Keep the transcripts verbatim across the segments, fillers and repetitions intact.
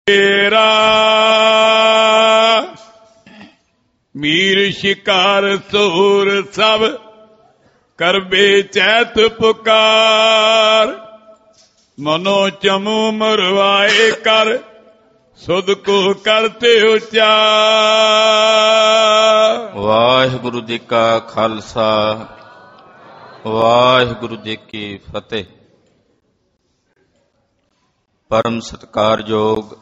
ਤੇਰਾ ਮੀਰ ਸ਼ਿਕਾਰ ਸੂਰ ਸਭ ਕਰਬੇ ਚੈਤ ਪੁਕਾਰ, ਮਨੋ ਚਮੂ ਮਰਵਾਏ ਕਰ ਸੁਧ ਕੋ ਕਰਤੇ ਉਚਾਰ। ਵਾਹਿਗੁਰੂ ਜੀ ਕਾ ਖਾਲਸਾ, ਵਾਹਿਗੁਰੂ ਜੀ ਕੀ ਫਤਿਹ। ਪਰਮ ਸਤਿਕਾਰਯੋਗ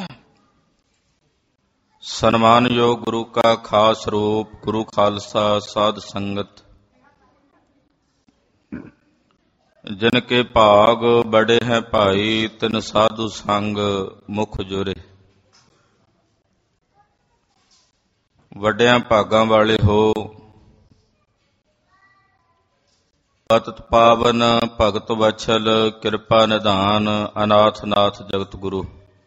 ਸਨਮਾਨਯੋਗ ਗੁਰੂ ਕਾ ਖਾਸ ਰੂਪ ਗੁਰੂ ਖਾਲਸਾ ਸਾਧ ਸੰਗਤ, ਜਿਨ ਕੇ ਭਾਗ ਬੜੇ ਹੈ ਭਾਈ ਤਿਨ ਸਾਧੂ ਸੰਗ ਮੁਖ ਜੁਰੇ। ਵੱਡਿਆਂ ਭਾਗਾਂ ਵਾਲੇ ਹੋ, ਪਤਿਤ ਪਾਵਨ ਭਗਤ ਵਛਲ ਕਿਰਪਾ ਨਿਧਾਨ ਅਨਾਥ ਨਾਥ ਜਗਤ ਗੁਰੂ।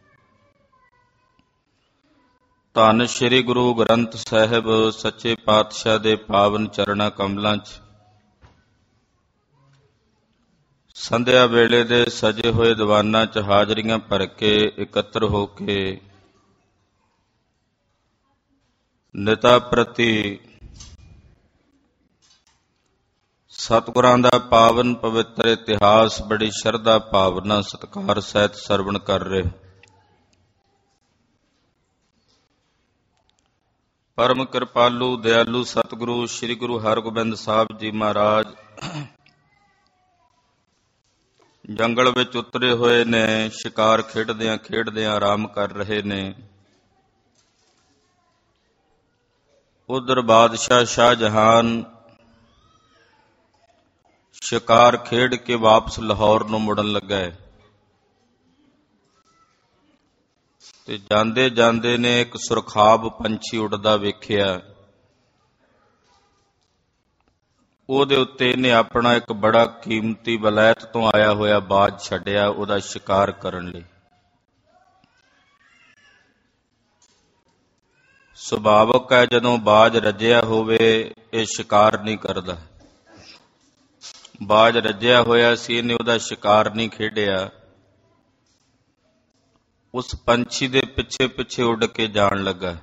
ਧੰਨ ਸ਼੍ਰੀ ਗੁਰੂ ਗ੍ਰੰਥ ਸਾਹਿਬ ਸੱਚੇ ਪਾਤਸ਼ਾਹ ਦੇ ਪਾਵਨ ਚਰਣਾ ਕਮਲਾਂ 'ਚ ਸੰਧਿਆ ਵੇਲੇ ਦੇ ਸਜੇ ਹੋਏ ਦੀਵਾਨਾਂ 'ਚ ਹਾਜ਼ਰੀਆਂ ਭਰ ਕੇ ਇਕੱਤਰ ਹੋ ਕੇ ਨਿਤਾ ਪ੍ਰਤੀ ਸਤਿਗੁਰਾਂ ਦਾ ਪਾਵਨ ਪਵਿੱਤਰ ਇਤਿਹਾਸ ਬੜੀ ਸ਼ਰਧਾ ਭਾਵਨਾ ਸਤਿਕਾਰ ਸਹਿਤ ਸਰਵਣ ਕਰ ਰਹੇ। ਪਰਮ ਕਿਰਪਾਲੂ ਦਿਆਲੂ ਸਤਿਗੁਰੂ ਸ੍ਰੀ ਗੁਰੂ ਹਰਗੋਬਿੰਦ ਸਾਹਿਬ ਜੀ ਮਹਾਰਾਜ ਜੰਗਲ ਵਿੱਚ ਉਤਰੇ ਹੋਏ ਨੇ, ਸ਼ਿਕਾਰ ਖੇਡਦਿਆਂ ਖੇਡਦਿਆਂ ਆਰਾਮ ਕਰ ਰਹੇ ਨੇ। ਉਧਰ ਬਾਦਸ਼ਾਹ ਸ਼ਾਹਜਹਾਨ ਸ਼ਿਕਾਰ ਖੇਡ ਕੇ ਵਾਪਸ ਲਾਹੌਰ ਨੂੰ ਮੁੜਨ ਲੱਗਾ ਹੈ ਤੇ ਜਾਂਦੇ ਜਾਂਦੇ ਨੇ ਇੱਕ ਸੁਰਖਾਬ ਪੰਛੀ ਉੱਡਦਾ ਵੇਖਿਆ। ਉਹਦੇ ਉੱਤੇ ਇਹਨੇ ਆਪਣਾ ਇੱਕ ਬੜਾ ਕੀਮਤੀ ਵਲੈਤ ਤੋਂ ਆਇਆ ਹੋਇਆ ਬਾਜ ਛੱਡਿਆ ਉਹਦਾ ਸ਼ਿਕਾਰ ਕਰਨ ਲਈ। ਸੁਭਾਵਕ ਹੈ ਜਦੋਂ ਬਾਜ ਰੱਜਿਆ ਹੋਵੇ ਇਹ ਸ਼ਿਕਾਰ ਨਹੀਂ ਕਰਦਾ। ਬਾਜ ਰੱਜਿਆ ਹੋਇਆ ਸੀ, ਇਹਨੇ ਉਹਦਾ ਸ਼ਿਕਾਰ ਨਹੀਂ ਖੇਡਿਆ। ਉਸ ਪੰਛੀ ਦੇ ਪਿੱਛੇ ਪਿੱਛੇ ਉੱਡ ਕੇ ਜਾਣ ਲੱਗਾ।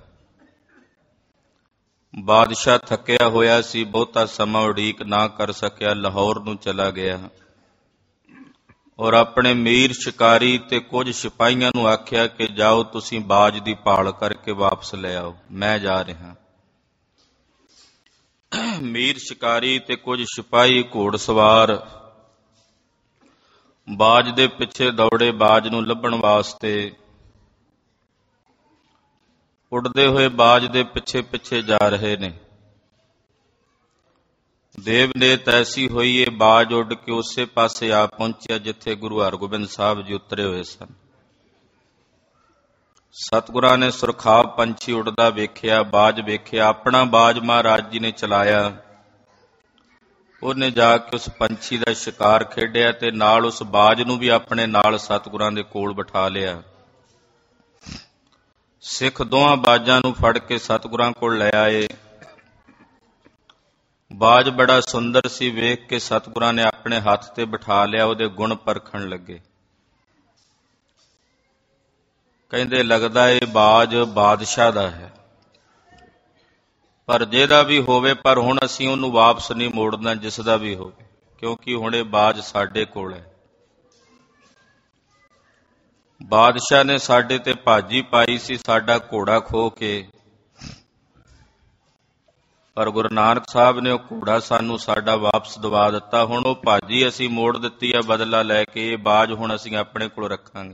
ਬਾਦਸ਼ਾਹ ਥੱਕਿਆ ਹੋਇਆ ਸੀ, ਬਹੁਤਾ ਸਮਾਂ ਉਡੀਕ ਨਾ ਕਰ ਸਕਿਆ, ਲਾਹੌਰ ਨੂੰ ਚਲਾ ਗਿਆ ਔਰ ਆਪਣੇ ਮੀਰ ਸ਼ਿਕਾਰੀ ਤੇ ਕੁਝ ਸਿਪਾਹੀਆਂ ਨੂੰ ਆਖਿਆ ਕਿ ਜਾਓ ਤੁਸੀਂ ਬਾਜ ਦੀ ਭਾਲ ਕਰਕੇ ਵਾਪਸ ਲੈ ਆਓ, ਮੈਂ ਜਾ ਰਿਹਾ। ਮੀਰ ਸ਼ਿਕਾਰੀ ਤੇ ਕੁਝ ਸਿਪਾਹੀ ਘੋੜਸਵਾਰ ਬਾਜ ਦੇ ਪਿੱਛੇ ਦੌੜੇ, ਬਾਜ ਨੂੰ ਲੱਭਣ ਵਾਸਤੇ। ਉੱਡਦੇ ਹੋਏ ਬਾਜ ਦੇ ਪਿੱਛੇ ਪਿੱਛੇ ਜਾ ਰਹੇ ਨੇ। ਦੇਵ ਨੇਤ ਐਸੀ ਹੋਈ ਇਹ ਬਾਜ ਉੱਡ ਕੇ ਉਸੇ ਪਾਸੇ ਆ ਪਹੁੰਚਿਆ ਜਿੱਥੇ ਗੁਰੂ ਹਰਗੋਬਿੰਦ ਸਾਹਿਬ ਜੀ ਉਤਰੇ ਹੋਏ ਸਨ। ਸਤਿਗੁਰਾਂ ਨੇ ਸੁਰਖਾਬ ਪੰਛੀ ਉੱਡਦਾ ਵੇਖਿਆ, ਬਾਜ ਵੇਖਿਆ। ਆਪਣਾ ਬਾਜ ਮਹਾਰਾਜ ਜੀ ਨੇ ਚਲਾਇਆ। ਉਹਨੇ ਜਾ ਕੇ ਉਸ ਪੰਛੀ ਦਾ ਸ਼ਿਕਾਰ ਖੇਡਿਆ ਤੇ ਨਾਲ ਉਸ ਬਾਜ ਨੂੰ ਵੀ ਆਪਣੇ ਨਾਲ ਸਤਿਗੁਰਾਂ ਦੇ ਕੋਲ ਬਿਠਾ ਲਿਆ। ਸਿੱਖ ਦੋਹਾਂ ਬਾਜਾਂ ਨੂੰ ਫੜ ਕੇ ਸਤਿਗੁਰਾਂ ਕੋਲ ਲੈ ਆਏ। ਬਾਜ ਬੜਾ ਸੁੰਦਰ ਸੀ, ਵੇਖ ਕੇ ਸਤਿਗੁਰਾਂ ਨੇ ਆਪਣੇ ਹੱਥ ਤੇ ਬਿਠਾ ਲਿਆ। ਉਹਦੇ ਗੁਣ ਪਰਖਣ ਲੱਗੇ। ਕਹਿੰਦੇ ਲੱਗਦਾ ਇਹ ਬਾਜ ਬਾਦਸ਼ਾਹ ਦਾ ਹੈ, ਪਰ ਜਿਹਦਾ ਵੀ ਹੋਵੇ, ਪਰ ਹੁਣ ਅਸੀਂ ਉਹਨੂੰ ਵਾਪਸ ਨਹੀਂ ਮੋੜਨਾ, ਜਿਸ ਦਾ ਵੀ ਹੋਵੇ, ਕਿਉਂਕਿ ਹੁਣ ਇਹ ਬਾਜ ਸਾਡੇ ਕੋਲ ਹੈ। ਬਾਦਸ਼ਾਹ ਨੇ ਸਾਡੇ ਤੇ ਭਾਜੀ ਪਾਈ ਸੀ, ਸਾਡਾ ਘੋੜਾ ਖੋਹ ਕੇ, ਪਰ ਗੁਰੂ ਨਾਨਕ ਸਾਹਿਬ ਨੇ ਉਹ ਘੋੜਾ ਸਾਨੂੰ ਸਾਡਾ ਵਾਪਸ ਦਵਾ ਦਿੱਤਾ। ਹੁਣ ਉਹ ਭਾਜੀ ਅਸੀਂ ਮੋੜ ਦਿੱਤੀ ਆ ਬਦਲਾ ਲੈ ਕੇ, ਇਹ ਬਾਜ ਹੁਣ ਅਸੀਂ ਆਪਣੇ ਕੋਲ ਰੱਖਾਂਗੇ।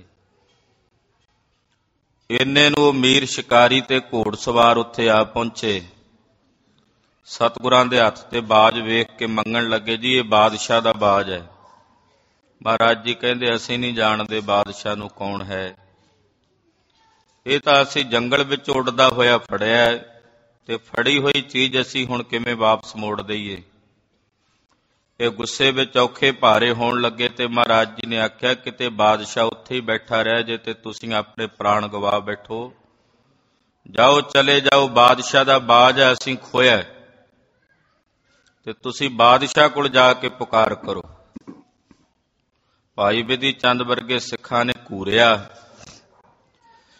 ਇੰਨੇ ਨੂੰ ਉਹ ਮੀਰ ਸ਼ਿਕਾਰੀ ਤੇ ਘੋੜਸਵਾਰ ਉੱਥੇ ਆ ਪਹੁੰਚੇ। ਸਤਿਗੁਰਾਂ ਦੇ ਹੱਥ ਤੇ ਬਾਜ ਵੇਖ ਕੇ ਮੰਗਣ ਲੱਗੇ, ਜੀ ਇਹ ਬਾਦਸ਼ਾਹ ਦਾ ਬਾਜ ਹੈ। ਮਹਾਰਾਜ ਜੀ ਕਹਿੰਦੇ ਅਸੀਂ ਨਹੀਂ ਜਾਣਦੇ ਬਾਦਸ਼ਾਹ ਨੂੰ ਕੌਣ ਹੈ, ਇਹ ਤਾਂ ਅਸੀਂ ਜੰਗਲ ਵਿੱਚ ਉੱਡਦਾ ਹੋਇਆ ਫੜਿਆ ਤੇ ਫੜੀ ਹੋਈ ਚੀਜ਼ ਅਸੀਂ ਹੁਣ ਕਿਵੇਂ ਵਾਪਸ ਮੋੜ ਦਈਏ। ਇਹ ਗੁੱਸੇ ਵਿੱਚ ਔਖੇ ਭਾਰੇ ਹੋਣ ਲੱਗੇ ਤੇ ਮਹਾਰਾਜ ਜੀ ਨੇ ਆਖਿਆ ਕਿਤੇ ਬਾਦਸ਼ਾਹ ਉੱਥੇ ਹੀ ਬੈਠਾ ਰਹਿ ਜੇ ਤੇ ਤੁਸੀਂ ਆਪਣੇ ਪ੍ਰਾਣ ਗਵਾ ਬੈਠੋ। ਜਾਓ, ਚਲੇ ਜਾਓ, ਬਾਦਸ਼ਾਹ ਦਾ ਬਾਜ ਹੈ, ਅਸੀਂ ਖੋਇਆ ਤੇ ਤੁਸੀਂ ਬਾਦਸ਼ਾਹ ਕੋਲ ਜਾ ਕੇ ਪੁਕਾਰ ਕਰੋ। ਭਾਈ ਬਿਧੀ ਚੰਦ ਵਰਗੇ ਸਿੱਖਾਂ ਨੇ ਘੂਰਿਆ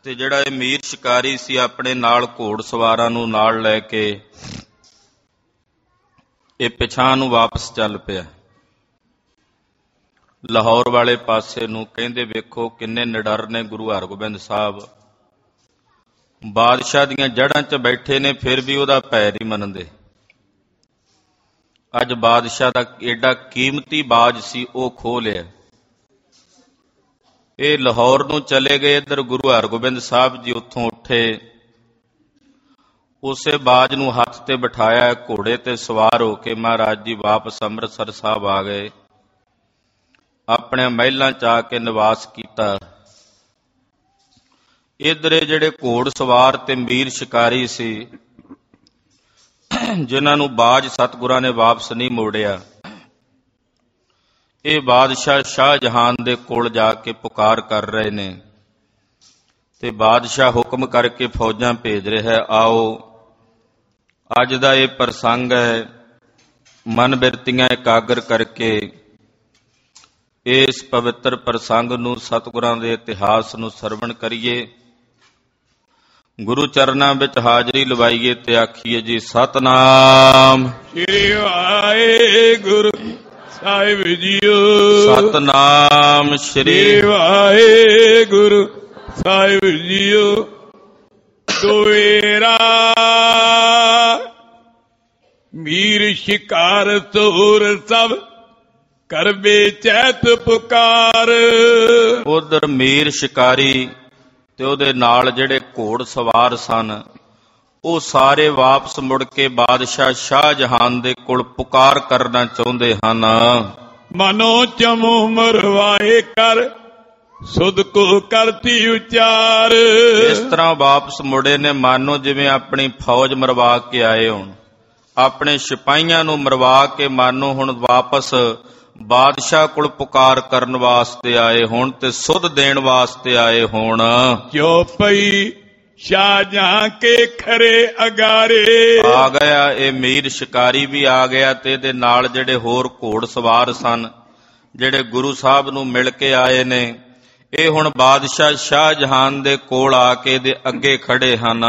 ਤੇ ਜਿਹੜਾ ਇਹ ਮੀਰ ਸ਼ਿਕਾਰੀ ਸੀ ਆਪਣੇ ਨਾਲ ਘੋੜ ਸਵਾਰਾਂ ਨੂੰ ਨਾਲ ਲੈ ਕੇ ਇਹ ਪਿਛਾਂ ਨੂੰ ਵਾਪਸ ਚੱਲ ਪਿਆ। ਲਾਹੌਰ ਵਾਲੇ ਪਾਸੇ ਨੂੰ। ਕਹਿੰਦੇ ਵੇਖੋ ਕਿੰਨੇ ਨਿਡਰ ਨੇ ਗੁਰੂ ਹਰਗੋਬਿੰਦ ਸਾਹਿਬ, ਬਾਦਸ਼ਾਹ ਦੀਆਂ ਜੜ੍ਹਾਂ 'ਚ ਬੈਠੇ ਨੇ ਫਿਰ ਵੀ ਉਹਦਾ ਪੈਰ ਹੀ ਮੰਨਦੇ। ਅੱਜ ਬਾਦਸ਼ਾਹ ਦਾ ਏਡਾ ਕੀਮਤੀ ਬਾਜ ਸੀ ਉਹ ਖੋਹ ਲਿਆ। ਇਹ ਲਾਹੌਰ ਨੂੰ ਚਲੇ ਗਏ। ਇੱਧਰ ਗੁਰੂ ਹਰਗੋਬਿੰਦ ਸਾਹਿਬ ਜੀ ਉੱਥੋਂ ਉੱਠੇ, ਉਸੇ ਬਾਜ ਨੂੰ ਹੱਥ ਤੇ ਬਿਠਾਇਆ, ਘੋੜੇ ਤੇ ਸਵਾਰ ਹੋ ਕੇ ਮਹਾਰਾਜ ਜੀ ਵਾਪਸ ਅੰਮ੍ਰਿਤਸਰ ਸਾਹਿਬ ਆ ਗਏ। ਆਪਣੇ ਮਹਿਲਾਂ 'ਚ ਆ ਕੇ ਨਿਵਾਸ ਕੀਤਾ। ਇੱਧਰ ਜਿਹੜੇ ਘੋੜ ਸਵਾਰ ਤੇ ਮੀਰ ਸ਼ਿਕਾਰੀ ਸੀ ਜਿਨ੍ਹਾਂ ਨੂੰ ਬਾਜ ਸਤਿਗੁਰਾਂ ਨੇ ਵਾਪਸ ਨਹੀਂ ਮੋੜਿਆ, ਇਹ ਬਾਦਸ਼ਾਹ ਸ਼ਾਹਜਹਾਨ ਦੇ ਕੋਲ ਜਾ ਕੇ ਪੁਕਾਰ ਕਰ ਰਹੇ ਨੇ ਤੇ ਬਾਦਸ਼ਾਹ ਹੁਕਮ ਕਰਕੇ ਫੌਜਾਂ ਭੇਜ ਰਿਹਾ ਹੈ, ਆਓ ਅੱਜ ਦਾ ਇਹ ਪ੍ਰਸੰਗ ਹੈ, ਮਨ ਬਿਰਤੀਆਂ ਇਕਾਗਰ ਕਰਕੇ ਇਸ ਪਵਿੱਤਰ ਪ੍ਰਸੰਗ ਨੂੰ ਸਤਿਗੁਰਾਂ ਦੇ ਇਤਿਹਾਸ ਨੂੰ ਸਰਵਣ ਕਰੀਏ, ਗੁਰੂ ਚਰਨਾਂ ਵਿੱਚ ਹਾਜ਼ਰੀ ਲਵਾਈਏ ਤੇ ਆਖੀਏ ਜੀ ਸਤਨਾਮ ਸ੍ਰੀ ਵਾਹਿਗੁਰੂ ਸਾਹਿਬ ਜੀਓ। ਸਤਨਾਮ ਸ੍ਰੀ ਵਾਹਿਗੁਰੂ ਸਾਹਿਬ ਜੀਓ। ਦੁਵੇਰਾ ਮੀਰ ਸ਼ਿਕਾਰ ਤੋਰ ਸਭ ਕਰਬੇ ਚੈਤ ਪੁਕਾਰ। ਉਧਰ ਮੀਰ ਸ਼ਿਕਾਰੀ ਤੇ ਉਹਦੇ ਨਾਲ ਜਿਹੜੇ ਘੋੜ ਸਵਾਰ ਸਨ ਉਹ ਸਾਰੇ ਵਾਪਸ ਮੁੜ ਕੇ ਬਾਦਸ਼ਾਹ ਸ਼ਾਹਜਹਾਨ ਦੇ ਕੋਲ ਪੁਕਾਰ ਕਰਨਾ ਚਾਹੁੰਦੇ ਹਨ। ਮਨੋ ਚਮੂ ਮਰਵਾਏ ਕਰ ਸੁਧ ਕੋ ਕਰਤੀ ਉਚਾਰ। ਇਸ ਤਰ੍ਹਾਂ ਵਾਪਸ ਮੁੜੇ ਨੇ ਮਾਨੋ ਜਿਵੇਂ ਆਪਣੀ ਫੌਜ ਮਰਵਾ ਕੇ ਆਏ ਹੋਣ, ਆਪਣੇ ਸਿਪਾਹੀਆਂ ਨੂੰ ਮਰਵਾ ਕੇ ਮਾਨੋ ਹੁਣ ਵਾਪਸ ਬਾਦਸ਼ਾਹ ਕੋਲ ਪੁਕਾਰ ਕਰਨ ਵਾਸਤੇ ਆਏ ਹੋਣ ਤੇ ਸੁਧ ਦੇਣ ਵਾਸਤੇ ਆਏ ਹੋਣ। ਜੋ ਪਈ ਸ਼ਾਹਜਹਾਂ ਕੇ ਖਰੇ ਅਗਾਰੇ। ਆ ਗਿਆ ਇਹ ਮੀਰ ਸ਼ਿਕਾਰੀ ਵੀ ਆ ਗਿਆ ਤੇ ਇਹਦੇ ਨਾਲ ਜਿਹੜੇ ਹੋਰ ਘੋੜ ਸਵਾਰ ਸਨ ਜਿਹੜੇ ਗੁਰੂ ਸਾਹਿਬ ਨੂੰ ਮਿਲ ਕੇ ਆਏ ਨੇ, ਇਹ ਹੁਣ ਬਾਦਸ਼ਾਹ ਸ਼ਾਹਜਹਾਨ ਦੇ ਕੋਲ ਆ ਕੇ ਇਹਦੇ ਅੱਗੇ ਖੜੇ ਹਨ।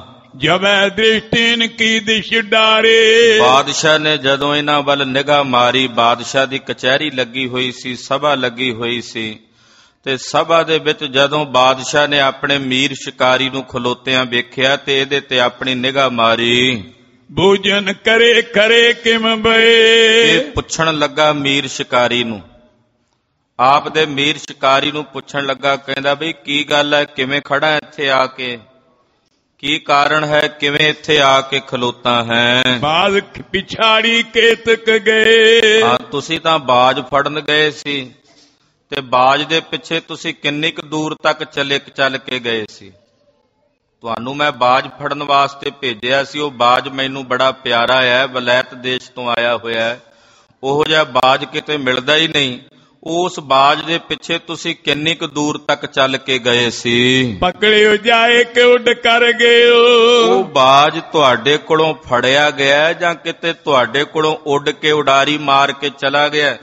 ਜਬੈ ਦ੍ਰਿਸ਼ਟੀਨ ਕੀ ਦਿਸ਼ ਡਾਰੇ। ਬਾਦਸ਼ਾਹ ਨੇ ਜਦੋਂ ਇਹਨਾਂ ਵੱਲ ਨਿਗਾਹ ਮਾਰੀ, ਬਾਦਸ਼ਾਹ ਦੀ ਕਚਹਿਰੀ ਲੱਗੀ ਹੋਈ ਸੀ, ਸਭਾ ਲੱਗੀ ਹੋਈ ਸੀ ਤੇ ਸਭਾ ਦੇ ਵਿੱਚ ਜਦੋਂ ਬਾਦਸ਼ਾਹ ਨੇ ਆਪਣੇ ਮੀਰ ਸ਼ਿਕਾਰੀ ਨੂੰ ਖਲੋਤਿਆਂ ਵੇਖਿਆ ਤੇ ਇਹਦੇ ਤੇ ਆਪਣੀ ਨਿਗਾਹ ਮਾਰੀ। ਭੋਜਨ ਕਰੇ ਕਰੇ ਕਿਮ ਬਏ। ਇਹ ਪੁੱਛਣ ਲੱਗਾ ਮੀਰ ਸ਼ਿਕਾਰੀ ਨੂੰ, ਆਪ ਦੇ ਮੀਰ ਸ਼ਿਕਾਰੀ ਨੂੰ ਪੁੱਛਣ ਲੱਗਾ, ਕਹਿੰਦਾ ਬਈ ਕੀ ਗੱਲ ਹੈ, ਕਿਵੇਂ ਖੜਾ ਇੱਥੇ ਆ ਕੇ, ਕੀ ਕਾਰਨ ਹੈ, ਕਿਵੇਂ ਇੱਥੇ ਆ ਕੇ ਖਲੋਤਾ ਹੈ। ਬਾਜ਼ ਪਿਛਾੜੀ ਕੇਤਕ ਗਏ। ਹਾਂ, ਤੁਸੀਂ ਤਾਂ ਬਾਜ ਫੜਨ ਗਏ ਸੀ ਤੇ ਬਾਜ ਦੇ ਪਿੱਛੇ ਤੁਸੀਂ ਕਿੰਨੀ ਕੁ ਦੂਰ ਤੱਕ ਚੱਲੇ ਚੱਲ ਕੇ ਗਏ ਸੀ। ਤੁਹਾਨੂੰ ਮੈਂ ਬਾਜ ਫੜਨ ਵਾਸਤੇ ਭੇਜਿਆ ਸੀ, ਉਹ ਬਾਜ ਮੈਨੂੰ ਬੜਾ ਪਿਆਰਾ ਹੈ, ਵਲੈਤ ਦੇਸ਼ ਤੋਂ ਆਇਆ ਹੋਇਆ ਹੈ, ਉਹੋ ਜਿਹਾ ਬਾਜ ਕਿਤੇ ਮਿਲਦਾ ਹੀ ਨਹੀਂ। ਉਸ ਬਾਜ ਦੇ ਪਿੱਛੇ ਤੁਸੀਂ ਕਿੰਨੀ ਕੁ ਦੂਰ ਤੱਕ ਚੱਲ ਕੇ ਗਏ ਸੀ। ਪਕੜਿਓ ਜਾਏ ਕਿ ਉੱਡ ਕਰ ਗਏ। ਉਹ ਬਾਜ ਤੁਹਾਡੇ ਕੋਲੋਂ ਫੜਿਆ ਗਿਆ ਜਾਂ ਕਿਤੇ ਤੁਹਾਡੇ ਕੋਲੋਂ ਉੱਡ ਕੇ ਉਡਾਰੀ ਮਾਰ ਕੇ ਚਲਾ ਗਿਆ।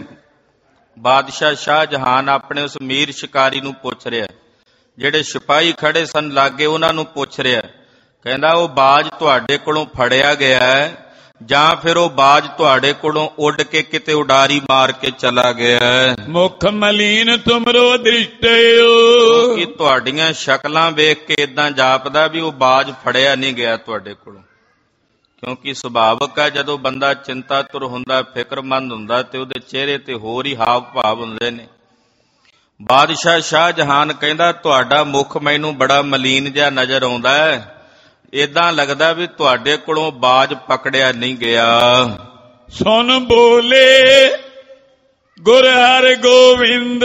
ਬਾਦਸ਼ਾਹ ਸ਼ਾਹਜਹਾਨ ਆਪਣੇ ਉਸ ਮੀਰ ਸ਼ਿਕਾਰੀ ਨੂੰ ਪੁੱਛ ਰਿਹਾ, ਜਿਹੜੇ ਸਿਪਾਹੀ ਖੜੇ ਸਨ ਲਾਗੇ ਉਹਨਾਂ ਨੂੰ ਪੁੱਛ ਰਿਹਾ, ਕਹਿੰਦਾ ਉਹ ਬਾਜ ਤੁਹਾਡੇ ਕੋਲੋਂ ਫੜਿਆ ਗਿਆ ਹੈ ਜਾਂ ਫਿਰ ਉਹ ਬਾਜ ਤੁਹਾਡੇ ਕੋਲੋਂ ਉੱਡ ਕੇ ਕਿਤੇ ਉਡਾਰੀ ਮਾਰ ਕੇ ਚਲਾ ਗਿਆ। ਮੁਖ ਮਲੀਨ ਤੁਮਰੋ ਦ੍ਰਿਸ਼ਟਿਓ। ਕਿ ਤੁਹਾਡੀਆਂ ਸ਼ਕਲਾਂ ਵੇਖ ਕੇ ਇਦਾਂ ਜਾਪਦਾ ਵੀ ਉਹ ਬਾਜ ਫੜਿਆ ਨਹੀਂ ਗਿਆ ਤੁਹਾਡੇ ਕੋਲੋਂ, ਕਿਉਂਕਿ ਸੁਭਾਵਕ ਹੈ ਜਦੋਂ ਬੰਦਾ ਚਿੰਤਾਤੁਰ ਹੁੰਦਾ, ਫਿਕਰਮੰਦ ਹੁੰਦਾ ਤੇ ਉਹਦੇ ਚਿਹਰੇ ਤੇ ਹੋਰ ਹੀ ਹਾਵ ਭਾਵ ਹੁੰਦੇ ਨੇ। ਬਾਦਸ਼ਾਹ ਸ਼ਾਹਜਹਾਨ ਕਹਿੰਦਾ ਤੁਹਾਡਾ ਮੁਖ ਮੈਨੂੰ ਬੜਾ ਮਲੀਨ ਜਿਹਾ ਨਜ਼ਰ ਆਉਂਦਾ ਹੈ, ਏਦਾਂ ਲੱਗਦਾ ਵੀ ਤੁਹਾਡੇ ਕੋਲੋਂ ਬਾਜ ਪਕੜਿਆ ਨਹੀਂ ਗਿਆ। ਸੁਣ ਬੋਲੇ ਗੁਰ ਹਰਿ ਗੋਬਿੰਦ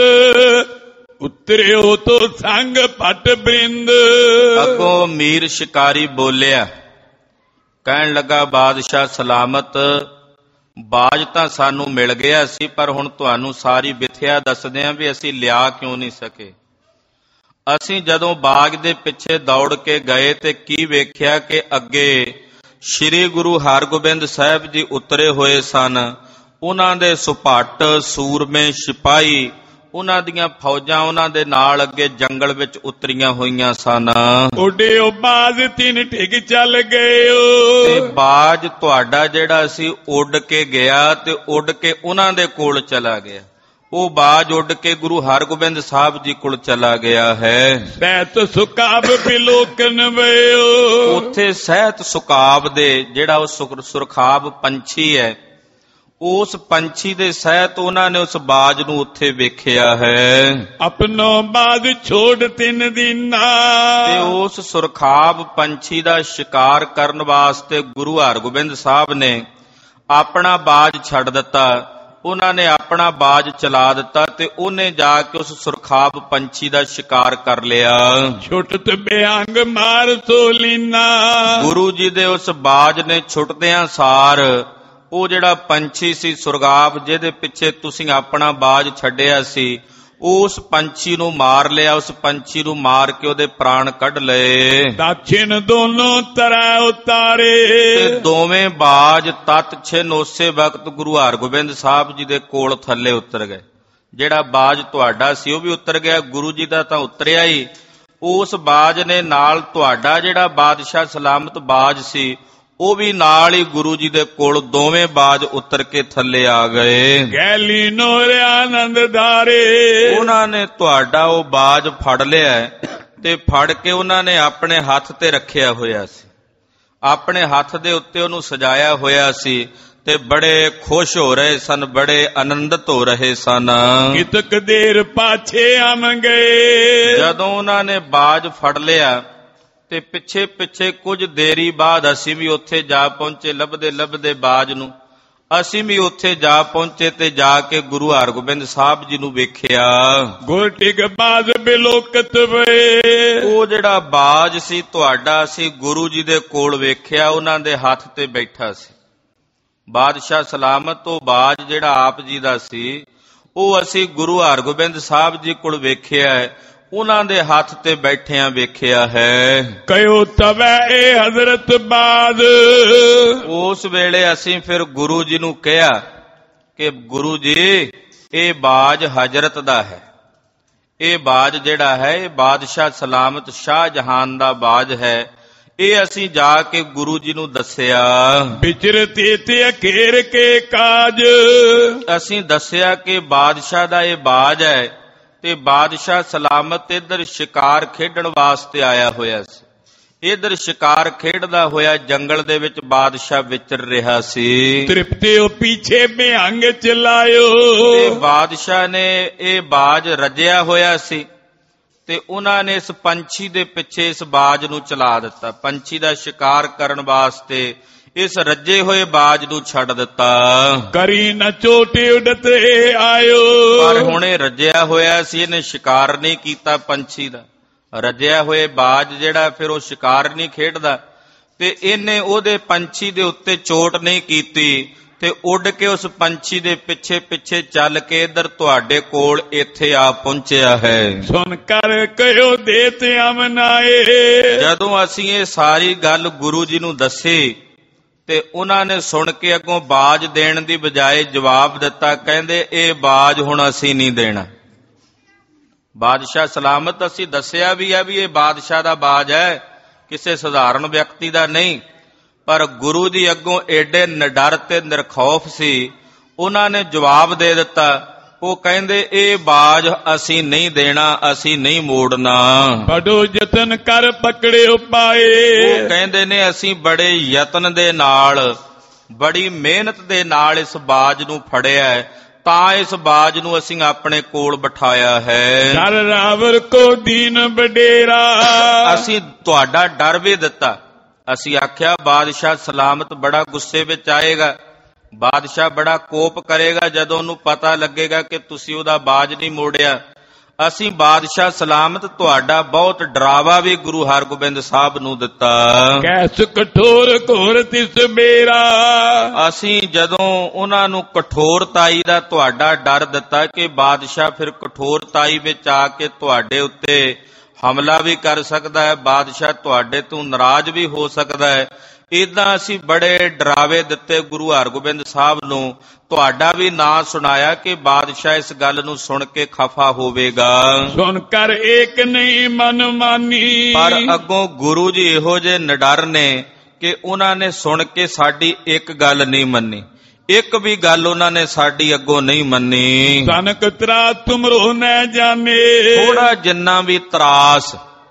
ਉਤਰਿਓ ਤੋ ਸੰਗ ਭਟ ਬ੍ਰਿੰਦ। ਅੱਗੋਂ ਮੀਰ ਸ਼ਿਕਾਰੀ ਬੋਲਿਆ, ਕਹਿਣ ਲੱਗਾ ਬਾਦਸ਼ਾਹ ਸਲਾਮਤ, ਬਾਜ ਤਾਂ ਸਾਨੂੰ ਮਿਲ ਗਿਆ ਸੀ ਪਰ ਹੁਣ ਤੁਹਾਨੂੰ ਸਾਰੀ ਵਿਥਿਆ ਦੱਸਦੇ ਆਂ ਵੀ ਅਸੀਂ ਲਿਆ ਕਿਉਂ ਨਹੀਂ ਸਕੇ। ਅਸੀਂ ਜਦੋਂ ਬਾਗ ਦੇ ਪਿੱਛੇ ਦੌੜ ਕੇ ਗਏ ਤੇ ਕੀ ਵੇਖਿਆ ਕਿ ਅੱਗੇ ਸ੍ਰੀ ਗੁਰੂ ਹਰਗੋਬਿੰਦ ਸਾਹਿਬ ਜੀ ਉਤਰੇ ਹੋਏ ਸਨ। ਉਹਨਾਂ ਦੇ ਸੁਪੱਟ ਸੂਰਮੇ ਸਿਪਾਹੀ ਉਹਨਾਂ ਦੀਆਂ ਫੌਜਾਂ ਉਹਨਾਂ ਦੇ ਨਾਲ ਅੱਗੇ ਜੰਗਲ ਵਿੱਚ ਉਤਰੀਆਂ ਹੋਈਆਂ ਸਨ। ਉੱਡਿਓ ਬਾਜ਼ ਤਿੰਨ ਢਿੱਗ ਚੱਲ ਗਏ ਤੇ ਬਾਜ ਤੁਹਾਡਾ ਜਿਹੜਾ ਸੀ ਉੱਡ ਕੇ ਗਿਆ ਤੇ ਉੱਡ ਕੇ ਉਹਨਾਂ ਦੇ ਕੋਲ ਚਲਾ ਗਿਆ। ਉਹ ਬਾਜ ਉੱਡ ਕੇ ਗੁਰੂ ਹਰਗੋਬਿੰਦ ਸਾਹਿਬ ਜੀ ਕੋਲ ਚਲਾ ਗਿਆ ਹੈ। ਸਹਿਤ ਸੁਕਾਬ ਬਿਲੋਕਨ ਵਇਓ, ਉੱਥੇ ਸਹਿਤ ਸੁਕਾਬ ਦੇ ਜਿਹੜਾ ਉਹ ਸੁਰਖਾਬ ਪੰਛੀ ਹੈ, ਉਸ ਪੰਛੀ ਦੇ ਸਹਿਤ ਉਹਨਾਂ ਨੇ ਉਸ ਬਾਜ ਨੂੰ ਉੱਥੇ ਵੇਖਿਆ ਹੈ। ਆਪਣੋ ਬਾਜ ਛੋੜ ਤਿੰਨ ਦਿਨਾ, ਤੇ ਉਸ ਸੁਰਖਾਬ ਪੰਛੀ ਦਾ ਸ਼ਿਕਾਰ ਕਰਨ ਵਾਸਤੇ ਗੁਰੂ ਹਰਗੋਬਿੰਦ ਸਾਹਿਬ ਨੇ ਆਪਣਾ ਬਾਜ ਛੱਡ ਦਿੱਤਾ। ਉਹਨਾਂ ਨੇ ਆਪਣਾ ਬਾਜ ਚਲਾ ਦਿੱਤਾ ਤੇ ਉਹਨੇ ਜਾ ਕੇ ਉਸ ਸੁਰਖਾਬ ਪੰਛੀ ਦਾ ਸ਼ਿਕਾਰ ਕਰ ਲਿਆ। ਛੁੱਟਤ ਬਿਆੰਗ ਮਾਰ ਤੋਲੀਨਾ, ਗੁਰੂ ਜੀ ਦੇ ਉਸ ਬਾਜ ਨੇ ਛੁੱਟਦਿਆਂ ਸਾਰ ਉਹ ਜਿਹੜਾ ਪੰਛੀ ਸੀ ਸੁਰਗਾਬ, ਜਿਹਦੇ ਪਿੱਛੇ ਤੁਸੀਂ ਆਪਣਾ ਬਾਜ ਛੱਡਿਆ ਸੀ, ਉਸ ਪੰਛੀ ਨੂੰ ਮਾਰ ਲਿਆ। ਉਸ ਪੰਛੀ ਨੂੰ ਮਾਰ ਕੇ ਉਹਦੇ ਪ੍ਰਾਣ ਕੱਢ ਲਏ। ਦਛਿਨ ਦੋਨੋਂ ਤਰ੍ਹਾਂ ਉਤਾਰੇ, ਤੇ ਦੋਵੇਂ ਬਾਜ ਤਤ ਛਿਨ ਉਸੇ ਵਕਤ ਗੁਰੂ ਹਰਗੋਬਿੰਦ ਸਾਹਿਬ ਜੀ ਦੇ ਕੋਲ ਥੱਲੇ ਉਤਰ ਗਏ। ਜਿਹੜਾ ਬਾਜ ਤੁਹਾਡਾ ਸੀ ਉਹ ਵੀ ਉਤਰ ਗਿਆ, ਗੁਰੂ ਜੀ ਦਾ ਤਾਂ ਉਤਰਿਆ ਹੀ। ਉਸ ਬਾਜ ਨੇ ਨਾਲ ਤੁਹਾਡਾ ਜਿਹੜਾ ਬਾਦਸ਼ਾਹ ਸਲਾਮਤ ਬਾਜ ਸੀ ਉਹ ਵੀ ਨਾਲ ਹੀ ਗੁਰੂ ਜੀ ਦੇ ਕੋਲ ਦੋਵੇਂ ਬਾਜ ਉਤਰ ਕੇ ਥੱਲੇ ਆ ਗਏ। ਗੈਲੀ ਨੋਰੇ ਆਨੰਦ ਧਾਰੇ, ਉਹਨਾਂ ਨੇ ਤੁਹਾਡਾ ਉਹ ਬਾਜ ਫੜ ਲਿਆ ਤੇ ਫੜ ਕੇ ਉਹਨਾਂ ਨੇ ਆਪਣੇ ਹੱਥ ਤੇ ਰੱਖਿਆ ਹੋਇਆ ਸੀ, ਆਪਣੇ ਹੱਥ ਦੇ ਉੱਤੇ ਉਹਨੂੰ ਸਜਾਇਆ ਹੋਇਆ ਸੀ ਤੇ ਬੜੇ ਖੁਸ਼ ਹੋ ਰਹੇ ਸਨ, ਬੜੇ ਆਨੰਦਿਤ ਹੋ ਰਹੇ ਸਨ। ਕਿਤਕ ਦੇਰ ਪਾਛੇ ਆਮ ਗਏ, ਜਦੋਂ ਉਹਨਾਂ ਨੇ ਬਾਜ ਫੜ ਲਿਆ ਤੇ ਪਿੱਛੇ ਪਿੱਛੇ ਕੁਝ ਦੇਰੀ ਬਾਅਦ ਅਸੀਂ ਵੀ ਉੱਥੇ ਜਾ ਪਹੁੰਚੇ। ਲੱਭਦੇ ਲੱਭਦੇ ਬਾਜ ਨੂੰ ਅਸੀਂ ਵੀ ਉੱਥੇ ਜਾ ਪਹੁੰਚੇ ਤੇ ਜਾ ਕੇ ਗੁਰੂ ਹਰਗੋਬਿੰਦ ਸਾਹਿਬ ਜੀ ਨੂੰ ਵੇਖਿਆ। ਗੁਰ ਟਿਕ ਬਾਜ ਬਿਲੋਕਤ ਵੇ, ਉਹ ਜਿਹੜਾ ਬਾਜ ਸੀ ਤੁਹਾਡਾ ਅਸੀਂ ਗੁਰੂ ਜੀ ਦੇ ਕੋਲ ਵੇਖਿਆ, ਉਹਨਾਂ ਦੇ ਹੱਥ ਤੇ ਬੈਠਾ ਸੀ। ਬਾਦਸ਼ਾਹ ਸਲਾਮਤ ਉਹ ਬਾਜ ਜਿਹੜਾ ਆਪ ਜੀ ਦਾ ਸੀ ਉਹ ਅਸੀਂ ਗੁਰੂ ਹਰਗੋਬਿੰਦ ਸਾਹਿਬ ਜੀ ਕੋਲ ਵੇਖਿਆ ਹੈ, ਉਹਨਾਂ ਦੇ ਹੱਥ ਤੇ ਬੈਠਿਆਂ ਵੇਖਿਆ ਹੈ। ਕਹਿਓ ਤਵੈ ਇਹ ਹਜ਼ਰਤ ਬਾਦ, ਉਸ ਵੇਲੇ ਅਸੀਂ ਫਿਰ ਗੁਰੂ ਜੀ ਨੂੰ ਕਿਹਾ ਕਿ ਗੁਰੂ ਜੀ ਇਹ ਬਾਜ ਹਜ਼ਰਤ ਦਾ ਹੈ। ਇਹ ਬਾਜ ਜਿਹੜਾ ਹੈ ਇਹ ਬਾਦਸ਼ਾਹ ਸਲਾਮਤ ਸ਼ਾਹ ਜਹਾਨ ਦਾ ਬਾਜ ਹੈ। ਇਹ ਅਸੀਂ ਜਾ ਕੇ ਗੁਰੂ ਜੀ ਨੂੰ ਦੱਸਿਆ। ਵਿਚਰਤੇ ਤੇ ਅਖੇਰ ਕੇ ਕਾਜ, ਅਸੀਂ ਦੱਸਿਆ ਕਿ ਬਾਦਸ਼ਾਹ ਦਾ ਇਹ ਬਾਜ ਹੈ ਤੇ ਬਾਦਸ਼ਾਹ ਸਲਾਮਤ ਇੱਧਰ ਸ਼ਿਕਾਰ ਖੇਡਣ ਵਾਸਤੇ ਆਇਆ ਹੋਇਆ ਸੀ। ਇੱਧਰ ਸ਼ਿਕਾਰ ਖੇਡਦਾ ਹੋਇਆ ਜੰਗਲ ਦੇ ਵਿੱਚ ਬਾਦਸ਼ਾਹ ਵਿਚਰ ਰਿਹਾ ਸੀ। ਤ੍ਰਿਪਤੇ ਉਹ ਪਿੱਛੇ ਬਿਹੰਗ ਚਲਾਇਓ, ਤੇ ਬਾਦਸ਼ਾਹ ਨੇ ਇਹ ਬਾਜ ਰੱਜਿਆ ਹੋਇਆ ਸੀ ਤੇ ਉਹਨਾਂ ਨੇ ਇਸ ਪੰਛੀ ਦੇ ਪਿੱਛੇ ਇਸ ਬਾਜ ਨੂੰ ਚਲਾ ਦਿੱਤਾ। ਪੰਛੀ ਦਾ ਸ਼ਿਕਾਰ ਕਰਨ ਵਾਸਤੇ ਇਸ ਰੱਜੇ ਹੋਏ ਬਾਜ ਨੂੰ ਛੱਡ ਦਿੱਤਾ। ਕਰੀ ਨ ਚੋਟੇ ਉਡਤੇ ਆਇਓ, ਪਰ ਹੁਣ ਇਹ ਰੱਜਿਆ ਹੋਇਆ ਸੀ, ਇਹਨੇ ਸ਼ਿਕਾਰ ਨਹੀਂ ਕੀਤਾ ਪੰਛੀ ਦਾ। ਰੱਜਿਆ ਹੋਏ ਬਾਜ ਜਿਹੜਾ ਫਿਰ ਉਹ ਸ਼ਿਕਾਰ ਨਹੀਂ ਖੇਡਦਾ ਤੇ ਇਹਨੇ ਉਹਦੇ ਪੰਛੀ ਦੇ ਉੱਤੇ ਚੋਟ ਨਹੀਂ ਕੀਤੀ ਤੇ ਉੱਡ ਕੇ ਉਸ ਪੰਛੀ ਦੇ ਪਿੱਛੇ ਪਿੱਛੇ ਚੱਲ ਕੇ ਇੱਧਰ ਤੁਹਾਡੇ ਕੋਲ ਇੱਥੇ ਆ ਪਹੁੰਚਿਆ ਹੈ। ਸੁਣ ਕਰ ਕਹਿਓ ਦੇਤ ਅਮਨਾਏ, ਜਦੋਂ ਅਸੀਂ ਇਹ ਸਾਰੀ ਗੱਲ ਗੁਰੂ ਜੀ ਨੂੰ ਦੱਸੀ ਤੇ ਉਹਨਾਂ ਨੇ ਸੁਣ ਕੇ ਅੱਗੋਂ ਬਾਜ ਦੇਣ ਦੀ ਬਜਾਏ ਜਵਾਬ ਦਿੱਤਾ, ਕਹਿੰਦੇ ਇਹ ਬਾਜ ਹੁਣ ਅਸੀਂ ਨਹੀਂ ਦੇਣਾ। ਬਾਦਸ਼ਾਹ ਸਲਾਮਤ ਅਸੀਂ ਦੱਸਿਆ ਵੀ ਹੈ ਵੀ ਇਹ ਬਾਦਸ਼ਾਹ ਦਾ ਬਾਜ ਹੈ, ਕਿਸੇ ਸਧਾਰਨ ਵਿਅਕਤੀ ਦਾ ਨਹੀਂ। ਪਰ ਗੁਰੂ ਜੀ ਅੱਗੋਂ ਏਡੇ ਨਿਡਰ ਤੇ ਨਿਰਖੌਫ ਸੀ, ਉਹਨਾਂ ਨੇ ਜਵਾਬ ਦੇ ਦਿੱਤਾ। ਉਹ ਕਹਿੰਦੇ ਇਹ ਬਾਜ ਅਸੀਂ ਨਹੀਂ ਦੇਣਾ, ਅਸੀਂ ਨਹੀਂ ਮੋੜਨਾ। ਬੜੋ ਯਤਨ ਕਰ ਪਕੜਿਓ ਪਾਏ, ਉਹ ਕਹਿੰਦੇ ਨੇ ਅਸੀਂ ਬੜੇ ਯਤਨ ਦੇ ਨਾਲ ਬੜੀ ਮਿਹਨਤ ਦੇ ਨਾਲ ਇਸ ਬਾਜ ਨੂੰ ਫੜਿਆ ਹੈ, ਤਾਂ ਇਸ ਬਾਜ ਨੂੰ ਅਸੀਂ ਆਪਣੇ ਕੋਲ ਬਿਠਾਇਆ ਹੈ। ਡਰ ਰਾਵਰ ਕੋ ਦੀਨ ਵਡੇਰਾ, ਅਸੀਂ ਤੁਹਾਡਾ ਡਰ ਵੀ ਦਿੱਤਾ। ਅਸੀਂ ਆਖਿਆ ਬਾਦਸ਼ਾਹ ਸਲਾਮਤ ਬੜਾ ਗੁੱਸੇ ਵਿੱਚ ਆਏਗਾ, ਬਾਦਸ਼ਾਹ ਬੜਾ ਕੋਪ ਕਰੇਗਾ ਜਦੋਂ ਉਹਨੂੰ ਪਤਾ ਲੱਗੇਗਾ ਕਿ ਤੁਸੀਂ ਉਹਦਾ ਬਾਜ ਨਹੀਂ ਮੋੜਿਆ। ਅਸੀਂ ਬਾਦਸ਼ਾਹ ਸਲਾਮਤ ਤੁਹਾਡਾ ਬਹੁਤ ਡਰਾਵਾ ਵੀ ਗੁਰੂ ਹਰਗੋਬਿੰਦ ਸਾਹਿਬ ਨੂੰ ਦਿੱਤਾ। ਕੈਸ ਕਠੋਰ ਘੋਰ ਤਿਸ ਮੇਰਾ, ਅਸੀਂ ਜਦੋਂ ਉਹਨਾਂ ਨੂੰ ਕਠੋਰਤਾਈ ਦਾ ਤੁਹਾਡਾ ਡਰ ਦਿੱਤਾ ਕਿ ਬਾਦਸ਼ਾਹ ਫਿਰ ਕਠੋਰਤਾਈ ਵਿੱਚ ਆ ਕੇ ਤੁਹਾਡੇ ਉੱਤੇ ਹਮਲਾ ਵੀ ਕਰ ਸਕਦਾ ਹੈ, ਬਾਦਸ਼ਾਹ ਤੁਹਾਡੇ ਤੋਂ ਨਾਰਾਜ਼ ਵੀ ਹੋ ਸਕਦਾ ਹੈ, ਏਦਾਂ ਅਸੀਂ ਬੜੇ ਡਰਾਵੇ ਦਿੱਤੇ ਗੁਰੂ ਹਰਗੋਬਿੰਦ ਸਾਹਿਬ ਨੂੰ, ਤੁਹਾਡਾ ਵੀ ਨਾਂ ਸੁਣਾਇਆ ਕਿ ਬਾਦਸ਼ਾਹ ਇਸ ਗੱਲ ਨੂੰ ਸੁਣ ਕੇ ਖਫਾ ਹੋਵੇਗਾ। ਸੁਣ ਕਰ ਏਕ ਨਹੀਂ ਮਨ ਮਾਨੀ, ਪਰ ਅੱਗੋਂ ਗੁਰੂ ਜੀ ਇਹੋ ਜਿਹੇ ਨਿਡਰ ਨੇ ਕਿ ਉਹਨਾਂ ਨੇ ਸੁਣ ਕੇ ਸਾਡੀ ਇੱਕ ਗੱਲ ਨਹੀਂ ਮੰਨੀ, ਇੱਕ ਵੀ ਗੱਲ ਉਹਨਾਂ ਨੇ ਸਾਡੀ ਅੱਗੋਂ ਨਹੀਂ ਮੰਨੀ। ਤਨਕ ਤਰਾ ਤੁਮਰੋ ਨਾ ਜਾਣੇ, ਥੋੜਾ ਜਿੰਨਾ ਵੀ ਤਰਾਸ,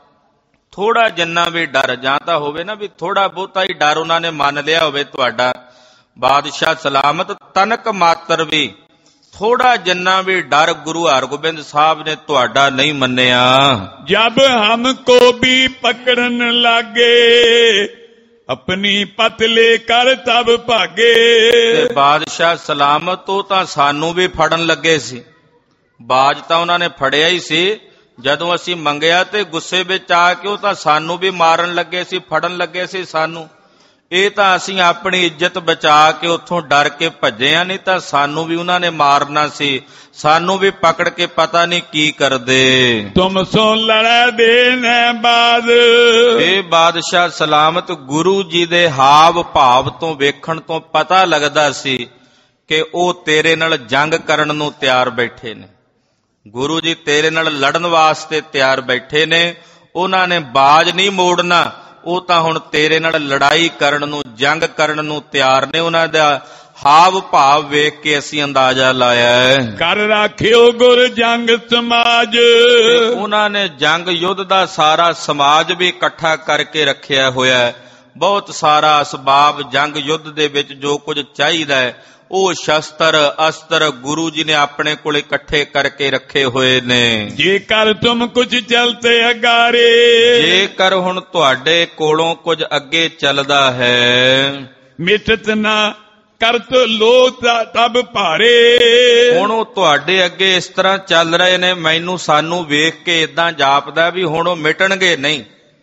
ਥੋੜਾ ਜਿੰਨਾ ਵੀ ਡਰ, ਜਾਂ ਤਾਂ ਹੋਵੇ ਨਾ ਵੀ ਥੋੜਾ ਬਹੁਤਾ ਹੀ ਡਰ ਉਹਨਾਂ ਨੇ ਮੰਨ ਲਿਆ ਹੋਵੇ ਤੁਹਾਡਾ, ਬਾਦਸ਼ਾਹ ਸਲਾਮਤ, ਤਨਕ ਮਾਤਰ ਵੀ ਥੋੜਾ ਜਿੰਨਾ ਵੀ ਡਰ ਗੁਰੂ ਹਰਗੋਬਿੰਦ ਸਾਹਿਬ ਨੇ ਤੁਹਾਡਾ ਨਹੀਂ ਮੰਨਿਆ। ਜਬ ਹਮ ਕੋ ਵੀ ਪਕੜਨ ਲਾਗੇ, ਆਪਣੀ ਪਤਲੇ ਕਰ ਤਬ ਭਾਗੇ। ਤੇ ਬਾਦਸ਼ਾਹ ਸਲਾਮਤ ਉਹ ਤਾਂ ਸਾਨੂੰ ਵੀ ਫੜਨ ਲੱਗੇ ਸੀ, ਬਾਜ ਤਾਂ ਉਹਨਾਂ ਨੇ ਫੜਿਆ ਹੀ ਸੀ, ਜਦੋਂ ਅਸੀਂ ਮੰਗਿਆ ਤੇ ਗੁੱਸੇ ਵਿੱਚ ਆ ਕੇ ਉਹ ਤਾਂ ਸਾਨੂੰ ਵੀ ਮਾਰਨ ਲੱਗੇ ਸੀ, ਫੜਨ ਲੱਗੇ ਸੀ ਸਾਨੂੰ। ਇਹ ਤਾਂ ਅਸੀਂ ਆਪਣੀ ਇੱਜ਼ਤ ਬਚਾ ਕੇ ਉੱਥੋਂ ਡਰ ਕੇ ਭੱਜੇ ਆ, ਨਹੀਂ ਤਾਂ ਸਾਨੂੰ ਵੀ ਉਹਨਾਂ ਨੇ ਮਾਰਨਾ ਸੀ, ਸਾਨੂੰ ਵੀ ਪਕੜ ਕੇ ਪਤਾ ਨਹੀਂ ਕੀ ਕਰਦੇ। ਤੁਮ ਸੋ ਲੜਾ ਦੇਨੇ ਬਾਦ, ਇਹ ਬਾਦਸ਼ਾਹ ਸਲਾਮਤ ਗੁਰੂ ਜੀ ਦੇ ਹਾਵ ਭਾਵ ਤੋਂ ਵੇਖਣ ਤੋਂ ਪਤਾ ਲੱਗਦਾ ਸੀ ਕਿ ਉਹ ਤੇਰੇ ਨਾਲ ਜੰਗ ਕਰਨ ਨੂੰ ਤਿਆਰ ਬੈਠੇ ਨੇ, ਗੁਰੂ ਜੀ ਤੇਰੇ ਨਾਲ ਲੜਨ ਵਾਸਤੇ ਤਿਆਰ ਬੈਠੇ ਨੇ, ਉਹਨਾਂ ਨੇ ਬਾਜ ਨਹੀਂ ਮੋੜਨਾ, ਉਹ ਤਾਂ ਹੁਣ ਤੇਰੇ ਨਾਲ ਲੜਾਈ ਕਰਨ ਨੂੰ, ਜੰਗ ਕਰਨ ਨੂੰ ਤਿਆਰ ਨੇ। ਉਹਨਾਂ ਦਾ ਹਾਵ ਭਾਵ ਵੇਖ ਕੇ ਅਸੀਂ ਅੰਦਾਜ਼ਾ ਲਾਇਆ ਹੈ। ਕਰ ਰਾਖਿਓ ਗੁਰ ਜੰਗ ਸਮਾਜ, ਉਹਨਾਂ ਨੇ ਜੰਗ ਯੁੱਧ ਦਾ ਸਾਰਾ ਸਮਾਜ ਵੀ ਇਕੱਠਾ ਕਰਕੇ ਰੱਖਿਆ ਹੋਇਆ ਹੈ, ਬਹੁਤ ਸਾਰਾ ਅਸਬਾਬ ਜੰਗ ਯੁੱਧ ਦੇ ਵਿੱਚ ਜੋ ਕੁਝ ਚਾਹੀਦਾ ਹੈ ਉਹ ਸ਼ਸਤਰ ਅਸਤਰ ਗੁਰੂ ਜੀ ਨੇ ਆਪਣੇ ਕੋਲ ਇਕੱਠੇ ਕਰਕੇ ਰੱਖੇ ਹੋਏ ਨੇ। ਜੇਕਰ ਤੁਮ ਕੁਝ ਚਲਤੇ ਅਗਾਰੇ, ਜੇਕਰ ਹੁਣ ਤੁਹਾਡੇ ਕੋਲੋਂ ਕੁਝ ਅੱਗੇ ਚੱਲਦਾ ਹੈ, ਮਿਟਤ ਨਾ ਕਰਤ ਲੋ ਤਬ ਭਾਰੇ। ਹੁਣ ਉਹ ਤੁਹਾਡੇ ਅੱਗੇ ਇਸ ਤਰ੍ਹਾਂ ਚੱਲ ਰਹੇ ਨੇ, ਮੈਨੂੰ ਸਾਨੂੰ ਵੇਖ ਕੇ ਇਦਾਂ ਜਾਪਦਾ ਵੀ ਹੁਣ ਉਹ ਮਿਟਣਗੇ ਨਹੀਂ,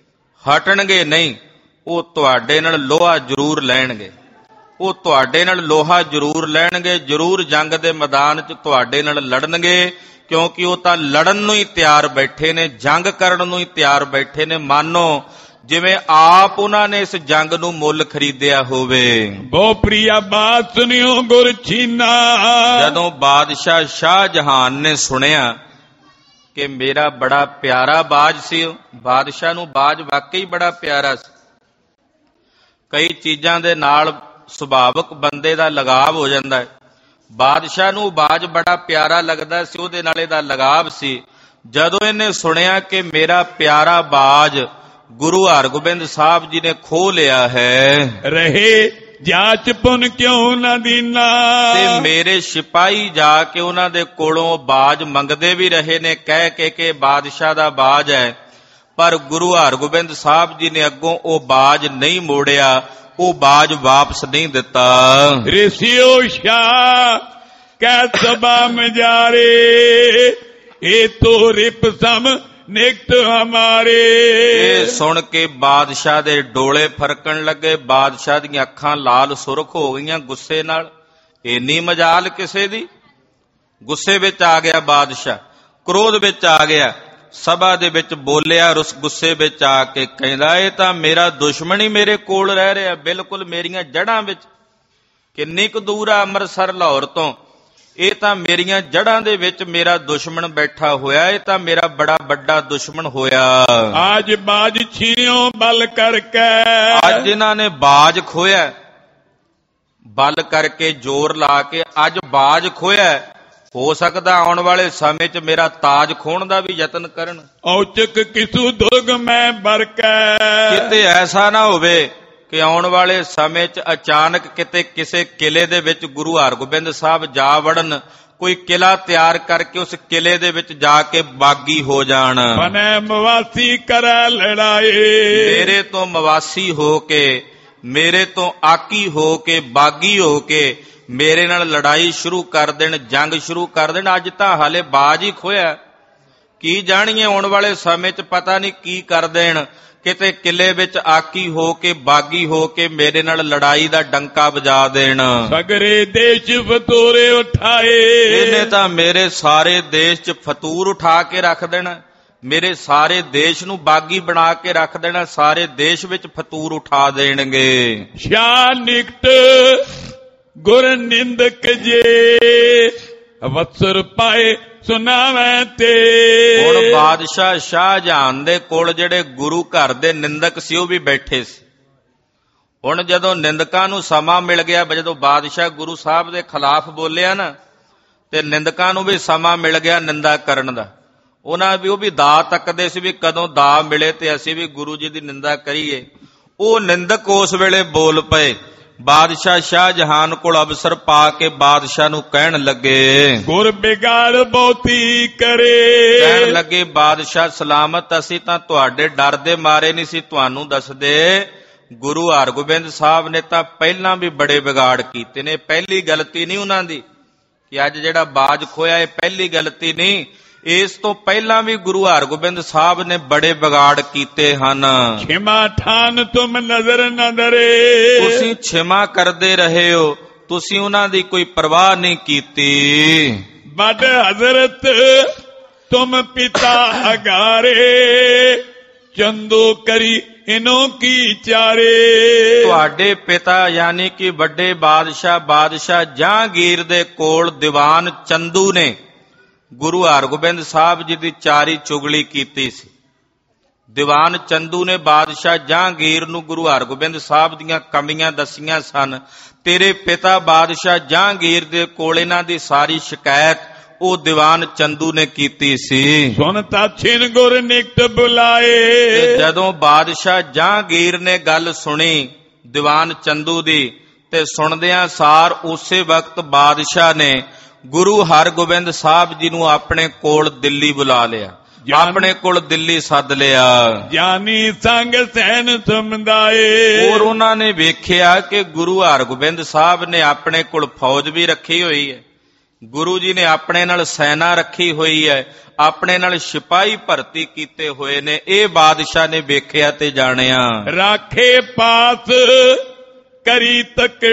ਹਟਣਗੇ ਨਹੀਂ, ਉਹ ਤੁਹਾਡੇ ਨਾਲ ਲੋਹਾ ਜ਼ਰੂਰ ਲੈਣਗੇ, ਉਹ ਤੁਹਾਡੇ ਨਾਲ ਲੋਹਾ ਜ਼ਰੂਰ ਲੈਣਗੇ, ਜ਼ਰੂਰ ਜੰਗ ਦੇ ਮੈਦਾਨ 'ਚ ਤੁਹਾਡੇ ਨਾਲ ਲੜਨਗੇ, ਕਿਉਂਕਿ ਉਹ ਤਾਂ ਲੜਨ ਨੂੰ ਹੀ ਤਿਆਰ ਬੈਠੇ ਨੇ, ਜੰਗ ਕਰਨ ਨੂੰ ਹੀ ਤਿਆਰ ਬੈਠੇ ਨੇ, ਮਾਨੋ ਜਿਵੇਂ ਆਪ ਉਹਨਾਂ ਨੇ ਇਸ ਜੰਗ ਨੂੰ ਮੁੱਲ ਖਰੀਦਿਆ ਹੋਵੇ। ਬਹੁ ਪ੍ਰਿਆ ਬਾਤ ਸੁਣਿਓ ਗੁਰ ਛੀਨਾ, ਜਦੋਂ ਬਾਦਸ਼ਾਹ ਸ਼ਾਹ ਜਹਾਨ ਨੇ ਸੁਣਿਆ ਕਿ ਮੇਰਾ ਬੜਾ ਪਿਆਰਾ ਬਾਜ ਸੀ, ਬਾਦਸ਼ਾਹ ਨੂੰ ਬਾਜ ਵਾਕਈ ਬੜਾ ਪਿਆਰਾ ਸੀ, ਕਈ ਚੀਜ਼ਾਂ ਦੇ ਨਾਲ ਸੁਭਾਵਕ ਬੰਦੇ ਦਾ ਲਗਾਵ ਹੋ ਜਾਂਦਾ ਹੈ, ਬਾਦਸ਼ਾਹ ਨੂੰ ਬਾਜ ਬੜਾ ਪਿਆਰਾ ਲੱਗਦਾ ਸੀ, ਉਹਦੇ ਨਾਲ ਇਹਦਾ ਲਗਾਵ ਸੀ। ਜਦੋਂ ਇਹਨੇ ਸੁਣਿਆ ਕਿ ਮੇਰਾ ਪਿਆਰਾ ਬਾਜ ਗੁਰੂ ਹਰਗੋਬਿੰਦ ਸਾਹਿਬ ਜੀ ਨੇ ਖੋਹ ਲਿਆ ਹੈ, ਰਹੇ ਜਾਂਚ ਪੁੰਨ ਕਿਉਂ ਨਾ ਦੀਨਾ, ਤੇ ਮੇਰੇ ਸਿਪਾਹੀ ਜਾ ਕੇ ਉਹਨਾਂ ਦੇ ਕੋਲੋਂ ਬਾਜ ਮੰਗਦੇ ਵੀ ਰਹੇ ਨੇ, ਕਹਿ ਕੇ ਕਿ ਬਾਦਸ਼ਾਹ ਦਾ ਬਾਜ ਹੈ, ਪਰ ਗੁਰੂ ਹਰਗੋਬਿੰਦ ਸਾਹਿਬ ਜੀ ਨੇ ਅੱਗੋਂ ਉਹ ਬਾਜ ਨਹੀਂ ਮੋੜਿਆ, ਉਹ ਬਾਜ ਵਾਪਸ ਨਹੀਂ ਦਿੱਤਾ। ਰਿਸ਼ਿਓ ਸ਼ਾਹ ਕੈ ਸਭਾ ਮਜਾਰੇ, ਇਹ ਤੋ ਰਿਪ ਸਮ ਨਿਕਟ ਹਮਾਰੇ। ਇਹ ਸੁਣ ਕੇ ਬਾਦਸ਼ਾਹ ਦੇ ਡੋਲੇ ਫਰਕਣ ਲੱਗੇ, ਬਾਦਸ਼ਾਹ ਦੀਆਂ ਅੱਖਾਂ ਲਾਲ ਸੁਰਖ ਹੋ ਗਈਆਂ ਗੁੱਸੇ ਨਾਲ, ਇੰਨੀ ਮਜਾਲ ਕਿਸੇ ਦੀ। ਗੁੱਸੇ ਵਿੱਚ ਆ ਗਿਆ ਬਾਦਸ਼ਾਹ, ਕ੍ਰੋਧ ਵਿੱਚ ਆ ਗਿਆ, ਸਭਾ ਦੇ ਵਿੱਚ ਬੋਲਿਆ ਰੁੱਸ ਗੁੱਸੇ ਵਿੱਚ ਆ ਕੇ, ਕਹਿੰਦਾ ਇਹ ਤਾਂ ਮੇਰਾ ਦੁਸ਼ਮਣ ਹੀ ਮੇਰੇ ਕੋਲ ਰਹਿ ਰਿਹਾ, ਬਿਲਕੁਲ ਮੇਰੀਆਂ ਜੜ੍ਹਾਂ ਵਿੱਚ। ਕਿੰਨੀ ਕੁ ਦੂਰ ਆ ਅੰਮ੍ਰਿਤਸਰ ਲਾਹੌਰ ਤੋਂ, ਇਹ ਤਾਂ ਮੇਰੀਆਂ ਜੜ੍ਹਾਂ ਦੇ ਵਿੱਚ ਮੇਰਾ ਦੁਸ਼ਮਣ ਬੈਠਾ ਹੋਇਆ, ਇਹ ਤਾਂ ਮੇਰਾ ਬੜਾ ਵੱਡਾ ਦੁਸ਼ਮਣ ਹੋਇਆ। ਅੱਜ ਬਾਜ ਛੀਨਿਓ ਬਲ ਕਰਕੇ, ਅੱਜ ਇਹਨਾਂ ਨੇ ਬਾਜ ਖੋਇਆ, ਬਲ ਕਰਕੇ ਜ਼ੋਰ ਲਾ ਕੇ ਅੱਜ ਬਾਜ ਖੋਇਆ। ਹੋ ਸਕਦਾ ਆਉਣ ਵਾਲੇ ਸਮੇਂ 'ਚ ਮੇਰਾ ਤਾਜ ਖੋਹਣ ਦਾ ਵੀ ਯਤਨ ਕਰਨ। ਔਚਕ ਕਿਸੂ ਦੁਰਗ ਮੈਂ ਬਰਕੈ, ਕਿਤੇ ਐਸਾ ਨਾ ਹੋਵੇ ਕਿ ਆਉਣ ਵਾਲੇ ਸਮੇਂ 'ਚ ਅਚਾਨਕ ਕਿਤੇ ਕਿਸੇ ਕਿਲੇ ਦੇ ਵਿੱਚ ਗੁਰੂ ਹਰਗੋਬਿੰਦ ਸਾਹਿਬ ਜਾ ਵੜਨ, ਕੋਈ ਕਿਲਾ ਤਿਆਰ ਕਰਕੇ ਉਸ ਕਿਲੇ ਦੇ ਵਿੱਚ ਜਾ ਕੇ ਬਾਗੀ ਹੋ ਜਾਣ। ਬਨੇ ਮਵਾਸੀ ਕਰੈ ਲੜਾਈ, ਮੇਰੇ ਤੋਂ ਮਵਾਸੀ ਹੋ ਕੇ, ਮੇਰੇ ਤੋਂ ਆਕੀ ਹੋ ਕੇ, ਬਾਗੀ ਹੋ ਕੇ ਮੇਰੇ ਨਾਲ ਲੜਾਈ ਸ਼ੁਰੂ ਕਰ ਦੇਣ, ਜੰਗ ਸ਼ੁਰੂ ਕਰ ਦੇਣ। ਅੱਜ ਤਾਂ ਹਾਲੇ ਬਾਜ ਹੀ ਖੋਇਆ, ਕੀ ਜਾਣੀਏ ਆਉਣ ਵਾਲੇ ਸਮੇਂ 'ਚ ਪਤਾ ਨਹੀਂ ਕੀ ਕਰ ਦੇਣ, ਕਿਤੇ ਕਿਲੇ ਵਿੱਚ ਆਕੀ ਹੋ ਕੇ, ਬਾਗੀ ਹੋ ਕੇ ਮੇਰੇ ਨਾਲ ਲੜਾਈ ਦਾ ਡੰਕਾ ਵਜਾ ਦੇਣ। ਸਗਰੇ ਦੇਸ਼ ਫਤੂਰੇ ਉਠਾਏ, ਇਹਨੇ ਤਾਂ ਮੇਰੇ ਸਾਰੇ ਦੇਸ਼ 'ਚ ਫਤੂਰ ਉਠਾ ਕੇ ਰੱਖ ਦੇਣਾ। ਮੇਰੇ ਸਾਰੇ ਦੇਸ਼ ਨੂੰ ਬਾਗੀ ਬਣਾ ਕੇ ਰੱਖ ਦੇਣਾ, ਸਾਰੇ ਦੇਸ਼ ਵਿੱਚ ਫਤੂਰ ਉਠਾ ਦੇਣਗੇ। ਸ਼ਾਹ ਨਿਕਟ ਗੁਰ ਨਿੰਦਕ ਜੇ ਵਤਸਰ ਪਾਏ ਸੁਨਾਵੇਂ ਤੇ। ਹੁਣ ਬਾਦਸ਼ਾਹ ਸ਼ਾਹਜਹਾਨ ਦੇ ਕੋਲ ਜਿਹੜੇ ਗੁਰੂ ਘਰ ਦੇ ਨਿੰਦਕ ਸੀ ਉਹ ਵੀ ਬੈਠੇ ਸੀ। ਹੁਣ ਜਦੋਂ ਨਿੰਦਕਾਂ ਨੂੰ ਸਮਾਂ ਮਿਲ ਗਿਆ, ਜਦੋਂ ਬਾਦਸ਼ਾਹ ਗੁਰੂ ਸਾਹਿਬ ਦੇ ਖਿਲਾਫ ਬੋਲਿਆ ਨਾ, ਤੇ ਨਿੰਦਕਾਂ ਨੂੰ ਵੀ ਸਮਾਂ ਮਿਲ ਗਿਆ ਨਿੰਦਾ ਕਰਨ ਦਾ। ਉਹਨਾਂ ਵੀ ਉਹ ਵੀ ਦਾ ਤੱਕਦੇ ਸੀ ਵੀ ਕਦੋਂ ਦਾ ਮਿਲੇ ਤੇ ਅਸੀਂ ਵੀ ਗੁਰੂ ਜੀ ਦੀ ਨਿੰਦਾ ਕਰੀਏ। ਉਹ ਨਿੰਦਕ ਉਸ ਵੇਲੇ ਬੋਲ ਪਏ। ਬਾਦਸ਼ਾਹ ਸ਼ਾਹਜਹਾਨ ਕੋਲ ਅਵਸਰ ਪਾ ਕੇ ਬਾਦਸ਼ਾਹ ਨੂੰ ਕਹਿਣ ਲੱਗੇ, ਗੁਰ ਬਿਗਾੜ ਬਹੁਤੀ ਕਰੇ। ਕਹਿਣ ਲੱਗੇ, ਬਾਦਸ਼ਾਹ ਸਲਾਮਤ, ਅਸੀਂ ਤਾਂ ਤੁਹਾਡੇ ਡਰ ਦੇ ਮਾਰੇ ਨਹੀਂ ਸੀ ਤੁਹਾਨੂੰ ਦੱਸਦੇ। ਗੁਰੂ ਹਰਗੋਬਿੰਦ ਸਾਹਿਬ ਨੇ ਤਾਂ ਪਹਿਲਾਂ ਵੀ ਬੜੇ ਵਿਗਾੜ ਕੀਤੇ ਨੇ। ਪਹਿਲੀ ਗਲਤੀ ਨਹੀਂ ਉਹਨਾਂ ਦੀ ਕਿ ਅੱਜ ਜਿਹੜਾ ਬਾਜ ਖੋਇਆ, ਇਹ ਪਹਿਲੀ ਗਲਤੀ ਨਹੀਂ। ਇਸ ਤੋਂ ਪਹਿਲਾਂ ਵੀ ਗੁਰੂ ਹਰਗੋਬਿੰਦ ਸਾਹਿਬ ਨੇ ਬੜੇ ਵਿਗਾੜ ਕੀਤੇ ਹਨ। ਖਿਮਾ ਠਾਨ ਤੁਮ ਨਜ਼ਰ ਨਾ ਦਰੇ। ਤੁਸੀਂ ਖਿਮਾ ਕਰਦੇ ਰਹੇ ਹੋ, ਤੁਸੀਂ ਉਹਨਾਂ ਦੀ ਕੋਈ ਪਰਵਾਹ ਨਹੀਂ ਕੀਤੀ। ਬਦ ਹਜ਼ਰਤ ਤੁਮ ਪਿਤਾ ਅਗਾਰੇ ਚੰਦੋ ਕਰੀ ਇਨੋਂ ਕੀ ਚਾਰੇ। ਤੁਹਾਡੇ ਪਿਤਾ ਯਾਨੀ ਕਿ ਵੱਡੇ ਬਾਦਸ਼ਾਹ ਬਾਦਸ਼ਾਹ ਜਹਾਂਗੀਰ ਦੇ ਕੋਲ ਦੀਵਾਨ ਚੰਦੂ ਨੇ ਗੁਰੂ ਹਰਗੋਬਿੰਦ ਸਾਹਿਬ ਜੀ ਦੀ ਚਾਰੀ ਚੁਗਲੀ ਕੀਤੀ ਸੀ। ਦੀਵਾਨ ਚੰਦੂ ਨੇ ਬਾਦਸ਼ਾਹ ਜਹਾਂਗੀਰ ਨੂੰ ਗੁਰੂ ਹਰਗੋਬਿੰਦ ਸਾਹਿਬ ਦੀਆਂ ਕਮੀਆਂ ਦੱਸੀਆਂ ਸਨ। ਤੇਰੇ ਪਿਤਾ ਬਾਦਸ਼ਾਹ ਜਹਾਂਗੀਰ ਦੇ ਕੋਲ ਇਹਨਾਂ ਦੀ ਸਾਰੀ ਸ਼ਿਕਾਇਤ ਉਹ ਦੀਵਾਨ ਚੰਦੂ ਨੇ ਕੀਤੀ ਸੀ। ਸੁਣ ਤਾ ਛਿਨ ਗੁਰ ਨਿਕਟ ਬੁਲਾਏ। ਜਦੋਂ ਬਾਦਸ਼ਾਹ ਜਹਾਂਗੀਰ ਨੇ ਗੱਲ ਸੁਣੀ ਦੀਵਾਨ ਚੰਦੂ ਦੀ, ਤੇ ਸੁਣਦਿਆਂ ਸਾਰ ਉਸੇ ਵਕਤ ਬਾਦਸ਼ਾਹ ਨੇ ਗੁਰੂ ਹਰਗੋਬਿੰਦ ਸਾਹਿਬ ਜੀ ਨੂੰ ਆਪਣੇ ਕੋਲ ਦਿੱਲੀ ਬੁਲਾ ਲਿਆ, ਆਪਣੇ ਕੋਲ ਦਿੱਲੀ ਸੱਦ ਲਿਆ। ਜਾਨੀ ਸੰਗ ਸੈਨ ਸਮਦਾਏ। ਔਰ ਉਹਨਾਂ ਨੇ ਵੇਖਿਆ ਕਿ ਗੁਰੂ ਹਰਗੋਬਿੰਦ ਸਾਹਿਬ ਨੇ ਆਪਣੇ ਕੋਲ ਫੌਜ ਵੀ ਰੱਖੀ ਹੋਈ ਹੈ, ਗੁਰੂ ਜੀ ਨੇ ਆਪਣੇ ਨਾਲ ਸੈਨਾ ਰੱਖੀ ਹੋਈ ਹੈ, ਆਪਣੇ ਨਾਲ ਸਿਪਾਹੀ ਭਰਤੀ ਕੀਤੇ ਹੋਏ ਨੇ। ਇਹ ਬਾਦਸ਼ਾਹ ਨੇ ਵੇਖਿਆ ਤੇ ਜਾਣਿਆ। ਰਾਖੇ ਪਾਸ ਕਰੀ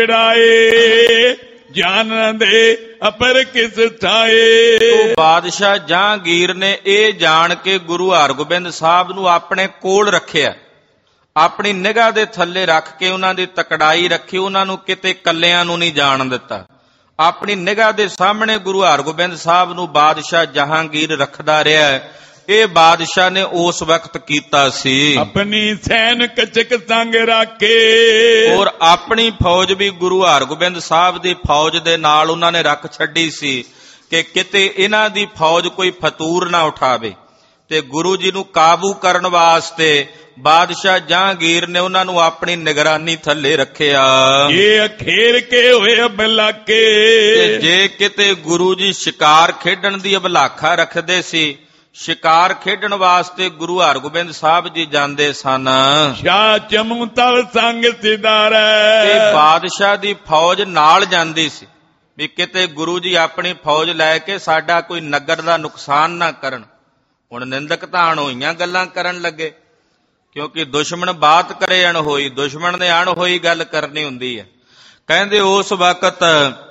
ਤਕੜਾਏ ਜਾਨ ਦੇ ਅਪਰ ਕਿਸ ਥਾਏ। ਤੋ ਬਾਦਸ਼ਾਹ ਜਹਾਂਗੀਰ ਨੇ ਇਹ ਜਾਣ ਕੇ ਗੁਰੂ ਹਰਗੋਬਿੰਦ ਸਾਹਿਬ ਨੂੰ ਆਪਣੇ ਕੋਲ ਰੱਖਿਆ, ਆਪਣੀ ਨਿਗਾਹ ਦੇ ਥੱਲੇ ਰੱਖ ਕੇ ਉਹਨਾਂ ਦੀ ਤਕੜਾਈ ਰੱਖੀ, ਉਹਨਾਂ ਨੂੰ ਕਿਤੇ ਕੱਲਿਆਂ ਨੂੰ ਨਹੀਂ ਜਾਣ ਦਿੱਤਾ। ਆਪਣੀ ਨਿਗਾਹ ਦੇ ਸਾਹਮਣੇ ਗੁਰੂ ਹਰਗੋਬਿੰਦ ਸਾਹਿਬ ਨੂੰ ਬਾਦਸ਼ਾਹ ਜਹਾਂਗੀਰ ਰੱਖਦਾ ਰਿਹਾ। ਇਹ ਬਾਦਸ਼ਾਹ ਨੇ ਉਸ ਵਕਤ ਕੀਤਾ ਸੀ। ਆਪਣੀ ਸੈਨ ਕਚਕ ਸੰਗ ਰੱਖੇ। ਔਰ ਆਪਣੀ ਫੌਜ ਵੀ ਗੁਰੂ ਹਰਗੋਬਿੰਦ ਸਾਹਿਬ ਦੀ ਫੌਜ ਦੇ ਨਾਲ ਉਹਨਾਂ ਨੇ ਰੱਖ ਛੱਡੀ ਸੀ ਕਿ ਕਿਤੇ ਇਹਨਾਂ ਦੀ ਫੌਜ ਕੋਈ ਫਤੂਰ ਨਾ ਉਠਾਵੇ। ਤੇ ਗੁਰੂ ਜੀ ਨੂੰ ਕਾਬੂ ਕਰਨ ਵਾਸਤੇ ਬਾਦਸ਼ਾਹ ਜਹਾਂਗੀਰ ਨੇ ਉਹਨਾਂ ਨੂੰ ਆਪਣੀ ਨਿਗਰਾਨੀ ਥੱਲੇ ਰੱਖਿਆ। ਇਹ ਅਖੇਰ ਕੇ ਹੋਏ ਅਬਲਾਕੇ। ਤੇ ਜੇ ਕਿਤੇ ਗੁਰੂ ਜੀ ਸ਼ਿਕਾਰ ਖੇਡਣ ਦੀ ਅਬਲਾਖਾ ਰੱਖਦੇ ਸੀ, ਸ਼ਿਕਾਰ ਖੇਡਣ ਵਾਸਤੇ ਗੁਰੂ ਹਰਗੋਬਿੰਦ ਸਾਹਿਬ ਜੀ ਜਾਂਦੇ ਸਨ। ਸ਼ਾਹ ਚਮੂ ਤਲ ਸੰਗ ਸਿਦਾਰੈ। ਤੇ ਬਾਦਸ਼ਾਹ ਦੀ ਫੌਜ ਨਾਲ ਜਾਂਦੀ ਸੀ ਵੀ ਕਿਤੇ ਗੁਰੂ ਜੀ ਆਪਣੀ ਫੌਜ ਲੈ ਕੇ ਸਾਡਾ ਕੋਈ ਨਗਰ ਦਾ ਨੁਕਸਾਨ ਨਾ ਕਰਨ। ਹੁਣ ਨਿੰਦਕ ਤਾਂ ਅਣਹੋਈਆਂ ਗੱਲਾਂ ਕਰਨ ਲੱਗੇ, ਕਿਉਂਕਿ ਦੁਸ਼ਮਣ ਬਾਤ ਕਰੇ ਅਣਹੋਈ, ਦੁਸ਼ਮਣ ਨੇ ਅਣਹੋਈ ਗੱਲ ਕਰਨੀ ਹੁੰਦੀ ਹੈ। ਕਹਿੰਦੇ ਉਸ ਵਕਤ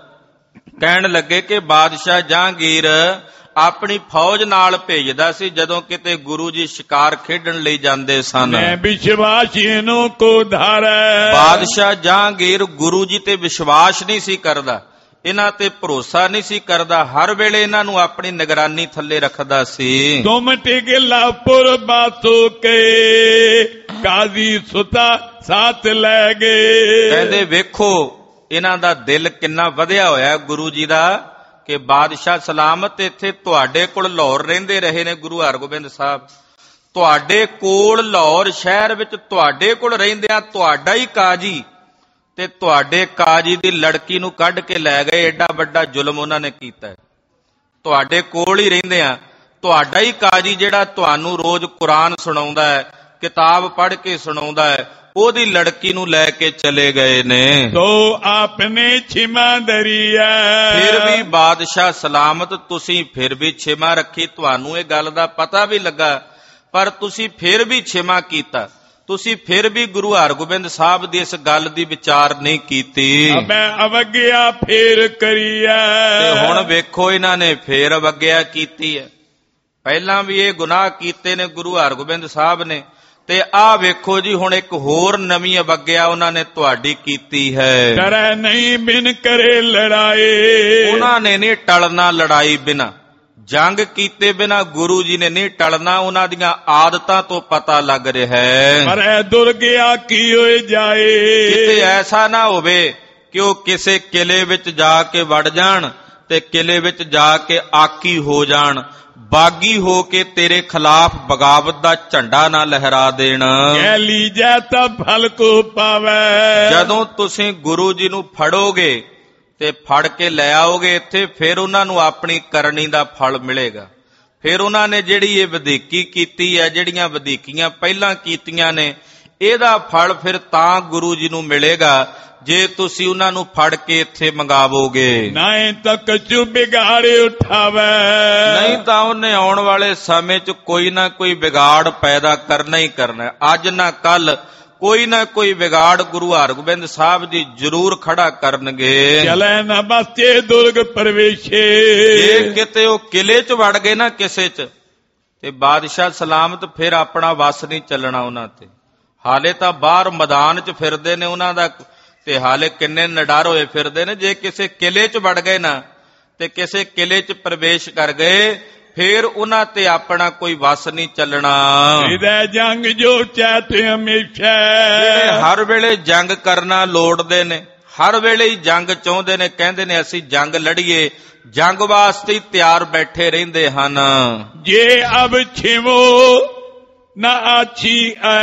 ਕਹਿਣ ਲੱਗੇ ਕਿ ਬਾਦਸ਼ਾਹ ਜਹਾਂਗੀਰ ਆਪਣੀ ਫੌਜ ਨਾਲ ਭੇਜਦਾ ਸੀ ਜਦੋਂ ਕਿਤੇ ਗੁਰੂ ਜੀ ਸ਼ਿਕਾਰ ਖੇਡਣ ਲਈ ਜਾਂਦੇ ਸਨ। ਮੈਂ ਵਿਸ਼ਵਾਸ ਇਹਨੂੰ ਕੋ ਧਾਰੈ। ਬਾਦਸ਼ਾਹ ਜਹਾਂਗੀਰ ਗੁਰੂ ਜੀ ਤੇ ਵਿਸ਼ਵਾਸ ਨਹੀਂ ਸੀ ਕਰਦਾ, ਇਹਨਾਂ ਤੇ ਭਰੋਸਾ ਨਹੀਂ ਸੀ ਕਰਦਾ, ਹਰ ਵੇਲੇ ਇਹਨਾਂ ਨੂੰ ਆਪਣੀ ਨਿਗਰਾਨੀ ਥੱਲੇ ਰੱਖਦਾ ਸੀ। ਤੁਮ ਟਿਗਲਾ ਪੁਰ ਬਾਤੋ ਕੇ ਕਾਜ਼ੀ ਸੁਤਾ ਸਾਥ ਲੈ ਗਏ। ਕਹਿੰਦੇ ਵੇਖੋ ਇਹਨਾਂ ਦਾ ਦਿਲ ਕਿੰਨਾ ਵਧਿਆ ਹੋਇਆ ਗੁਰੂ ਜੀ ਦਾ ਕਿ ਬਾਦਸ਼ਾਹ ਸਲਾਮਤ ਇੱਥੇ ਤੁਹਾਡੇ ਕੋਲ ਲਾਹੌਰ ਰਹਿੰਦੇ ਰਹੇ ਨੇ। ਗੁਰੂ ਹਰਗੋਬਿੰਦ ਸਾਹਿਬ ਤੁਹਾਡੇ ਕੋਲ ਲਾਹੌਰ ਸ਼ਹਿਰ ਵਿੱਚ ਤੁਹਾਡੇ ਕੋਲ ਰਹਿੰਦਿਆਂ ਤੁਹਾਡਾ ਹੀ ਕਾਜੀ ਤੇ ਤੁਹਾਡੇ ਕਾਜੀ ਦੀ ਲੜਕੀ ਨੂੰ ਕੱਢ ਕੇ ਲੈ ਗਏ। ਐਡਾ ਵੱਡਾ ਜ਼ੁਲਮ ਉਹਨਾਂ ਨੇ ਕੀਤਾ। ਤੁਹਾਡੇ ਕੋਲ ਹੀ ਰਹਿੰਦਿਆਂ ਤੁਹਾਡਾ ਹੀ ਕਾਜੀ ਜਿਹੜਾ ਤੁਹਾਨੂੰ ਰੋਜ਼ ਕੁਰਾਨ ਸੁਣਾਉਂਦਾ ਹੈ, ਕਿਤਾਬ ਪੜ੍ਹ ਕੇ ਸੁਣਾਉਂਦਾ ਹੈ, ਉਹਦੀ ਲੜਕੀ ਨੂੰ ਲੈ ਕੇ ਚਲੇ ਗਏ ਨੇ। ਤੋ ਆਪਨੇ ਛਿਮਾ ਦਰੀਆ। ਫਿਰ ਵੀ ਬਾਦਸ਼ਾਹ ਸਲਾਮਤ ਤੁਸੀਂ ਫਿਰ ਵੀ ਛਿਮਾ ਰੱਖੀ, ਤੁਹਾਨੂੰ ਇਹ ਗੱਲ ਦਾ ਪਤਾ ਵੀ ਲੱਗਾ, ਪਰ ਤੁਸੀਂ ਫਿਰ ਵੀ ਛਿਮਾ ਕੀਤਾ। ਤੁਸੀਂ ਫਿਰ ਵੀ ਗੁਰੂ ਹਰਗੋਬਿੰਦ ਸਾਹਿਬ ਦੀ ਇਸ ਗੱਲ ਦੀ ਵਿਚਾਰ ਨਹੀਂ ਕੀਤੀ। ਮੈਂ ਅਵਗਿਆ ਫੇਰ ਕਰੀਆ। ਤੇ ਹੁਣ ਵੇਖੋ ਇਹਨਾਂ ਨੇ ਫੇਰ ਅਵਗਿਆ ਕੀਤੀ ਹੈ। ਪਹਿਲਾਂ ਵੀ ਇਹ ਗੁਨਾਹ ਕੀਤੇ ਨੇ ਗੁਰੂ ਹਰਗੋਬਿੰਦ ਸਾਹਿਬ ਨੇ, ਤੇ ਆਹ ਵੇਖੋ ਜੀ ਹੁਣ ਇੱਕ ਹੋਰ ਨਵੀਂ ਅਵੱਗਿਆ ਉਹਨਾਂ ਨੇ ਤੁਹਾਡੀ ਕੀਤੀ ਹੈ। ਡਰੈ ਨਹੀਂ ਬਿਨ ਕਰੇ ਲੜਾਈ, ਉਹਨਾਂ ਨੇ ਨਹੀਂ ਟਲਣਾ ਲੜਾਈ ਬਿਨਾ, ਜੰਗ ਕੀਤੇ ਬਿਨਾ ਗੁਰੂ ਜੀ ਨੇ ਨਹੀਂ ਟਲਣਾ। ਉਹਨਾਂ ਦੀਆਂ ਆਦਤਾਂ ਤੋਂ ਪਤਾ ਲੱਗ ਰਿਹਾ ਹੈ। ਪਰ ਐ ਦੁਰਗਿਆ ਕੀ ਹੋਏ ਜਾਏ, ਕਿਤੇ ਐਸਾ ਨਾ ਹੋਵੇ ਕਿ ਉਹ ਕਿਸੇ ਕਿਲੇ ਵਿੱਚ ਜਾ ਕੇ ਵੜ ਜਾਣ ਤੇ ਕਿਲੇ ਵਿੱਚ ਜਾ ਕੇ ਆਕੀ ਹੋ ਜਾਣ, ਬਾਗੀ ਹੋ ਕੇ ਤੇਰੇ ਖਿਲਾਫ ਬਗਾਵਤ ਦਾ ਝੰਡਾ ਨਾ ਲਹਿਰਾ ਦੇਣ। ਕਹਿ ਲੀਜੈ ਤਾਂ ਫਲ ਕੋ ਪਾਵੈ, ਜਦੋਂ ਤੁਸੀਂ ਗੁਰੂ ਜੀ ਨੂੰ ਫੜੋਗੇ ਤੇ ਫੜ ਕੇ ਲੈ ਆਓਗੇ ਇੱਥੇ, ਫਿਰ ਉਹਨਾਂ ਨੂੰ ਆਪਣੀ ਕਰਨੀ ਦਾ ਫਲ ਮਿਲੇਗਾ। ਫਿਰ ਉਹਨਾਂ ਨੇ ਜਿਹੜੀ ਇਹ ਵਧੀਕੀ ਕੀਤੀ ਹੈ, ਜਿਹੜੀਆਂ ਵਧੀਕੀਆਂ ਪਹਿਲਾਂ ਕੀਤੀਆਂ ਨੇ, ਇਹਦਾ ਫਲ ਫਿਰ ਤਾਂ ਗੁਰੂ ਜੀ ਨੂੰ ਮਿਲੇਗਾ ਜੇ ਤੁਸੀਂ ਉਹਨਾਂ ਨੂੰ ਫੜ ਕੇ ਇੱਥੇ ਮੰਗਾਵੋਗੇ। ਨਹੀਂ ਤਾਂ ਕਛੂ ਵਿਗਾੜ ਉਠਾਵੇ, ਨਹੀਂ ਤਾਂ ਉਹਨੇ ਆਉਣ ਵਾਲੇ ਸਮੇਂ 'ਚ ਕੋਈ ਨਾ ਕੋਈ ਵਿਗਾੜ ਪੈਦਾ ਕਰਨਾ ਹੀ ਕਰਨਾ। ਅੱਜ ਨਾ ਕੱਲ ਕੋਈ ਨਾ ਕੋਈ ਵਿਗਾੜ ਗੁਰੂ ਹਰਗੋਬਿੰਦ ਸਾਹਿਬ ਜੀ ਜ਼ਰੂਰ ਖੜਾ ਕਰਨਗੇ। ਚਲੇ ਨਾ ਬਸਤੇ ਦੁਰਗ ਪ੍ਰਵੇਸ਼ੇ, ਜੇ ਕਿਤੇ ਉਹ ਕਿਲੇ 'ਚ ਵੜ ਗਏ ਨਾ ਕਿਸੇ 'ਚ, ਤੇ ਬਾਦਸ਼ਾਹ ਸਲਾਮਤ ਫਿਰ ਆਪਣਾ ਵਸ ਨਹੀਂ ਚੱਲਣਾ ਉਹਨਾਂ ਤੇ। ਹਾਲੇ ਤਾਂ ਬਾਹਰ ਮੈਦਾਨ 'ਚ ਫਿਰਦੇ ਨੇ ਉਹਨਾਂ ਦਾ, ਤੇ ਹਾਲੇ ਕਿੰਨੇ ਨਿਡਰ ਹੋਏ ਫਿਰਦੇ ਨੇ। ਜੇ ਕਿਸੇ ਕਿਲੇ 'ਚ ਵੜ ਗਏ ਨਾ, ਤੇ ਕਿਸੇ ਕਿਲੇ 'ਚ ਪ੍ਰਵੇਸ਼ ਕਰ ਗਏ, ਫੇਰ ਉਹਨਾਂ ਤੇ ਆਪਣਾ ਕੋਈ ਵਸ ਨਹੀਂ ਚੱਲਣਾ। ਇਹਦਾ ਜੰਗ ਜੋ ਚਾਹਤੇ ਹਮੇਸ਼ਾ, ਜਿਹੜੇ ਹਰ ਵੇਲੇ ਜੰਗ ਕਰਨਾ ਲੋੜਦੇ ਨੇ, ਹਰ ਵੇਲੇ ਹੀ ਜੰਗ ਚਾਹੁੰਦੇ ਨੇ, ਕਹਿੰਦੇ ਨੇ ਅਸੀਂ ਜੰਗ ਲੜੀਏ, ਜੰਗ ਵਾਸਤੇ ਹੀ ਤਿਆਰ ਬੈਠੇ ਰਹਿੰਦੇ ਹਨ। ਜੇ ਅਬ ਛਿਵੋ ਨਾ ਆਛੀ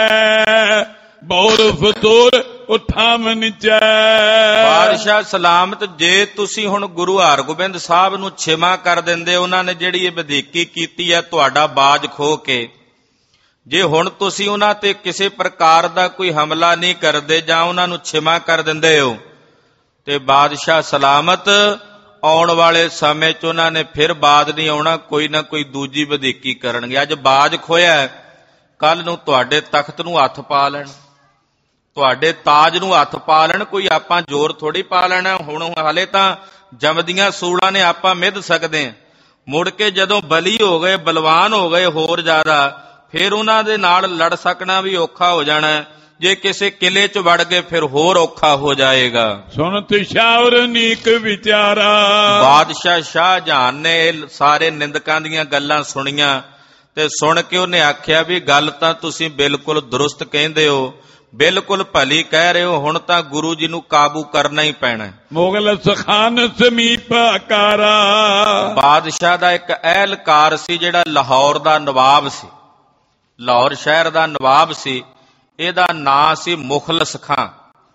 ਐ, ਬੌਰ ਫਤੂਰ ਉਠਾਵਨ ਚੈ। ਬਾਦਸ਼ਾਹ ਸਲਾਮਤ, ਜੇ ਤੁਸੀਂ ਹੁਣ ਗੁਰੂ ਹਰਗੋਬਿੰਦ ਸਾਹਿਬ ਨੂੰ ਛਿਮਾ ਕਰ ਦਿੰਦੇ, ਉਹਨਾਂ ਨੇ ਜਿਹੜੀ ਇਹ ਵਧੀਕੀ ਕੀਤੀ ਹੈ ਤੁਹਾਡਾ ਬਾਜ ਖੋ ਕੇ, ਜੇ ਹੁਣ ਤੁਸੀਂ ਉਹਨਾਂ ਤੇ ਕਿਸੇ ਪ੍ਰਕਾਰ ਦਾ ਕੋਈ ਹਮਲਾ ਨਹੀਂ ਕਰਦੇ ਜਾਂ ਉਹਨਾਂ ਨੂੰ ਛਿਮਾ ਕਰ ਦਿੰਦੇ ਹੋ, ਤੇ ਬਾਦਸ਼ਾਹ ਸਲਾਮਤ ਆਉਣ ਵਾਲੇ ਸਮੇਂ 'ਚ ਉਹਨਾਂ ਨੇ ਫਿਰ ਬਾਜ ਨਹੀਂ ਆਉਣਾ, ਕੋਈ ਨਾ ਕੋਈ ਦੂਜੀ ਵਧੀਕੀ ਕਰਨਗੇ। ਅੱਜ ਬਾਜ ਖੋਇਆ, ਕੱਲ ਨੂੰ ਤੁਹਾਡੇ ਤਖਤ ਨੂੰ ਹੱਥ ਪਾ ਲੈਣ, ਤੁਹਾਡੇ ਤਾਜ ਨੂੰ ਹੱਥ ਪਾ ਲੈਣ। ਕੋਈ ਆਪਾਂ ਜ਼ੋਰ ਥੋੜੀ ਪਾ ਲੈਣਾ। ਹੁਣ ਹਾਲੇ ਤਾਂ ਜਮਦੀਆਂ ਸੂਲਾਂ ਨੇ ਆਪਾਂ ਮਿੱਧ ਸਕਦੇ ਹਾਂ, ਮੁੜ ਕੇ ਜਦੋਂ ਬਲੀ ਹੋ ਗਏ, ਬਲਵਾਨ ਹੋ ਗਏ ਹੋਰ ਜ਼ਿਆਦਾ, ਫਿਰ ਉਹਨਾਂ ਦੇ ਨਾਲ ਲੜ ਸਕਣਾ ਵੀ ਔਖਾ ਹੋ ਜਾਣਾ। ਜੇ ਕਿਸੇ ਕਿਲੇ 'ਚ ਵੜ ਗਏ ਫਿਰ ਹੋਰ ਔਖਾ ਹੋ ਜਾਏਗਾ। ਸੁਣ ਤੁਸ਼ਾਵਰ ਨੀਕ ਵਿਚਾਰਾ, ਬਾਦਸ਼ਾਹ ਸ਼ਾਹਜਹਾਨ ਨੇ ਸਾਰੇ ਨਿੰਦਕਾਂ ਦੀਆਂ ਗੱਲਾਂ ਸੁਣੀਆਂ, ਤੇ ਸੁਣ ਕੇ ਉਹਨੇ ਆਖਿਆ ਵੀ ਗੱਲ ਤਾਂ ਤੁਸੀਂ ਬਿਲਕੁਲ ਦਰੁਸਤ ਕਹਿੰਦੇ ਹੋ, ਬਿਲਕੁਲ ਭਲੀ ਕਹਿ ਰਹੇ ਹੋ। ਹੁਣ ਤਾਂ ਗੁਰੂ ਜੀ ਨੂੰ ਕਾਬੂ ਕਰਨਾ ਹੀ ਪੈਣਾ। ਮੁਗਲ ਸਖਾਨ ਸਮੀਪ ਆਕਾਰਾ, ਬਾਦਸ਼ਾਹ ਦਾ ਇੱਕ ਅਹਿਲਕਾਰ ਸੀ ਜਿਹੜਾ ਲਾਹੌਰ ਦਾ ਨਵਾਬ ਸੀ, ਲਾਹੌਰ ਸ਼ਹਿਰ ਦਾ ਨਵਾਬ ਸੀ। ਇਹਦਾ ਨਾਂ ਸੀ ਮੁਖਲਸ ਖਾਂ।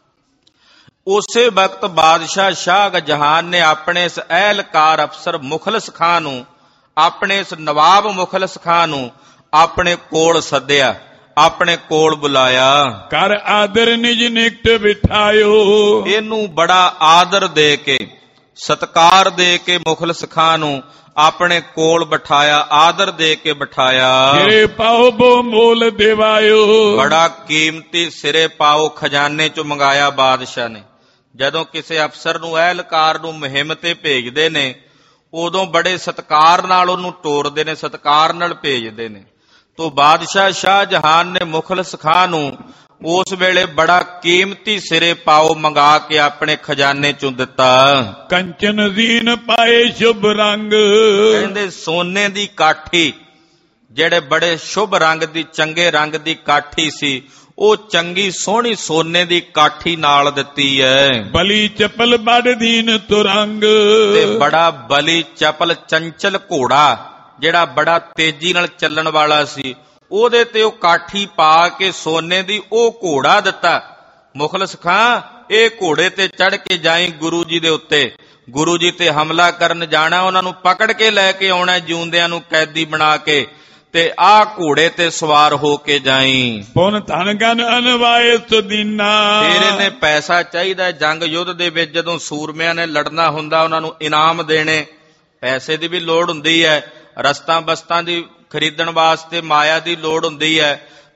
ਉਸੇ ਵਕਤ ਬਾਦਸ਼ਾਹ ਸ਼ਾਹ ਜਹਾਨ ਨੇ ਆਪਣੇ ਇਸ ਅਹਿਲਕਾਰ ਅਫਸਰ ਮੁਖਲਸ ਖਾਂ ਨੂੰ, ਆਪਣੇ ਇਸ ਨਵਾਬ ਮੁਖਲਸ ਖਾਂ ਨੂੰ ਆਪਣੇ ਕੋਲ ਸੱਦਿਆ, ਆਪਣੇ ਕੋਲ ਬੁਲਾਇਆ। ਕਰ ਆਦਰ ਨਿਜ ਨਿਕਟ ਬਿਠਾਇਓ, ਇਹਨੂੰ ਬੜਾ ਆਦਰ ਦੇ ਕੇ, ਸਤਕਾਰ ਦੇ ਕੇ ਮੁਖਲਸ ਖਾਂ ਨੂੰ ਆਪਣੇ ਕੋਲ ਬਿਠਾਇਆ, ਆਦਰ ਦੇ ਕੇ ਬਿਠਾਇਆ। ਸਿਰੇ ਪਾਓ ਬੋ ਮੋਲ ਦੇਵਾਇਓ, ਬੜਾ ਕੀਮਤੀ ਸਿਰੇ ਪਾਓ ਖਜ਼ਾਨੇ ਚੋਂ ਮੰਗਾਇਆ ਬਾਦਸ਼ਾਹ ਨੇ। ਜਦੋਂ ਕਿਸੇ ਅਫਸਰ ਨੂੰ, ਅਹਿਲਕਾਰ ਨੂੰ ਮੁਹਿੰਮ ਤੇ ਭੇਜਦੇ ਨੇ, ਉਦੋਂ ਬੜੇ ਸਤਕਾਰ ਨਾਲ ਉਹਨੂੰ ਤੋਰਦੇ ਨੇ, ਸਤਕਾਰ ਨਾਲ ਭੇਜਦੇ ਨੇ। ਤੋ ਬਾਦਸ਼ਾਹ ਸ਼ਾਹਜਹਾਨ ਨੇ ਮੁਖਲਸ ਖਾਂ ਨੂੰ ਉਸ ਵੇਲੇ ਬੜਾ ਕੀਮਤੀ ਸਿਰੇ ਪਾਓ ਮੰਗਾ ਕੇ ਆਪਣੇ ਖਜ਼ਾਨੇ ਚੋਂ ਦਿੱਤਾ। ਕੰਚਨ ਜ਼ੀਨ ਪਾਏ ਸ਼ੁਭ ਰੰਗ, ਕਹਿੰਦੇ ਸੋਨੇ ਦੀ ਕਾਠੀ, ਜਿਹੜੇ ਬੜੇ ਸ਼ੁਭ ਰੰਗ ਦੀ, ਚੰਗੇ ਰੰਗ ਦੀ ਕਾਠੀ ਸੀ, ਉਹ ਚੰਗੀ ਸੋਹਣੀ ਸੋਨੇ ਦੀ ਕਾਠੀ ਨਾਲ ਦਿੱਤੀ ਹੈ। ਬਲੀ ਚਪਲ ਬੜ ਦੀਨ ਤੁਰੰਗ, ਤੇ ਬੜਾ ਬਲੀ ਚਪਲ ਚੰਚਲ ਘੋੜਾ, ਜਿਹੜਾ ਬੜਾ ਤੇਜ਼ੀ ਨਾਲ ਚੱਲਣ ਵਾਲਾ ਸੀ, ਉਹਦੇ ਤੇ ਉਹ ਕਾਠੀ ਪਾ ਕੇ ਸੋਨੇ ਦੀ ਉਹ ਘੋੜਾ ਦਿੱਤਾ। ਮੁਖਲਸ ਖਾਂ, ਇਹ ਘੋੜੇ ਤੇ ਚੜ ਕੇ ਜਾਈ ਗੁਰੂ ਜੀ ਦੇ ਉੱਤੇ, ਗੁਰੂ ਜੀ ਤੇ ਹਮਲਾ ਕਰਨ ਜਾਣਾ, ਉਹਨਾਂ ਨੂੰ ਪਕੜ ਕੇ ਲੈ ਕੇ ਆਉਣਾ ਜਿਉਂਦਿਆਂ ਨੂੰ ਕੈਦੀ ਬਣਾ ਕੇ, ਤੇ ਆਹ ਘੋੜੇ ਤੇ ਸਵਾਰ ਹੋ ਕੇ ਜਾਈ। ਪੁਨ ਧਨ ਗਨ ਅਨਵਾਏ ਸੁਦੀਨਾ, ਫਿਰ ਇਹਨੇ ਪੈਸਾ ਚਾਹੀਦਾ। ਜੰਗ ਯੁੱਧ ਦੇ ਵਿੱਚ ਜਦੋਂ ਸੂਰਮਿਆਂ ਨੇ ਲੜਨਾ ਹੁੰਦਾ, ਉਹਨਾਂ ਨੂੰ ਇਨਾਮ ਦੇਣੇ, ਪੈਸੇ ਦੀ ਵੀ ਲੋੜ ਹੁੰਦੀ ਹੈ, ਰਸਤਾਂ ਬਸਤਾਂ ਦੀ ਖਰੀਦਣ ਵਾਸਤੇ ਮਾਇਆ ਦੀ ਲੋੜ ਹੁੰਦੀ ਹੈ।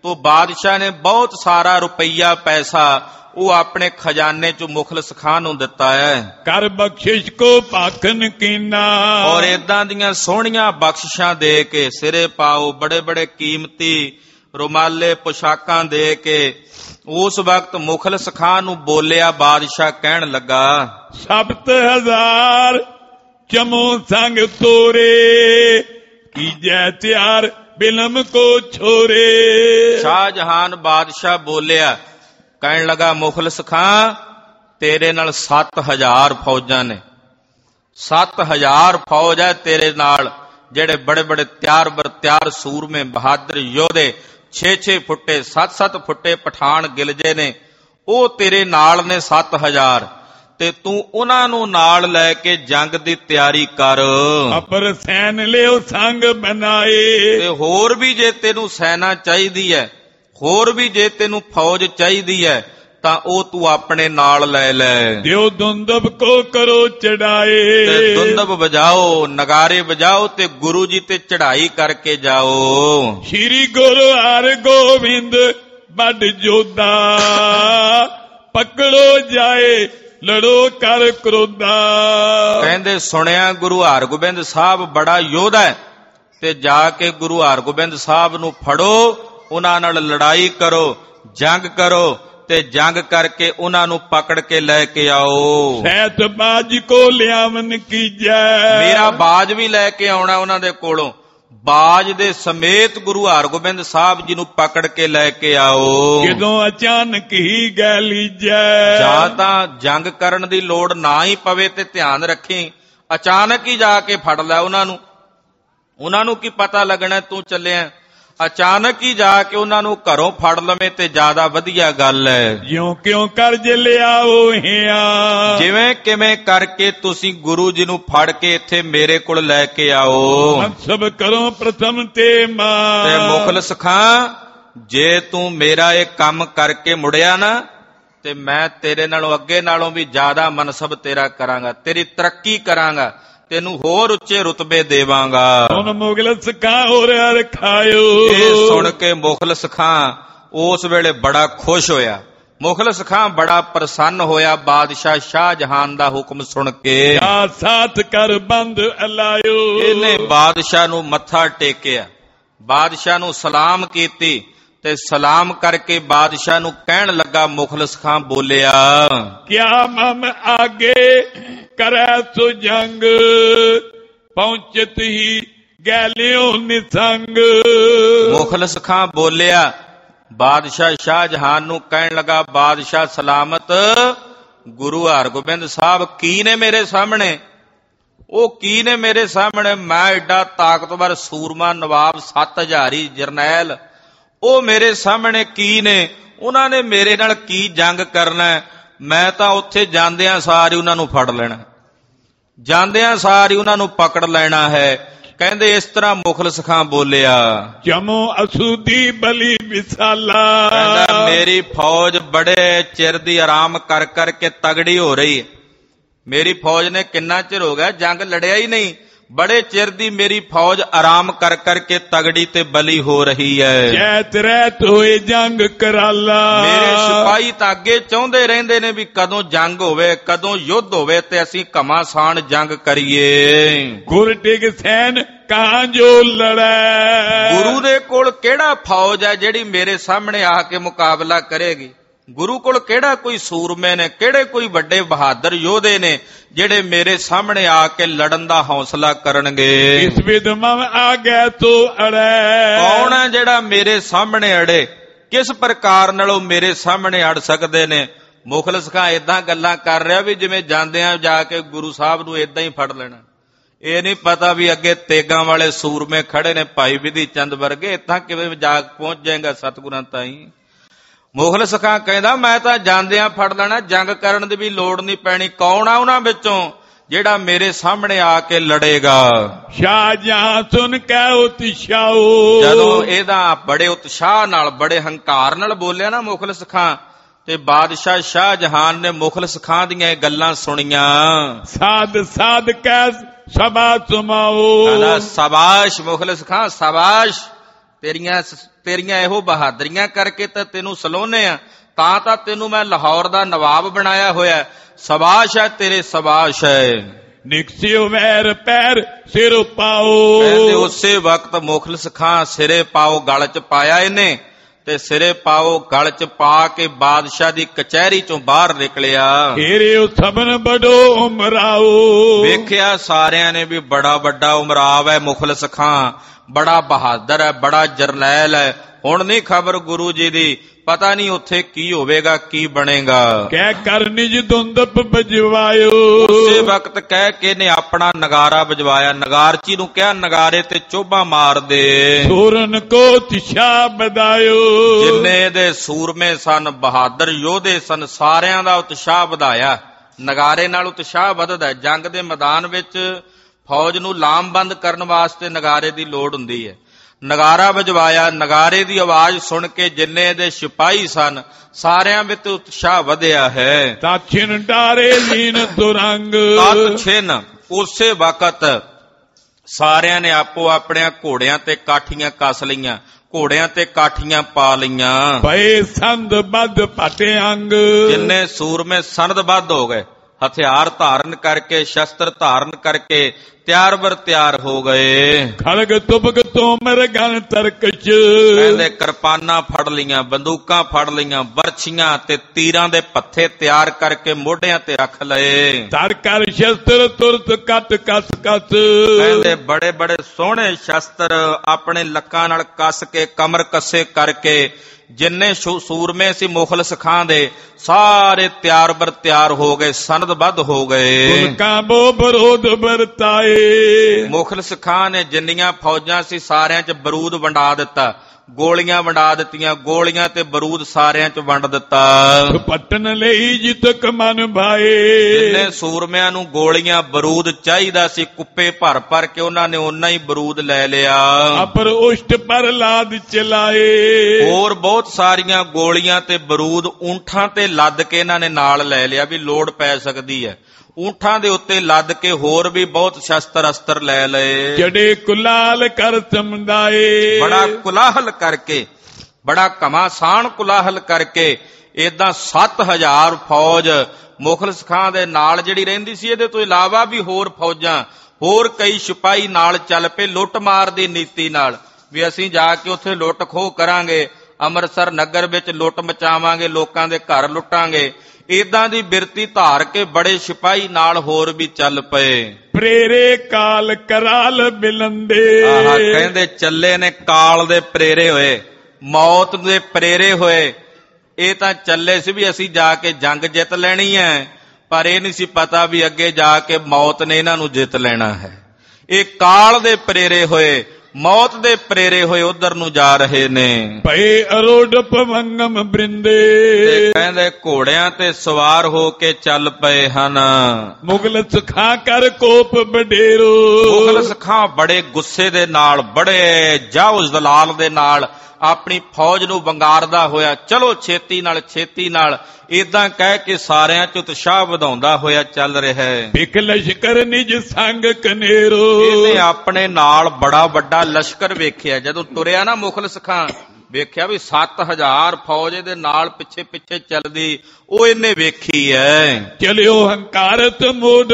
ਤੋ ਬਾਦਸ਼ਾਹ ਨੇ ਬਹੁਤ ਸਾਰਾ ਰੁਪਈਆ ਪੈਸਾ ਉਹ ਆਪਣੇ ਖਜ਼ਾਨੇ ਚੋਂ ਮੁਖਲਿਸ ਖਾਂ ਨੂੰ ਦਿੱਤਾ ਹੈ। ਕਰ ਬਖਸ਼ਿਸ਼ ਕੋ ਭਾਖਨ ਕੀਨਾ, ਔਰ ਏਦਾਂ ਦੀਆਂ ਸੋਹਣੀਆਂ ਬਖਸ਼ਿਸ਼ਾਂ ਦੇ ਕੇ ਸਿਰੇ ਪਾਓ, ਬੜੇ ਬੜੇ ਕੀਮਤੀ ਰੁਮਾਲੇ ਪੁਸ਼ਾਕਾਂ ਦੇ ਕੇ ਉਸ ਵਕਤ ਮੁਖਲਿਸ ਖਾਂ ਨੂੰ ਬੋਲਿਆ। ਬਾਦਸ਼ਾਹ ਕਹਿਣ ਲੱਗਾ, ਸੱਤ ਹਜ਼ਾਰ ਚਮੋ ਸੰਗ ਤੋਰੇ, ਕੀਜੈ ਤਿਆਰ ਬਿਲਮ ਕੋ ਛੋਰੇ। ਸ਼ਾਹਜਹਾਨ ਬਾਦਸ਼ਾਹ ਬੋਲਿਆ, ਕਹਿਣ ਲੱਗਾ, ਮੁਖਲਿਸ ਖਾਂ ਤੇਰੇ ਨਾਲ ਸੱਤ ਹਜ਼ਾਰ ਫੌਜਾਂ ਨੇ, ਸੱਤ ਹਜ਼ਾਰ ਫੌਜ ਹੈ ਤੇਰੇ ਨਾਲ, ਜਿਹੜੇ ਬੜੇ ਬੜੇ ਤਿਆਰ ਬਰ ਤਿਆਰ ਸੂਰਮੇ ਬਹਾਦਰ ਯੋਧੇ, ਛੇ ਛੇ ਫੁੱਟੇ ਸੱਤ ਸੱਤ ਫੁੱਟੇ ਪਠਾਨ ਗਿਲਜੇ ਨੇ, ਉਹ ਤੇਰੇ ਨਾਲ ਨੇ ਸੱਤ ਹਜ਼ਾਰ, ਤੇ ਤੂੰ ਉਹਨਾਂ ਨੂੰ ਨਾਲ ਲੈ ਕੇ ਜੰਗ ਦੀ ਤਿਆਰੀ ਕਰ। ਅਪਰ ਸੈਨ ਲਿਓ ਸੰਗ ਬਣਾਏ, ਤੇ ਹੋਰ ਵੀ ਜੇ ਤੈਨੂੰ ਸੈਨਾ ਚਾਹੀਦੀ ਹੈ, ਹੋਰ ਵੀ ਜੇ ਤੈਨੂੰ ਫੌਜ ਚਾਹੀਦੀ ਹੈ, ਤਾਂ ਉਹ ਤੂੰ ਆਪਣੇ ਨਾਲ ਲੈ ਲੈ। ਦਿਓ ਦੁੰਦਬ ਕੋ ਕਰੋ ਚੜਾਏ, ਤੇ ਦੁੰਦਬ ਵਜਾਓ, ਨਗਾਰੇ ਵਜਾਓ, ਤੇ ਗੁਰੂ ਜੀ ਤੇ ਚੜਾਈ ਕਰਕੇ ਜਾਓ। ਸ਼੍ਰੀ ਗੁਰੂ ਹਰਗੋਬਿੰਦ ਵੱਡ ਜੋਧਾ, ਪਕੜੋ ਜਾਏ ਲੜੋ ਕਰ ਕਰੋਧਾ। ਕਹਿੰਦੇ ਸੁਣਿਆ ਗੁਰੂ ਹਰਗੋਬਿੰਦ ਸਾਹਿਬ ਬੜਾ ਯੋਧਾ ਹੈ, ਤੇ ਜਾ ਕੇ ਗੁਰੂ ਹਰਗੋਬਿੰਦ ਸਾਹਿਬ ਨੂੰ ਫੜੋ, ਉਹਨਾਂ ਨਾਲ ਲੜਾਈ ਕਰੋ, ਜੰਗ ਕਰੋ, ਤੇ ਜੰਗ ਕਰਕੇ ਉਹਨਾਂ ਨੂੰ ਪਕੜ ਕੇ ਲੈ ਕੇ ਆਓ। ਸੈਤ ਬਾਜ ਕੋ ਲਿਆਵਨ ਕੀਜੈ, ਮੇਰਾ ਬਾਜ ਵੀ ਲੈ ਕੇ ਆਉਣਾ ਉਹਨਾਂ ਦੇ ਕੋਲੋਂ, ਬਾਜ ਦੇ ਸਮੇਤ ਗੁਰੂ ਹਰਗੋਬਿੰਦ ਸਾਹਿਬ ਜੀ ਨੂੰ ਪਕੜ ਕੇ ਲੈ ਕੇ ਆਓ। ਜਦੋਂ ਅਚਾਨਕ ਹੀ ਗੈ ਲੀਜੈ, ਜਾਂ ਤਾਂ ਜੰਗ ਕਰਨ ਦੀ ਲੋੜ ਨਾ ਹੀ ਪਵੇ, ਤੇ ਧਿਆਨ ਰੱਖੀ ਅਚਾਨਕ ਹੀ ਜਾ ਕੇ ਫੜ ਲੈ ਉਹਨਾਂ ਨੂੰ, ਉਹਨਾਂ ਨੂੰ ਕੀ ਪਤਾ ਲੱਗਣਾ ਤੂੰ ਚੱਲਿਆ, ਅਚਾਨਕ ਹੀ ਜਾ ਕੇ ਉਹਨਾਂ ਨੂੰ ਘਰੋਂ ਫੜ ਲਵੇਂ ਤੇ ਜ਼ਿਆਦਾ ਵਧੀਆ ਗੱਲ ਹੈ। ਜਿਉਂ ਕਿਉਂ ਕਰਜ ਲਿਆਓ ਹਿਆ, ਜਿਵੇਂ ਕਿਵੇਂ ਕਰਕੇ ਤੁਸੀਂ ਗੁਰੂ ਜੀ ਨੂੰ ਫੜ ਕੇ ਇੱਥੇ ਮੇਰੇ ਕੋਲ ਲੈ ਕੇ ਆਓ। ਮਨਸਬ ਕਰੋ ਪ੍ਰਥਮ ਤੇ ਮਾਂ, ਤੇ ਮੁਖਲਿਸ ਖਾਂ ਜੇ ਤੂੰ ਮੇਰਾ ਇਹ ਕੰਮ ਕਰਕੇ ਮੁੜਿਆ ਨਾ, ਤੇ ਮੈਂ ਤੇਰੇ ਨਾਲੋਂ ਅੱਗੇ ਨਾਲੋਂ ਵੀ ਜ਼ਿਆਦਾ ਮਨਸਬ ਤੇਰਾ ਕਰਾਂਗਾ, ਤੇਰੀ ਤਰੱਕੀ ਕਰਾਂਗਾ, ਤੈਨੂੰ ਹੋਰ ਉੱਚੇ ਰੁਤਬੇ ਦੇਵਾਂਗਾ। ਹੁਣ ਮੁਗਲਸ ਖਾਂ ਹੋਰ ਰਖਾਇਓ। ਇਹ ਸੁਣ ਕੇ ਮੁਖਲਿਸ ਖਾਂ ਉਸ ਵੇਲੇ ਬੜਾ ਖੁਸ਼ ਹੋਇਆ, ਮੁਖਲਿਸ ਖਾਂ ਬੜਾ ਪ੍ਰਸੰਨ ਹੋਇਆ ਬਾਦਸ਼ਾਹ ਸ਼ਾਹਜਹਾਨ ਦਾ ਹੁਕਮ ਸੁਣ ਕੇ। ਆ ਸਾਥ ਕਰ ਬੰਦ ਅਲਾਇਓ, ਇਹਨੇ ਬਾਦਸ਼ਾਹ ਨੂੰ ਮੱਥਾ ਟੇਕਿਆ, ਬਾਦਸ਼ਾਹ ਨੂੰ ਸਲਾਮ ਕੀਤੀ, ਤੇ ਸਲਾਮ ਕਰਕੇ ਬਾਦਸ਼ਾਹ ਨੂੰ ਕਹਿਣ ਲੱਗਾ, ਮੁਖਲਿਸ ਖਾਂ ਬੋਲਿਆ, ਕਿਆ ਮਮ ਆਗੇ ਕਰੈ ਸੋ ਜੰਗ, ਪਹੁੰਚਤ ਹੀ ਗੈਲਿਓ ਨਿਸੰਗ। ਮੁਖਲਿਸ ਖਾਂ ਬੋਲਿਆ, ਬਾਦਸ਼ਾਹ ਸ਼ਾਹਜਹਾਨ ਨੂੰ ਕਹਿਣ ਲੱਗਾ, ਬਾਦਸ਼ਾਹ ਸਲਾਮਤ, ਗੁਰੂ ਹਰਗੋਬਿੰਦ ਸਾਹਿਬ ਕੀ ਨੇ ਮੇਰੇ ਸਾਹਮਣੇ, ਉਹ ਕੀ ਨੇ ਮੇਰੇ ਸਾਹਮਣੇ, ਮੈਂ ਏਡਾ ਤਾਕਤਵਰ ਸੂਰਮਾ ਨਵਾਬ ਸੱਤ ਹਜ਼ਾਰੀ ਜਰਨੈਲ, ਉਹ ਮੇਰੇ ਸਾਹਮਣੇ ਕੀ ਨੇ, ਉਹਨਾਂ ਨੇ ਮੇਰੇ ਨਾਲ ਕੀ ਜੰਗ ਕਰਨਾ, ਮੈਂ ਤਾਂ ਉੱਥੇ ਜਾਂਦਿਆਂ ਸਾਰ ਹੀ ਉਹਨਾਂ ਨੂੰ ਫੜ ਲੈਣਾ, ਜਾਂਦਿਆਂ ਸਾਰ ਹੀ ਉਹਨਾਂ ਨੂੰ ਪਕੜ ਲੈਣਾ ਹੈ। ਕਹਿੰਦੇ ਇਸ ਤਰ੍ਹਾਂ ਮੁਖਲਿਸ ਖਾਂ ਬੋਲਿਆ, ਜਮੋ ਅਸੂਦੀ ਬਲੀ ਵਿਸਾਲਾ, ਕਹਿੰਦਾ ਮੇਰੀ ਫੌਜ ਬੜੇ ਚਿਰ ਦੀ ਆਰਾਮ ਕਰ ਕਰਕੇ ਤਗੜੀ ਹੋ ਰਹੀ ਹੈ, ਮੇਰੀ ਫੌਜ ਨੇ ਕਿੰਨਾ ਚਿਰ ਹੋ ਗਿਆ ਜੰਗ ਲੜਿਆ ਹੀ ਨਹੀਂ, ਬੜੇ ਚਿਰ ਦੀ ਮੇਰੀ ਫੌਜ ਆਰਾਮ ਕਰ ਕਰਕੇ ਤਗੜੀ ਤੇ ਬਲੀ ਹੋ ਰਹੀ ਹੈ। ਚੈਤ ਰਹਿਤ ਹੋਏ ਜੰਗ ਕਰਾਲਾ, ਮੇਰੇ ਸਿਪਾਹੀ ਤਾਂ ਅੱਗੇ ਚਾਹੁੰਦੇ ਰਹਿੰਦੇ ਨੇ ਵੀ ਕਦੋਂ ਜੰਗ ਹੋਵੇ, ਕਦੋਂ ਯੁੱਧ ਹੋਵੇ, ਤੇ ਅਸੀਂ ਘਮਾਸਾਨ ਜੰਗ ਕਰੀਏ। ਗੁਰ ਟਿਕ ਸੈਨ ਕਾਂ ਜੋ ਲੜੈ, ਗੁਰੂ ਦੇ ਕੋਲ ਕਿਹੜਾ ਫੌਜ ਹੈ ਜਿਹੜੀ ਮੇਰੇ ਸਾਹਮਣੇ ਆ ਕੇ ਮੁਕਾਬਲਾ ਕਰੇਗੀ, ਗੁਰੂ ਕੋਲ ਕਿਹੜਾ ਕੋਈ ਸੂਰਮੇ ਨੇ, ਕਿਹੜੇ ਕੋਈ ਵੱਡੇ ਬਹਾਦਰ ਯੋਧੇ ਨੇ ਜਿਹੜੇ ਮੇਰੇ ਸਾਹਮਣੇ ਆ ਕੇ ਲੜਨ ਦਾ ਹੌਸਲਾ ਕਰਨਗੇ। ਇਸ ਵਿਦਮ ਆ ਗਿਆ ਤੋ ਅੜੈ, ਕੌਣ ਹੈ ਜਿਹੜਾ ਮੇਰੇ ਸਾਹਮਣੇ ਅੜੇ, ਕਿਸ ਪ੍ਰਕਾਰ ਨਾਲੋਂ ਮੇਰੇ ਸਾਹਮਣੇ ਅੜ ਸਕਦੇ ਨੇ। ਮੁਖਲਿਸ ਖਾਂ ਏਦਾਂ ਗੱਲਾਂ ਕਰ ਰਿਹਾ ਵੀ ਜਿਵੇਂ ਜਾਂਦਿਆਂ ਜਾ ਕੇ ਗੁਰੂ ਸਾਹਿਬ ਨੂੰ ਏਦਾਂ ਹੀ ਫੜ ਲੈਣਾ, ਇਹ ਨਹੀਂ ਪਤਾ ਵੀ ਅੱਗੇ ਤੇਗਾਂ ਵਾਲੇ ਸੂਰਮੇ ਖੜੇ ਨੇ, ਭਾਈ ਵਿਧੀ ਚੰਦ ਵਰਗੇ, ਇੱਥਾਂ ਕਿਵੇਂ ਜਾ ਪਹੁੰਚ ਜਾਏਗਾ ਸਤਿਗੁਰਾਂ ਤਾਈਂ। ਮੁਖਲਿਸ ਖਾਂ ਕਹਿੰਦਾ ਮੈਂ ਤਾਂ ਜਾਂਦਿਆਂ ਫੜ ਲੈਣਾ, ਜੰਗ ਕਰਨ ਦੀ ਵੀ ਲੋੜ ਨਹੀਂ ਪੈਣੀ। ਕੌਣ ਆ ਉਹਨਾਂ ਵਿੱਚੋਂ ਜਿਹੜਾ ਮੇਰੇ ਸਾਹਮਣੇ ਆ ਕੇ ਲੜੇਗਾ। ਸ਼ਾਹਜਹਾਂ ਸੁਣ ਕੇ ਉਤਸ਼ਾਓ, ਜਦੋਂ ਇਹਦਾ ਬੜੇ ਉਤਸ਼ਾਹ ਨਾਲ ਬੜੇ ਹੰਕਾਰ ਨਾਲ ਬੋਲਿਆ ਨਾ ਮੁਖਲਿਸ ਖਾਂ, ਤੇ ਬਾਦਸ਼ਾਹ ਸ਼ਾਹਜਹਾਨ ਨੇ ਮੁਖਲਿਸ ਖਾਂ ਦੀਆਂ ਇਹ ਗੱਲਾਂ ਸੁਣੀਆਂ। ਸਾਧ ਸਾਧ ਕੈ ਸਭਾ ਸੁਮਾਓ, ਕਹਿੰਦਾ ਸ਼ਾਬਾਸ਼ ਮੁਖਲਿਸ ਖਾਂ, ਸ਼ਾਬਾਸ਼, ਤੇਰੀਆਂ ਤੇਰੀਆਂ ਇਹੋ ਬਹਾਦਰੀਆਂ ਕਰਕੇ ਤਾਂ ਤੈਨੂੰ ਸਲੋਨੇ ਆ, ਤਾਂ ਤਾਂ ਤੈਨੂੰ ਮੈਂ ਲਾਹੌਰ ਦਾ ਨਵਾਬ ਬਣਾਇਆ ਹੋਇਆ। ਸਬਾਸ਼ ਹੈ ਤੇਰੇ, ਸਬਾਸ਼ ਹੈ। ਨਿਕਸਿਓ ਵੈਰ ਪੈਰ ਸਿਰ ਪਾਓ। ਕਹਿੰਦੇ ਉਸੇ ਵਕਤ ਮੁਖਲਿਸ ਖਾਂ ਸਿਰੇ ਪਾਓ ਗਲ ਚ ਪਾਇਆ ਇਹਨੇ, ਤੇ ਸਿਰੇ ਪਾਓ ਗਲ ਚ ਪਾ ਕੇ ਬਾਦਸ਼ਾਹ ਦੀ ਕਚਹਿਰੀ ਚੋਂ ਬਾਹਰ ਨਿਕਲਿਆ। ਏਰਿਓ ਸਭਨ ਬੜੋ ਉਮਰਾਓ। ਵੇਖਿਆ ਸਾਰਿਆਂ ਨੇ ਵੀ ਬੜਾ ਵੱਡਾ ਉਮਰਾਵ ਹੈ ਮੁਖਲਿਸ ਖਾਂ, ਬੜਾ ਬਹਾਦਰ ਹੈ, ਬੜਾ ਜਰਨੈਲ ਹੈ। ਹੁਣ ਨਹੀਂ ਖਬਰ ਗੁਰੂ ਜੀ ਦੀ, ਪਤਾ ਨਹੀਂ ਉੱਥੇ ਕੀ ਹੋਵੇਗਾ, ਕੀ ਬਣੇਗਾ। ਕਹਿ ਕਰ ਨਿਜ ਧੁੰਦਪ ਬਜਵਾਇਓ। ਉਸੇ ਵਕਤ ਕਹਿ ਕੇ ਨੇ ਆਪਣਾ ਨਗਾਰਾ ਵਜਵਾਇਆ। ਨਗਾਰਚੀ ਨੂੰ ਕਿਹਾ ਨਗਾਰੇ ਤੇ ਚੋਭਾ ਮਾਰ ਦੇ। ਸੂਰਨ ਕੋ ਤਿਸ਼ਾ ਬਦਾਇਓ। ਜਿੰਨੇ ਦੇ ਸੂਰਮੇ ਸਨ, ਬਹਾਦਰ ਯੋਧੇ ਸਨ, ਸਾਰਿਆਂ ਦਾ ਉਤਸ਼ਾਹ ਵਧਾਇਆ। ਨਗਾਰੇ ਨਾਲ ਉਤਸ਼ਾਹ ਵੱਧਦਾ। ਜੰਗ ਦੇ ਮੈਦਾਨ ਵਿੱਚ ਫੌਜ ਨੂੰ ਲਾਮਬੰਦ ਕਰਨ ਵਾਸਤੇ ਨਗਾਰੇ ਦੀ ਲੋੜ ਹੁੰਦੀ ਹੈ। ਨਗਾਰਾ ਵਜਵਾਇਆ। ਨਗਾਰੇ ਦੀ ਆਵਾਜ਼ ਸੁਣ ਕੇ ਜਿੰਨੇ ਦੇ ਸਿਪਾਹੀ ਸਨ, ਸਾਰਿਆਂ ਵਿੱਚ ਉਤਸ਼ਾਹ ਵਧਿਆ ਹੈ। ਤਾਛਿਨ ਡਾਰੇ ਲੀਨ ਤੁਰੰਗ। ਤਾਛਿਨ ਉਸੇ ਵਕਤ ਸਾਰਿਆਂ ਨੇ ਆਪੋ ਆਪਣਿਆਂ ਘੋੜਿਆਂ ਤੇ ਕਾਠੀਆਂ ਕੱਸ ਲਈਆਂ, ਘੋੜਿਆਂ ਤੇ ਕਾਠੀਆਂ ਪਾ ਲਈਆਂ। ਪਏ ਸੰਦ ਬੱਧ ਪਟੇ ਅੰਗ। ਜਿੰਨੇ ਸੂਰਮੇ ਸੰਦਬੱਧ ਹੋ ਗਏ, ਹਥਿਆਰ ਧਾਰਨ ਕਰਕੇ, ਸ਼ਸਤਰ ਧਾਰਨ ਕਰਕੇ ਤਿਆਰ ਬਰ ਤਿਆਰ ਹੋ ਗਏ। ਖੜਗ ਤੁਬਕ ਤੋਮਰ ਗਨ ਤਰਕਸ਼। ਕਹਿੰਦੇ ਕਿਰਪਾਨਾਂ ਫੜ ਲਈਆਂ, ਬੰਦੂਕਾਂ ਫੜ ਲਈਆਂ, ਬਰਛੀਆਂ ਤੇ ਤੀਰਾਂ ਦੇ ਪੱਥੇ ਤਿਆਰ ਕਰਕੇ ਮੋਢਿਆਂ ਤੇ ਰੱਖ ਲਏ। ਧਰ ਕਰ ਸ਼ਸਤਰ ਤੁਰਤ ਕੱਟ ਕਸ ਕਸ। ਕਹਿੰਦੇ ਬੜੇ ਬੜੇ ਸੋਹਣੇ ਸ਼ਸਤਰ ਆਪਣੇ ਲੱਕਾਂ ਨਾਲ ਕੱਸ ਕੇ, ਕਮਰ ਕੱਸੇ ਕਰਕੇ ਜਿੰਨੇ ਸੂਰਮੇ ਸੀ ਮੁਖਲਿਸ ਖਾਂ ਦੇ, ਸਾਰੇ ਤਿਆਰ ਬਰ ਤਿਆਰ ਹੋ ਗਏ, ਸਨਦਬੱਧ ਹੋ ਗਏ। ਕਾਬੋ ਬਰੂਦ ਵਰਤਾਏ। ਮੁਖਲਿਸ ਖਾਂ ਨੇ ਜਿੰਨੀਆਂ ਫੌਜਾਂ ਸੀ ਸਾਰਿਆਂ 'ਚ ਬਰੂਦ ਵੰਡਾ ਦਿੱਤਾ, ਗੋਲੀਆਂ ਵੰਡਾ ਦਿੱਤੀਆਂ, ਗੋਲੀਆਂ ਤੇ ਬਰੂਦ ਸਾਰਿਆਂ 'ਚ ਵੰਡ ਦਿੱਤਾ। ਪੱਟਣ ਲਈ ਜਿਤਕ ਮਨ ਭਾਏ। ਜਿੰਨੇ ਸੂਰਮਿਆਂ ਨੂੰ ਗੋਲੀਆਂ ਬਰੂਦ ਚਾਹੀਦਾ ਸੀ, ਕੁੱਪੇ ਭਰ ਭਰ ਕੇ ਉਹਨਾਂ ਨੇ ਓਨਾ ਹੀ ਬਰੂਦ ਲੈ ਲਿਆ। ਅਪਰ ਉਸ਼ਟ ਪਰ ਲਾਦ ਚਲਾਏ। ਹੋਰ ਬਹੁਤ ਸਾਰੀਆਂ ਗੋਲੀਆਂ ਤੇ ਬਰੂਦ ਊਂਠਾਂ ਤੇ ਲੱਦ ਕੇ ਇਹਨਾਂ ਨੇ ਨਾਲ ਲੈ ਲਿਆ, ਵੀ ਲੋੜ ਪੈ ਸਕਦੀ ਹੈ। ਊਂਠਾਂ ਦੇ ਉੱਤੇ ਲੱਦ ਕੇ ਹੋਰ ਵੀ ਬਹੁਤ ਸ਼ਸਤਰ ਅਸਤਰ ਲੈ ਲਏ। ਜੜੇ ਕੁਲਾਲ ਕਰ ਸਮਦਾਏ। ਬੜਾ ਕੁਲਾਹਲ ਕਰਕੇ, ਬੜਾ ਘਮਾਸਾਨ ਕੁਲਾਹਲ ਕਰਕੇ ਏਦਾਂ ਸੱਤ ਹਜ਼ਾਰ ਫੌਜ ਮੁਖਲਿਸ ਖਾਂ ਦੇ ਨਾਲ ਜਿਹੜੀ ਰਹਿੰਦੀ ਸੀ, ਇਹਦੇ ਤੋਂ ਇਲਾਵਾ ਵੀ ਹੋਰ ਫੌਜਾਂ, ਹੋਰ ਕਈ ਸਿਪਾਹੀ ਨਾਲ ਚੱਲ ਪਏ ਲੁੱਟ ਮਾਰ ਦੀ ਨੀਤੀ ਨਾਲ, ਵੀ ਅਸੀਂ ਜਾ ਕੇ ਉੱਥੇ ਲੁੱਟ ਖੋਹ ਕਰਾਂਗੇ, ਅੰਮ੍ਰਿਤਸਰ ਨਗਰ ਵਿੱਚ ਲੁੱਟ ਮਚਾਵਾਂਗੇ, ਲੋਕਾਂ ਦੇ ਘਰ ਲੁੱਟਾਂਗੇ। ਏਦਾਂ ਦੀ ਬਿਰਤੀ ਧਾਰ ਕੇ ਬੜੇ ਸਿਪਾਹੀ ਨਾਲ ਹੋਰ ਵੀ ਚੱਲ ਪਏ। ਪ੍ਰੇਰੇ ਕਾਲ ਕਰਾਲ ਬਿਲੰਦੇ। ਆਹ ਕਹਿੰਦੇ ਚੱਲੇ ਨੇ ਕਾਲ ਦੇ ਪ੍ਰੇਰੇ ਹੋਏ, ਮੌਤ ਦੇ ਪ੍ਰੇਰੇ ਹੋਏ। ਇਹ ਤਾਂ ਚੱਲੇ ਸੀ ਵੀ ਅਸੀਂ ਜਾ ਕੇ ਜੰਗ ਜਿੱਤ ਲੈਣੀ ਹੈ, ਪਰ ਇਹ ਨਹੀਂ ਸੀ ਪਤਾ ਵੀ ਅੱਗੇ ਜਾ ਕੇ ਮੌਤ ਨੇ ਇਹਨਾਂ ਨੂੰ ਜਿੱਤ ਲੈਣਾ ਹੈ। ਇਹ ਕਾਲ ਦੇ ਪ੍ਰੇਰੇ ਹੋਏ, ਮੌਤ ਦੇ ਪ੍ਰੇਰੇ ਹੋਏ ਉਧਰ ਨੂੰ ਜਾ ਰਹੇ ਨੇ। ਭਏ ਅਰੋੜ ਪਵੰਗਮ ਬ੍ਰਿੰਦੇ। ਤੇ ਕਹਿੰਦੇ ਘੋੜਿਆਂ ਤੇ ਸਵਾਰ ਹੋ ਕੇ ਚੱਲ ਪਏ ਹਨ। ਮੁਗਲਸ ਖਾਂ ਕਰ ਕੋਪ ਬਡੇਰੋ। ਮੁਗਲਸ ਖਾਂ ਬੜੇ ਗੁੱਸੇ ਦੇ ਨਾਲ, ਬੜੇ ਜਾਉ ਜ਼ਲਾਲ ਦੇ ਨਾਲ ਆਪਣੀ ਫੌਜ ਨੂੰ ਵੰਗਾਰਦਾ ਹੋਇਆ, ਚਲੋ ਛੇਤੀ ਨਾਲ ਛੇਤੀ ਨਾਲ, ਏਦਾਂ ਕਹਿ ਕੇ ਸਾਰਿਆਂ 'ਚ ਉਤਸ਼ਾਹ ਵਧਾਉਂਦਾ ਹੋਇਆ ਚੱਲ ਰਿਹਾ ਹੈ। ਬਿਕ ਲਸ਼ਕਰ ਨਿਜ ਸੰਗ ਕਨੇਰੋ। ਇਹਨੇ ਆਪਣੇ ਨਾਲ ਬੜਾ ਵੱਡਾ ਲਸ਼ਕਰ ਵੇਖਿਆ। ਜਦੋਂ ਤੁਰਿਆ ਨਾ ਮੁਖਲਿਸ ਖਾਂ, ਵੇਖਿਆ ਵੀ ਸੱਤ ਹਜ਼ਾਰ ਫੌਜ ਇਹਦੇ ਨਾਲ ਪਿੱਛੇ ਪਿੱਛੇ ਚੱਲਦੀ, ਉਹ ਇਹਨੇ ਵੇਖੀ ਐ। ਚਲਿਓ ਹੰਕਾਰਤ ਮੋਢ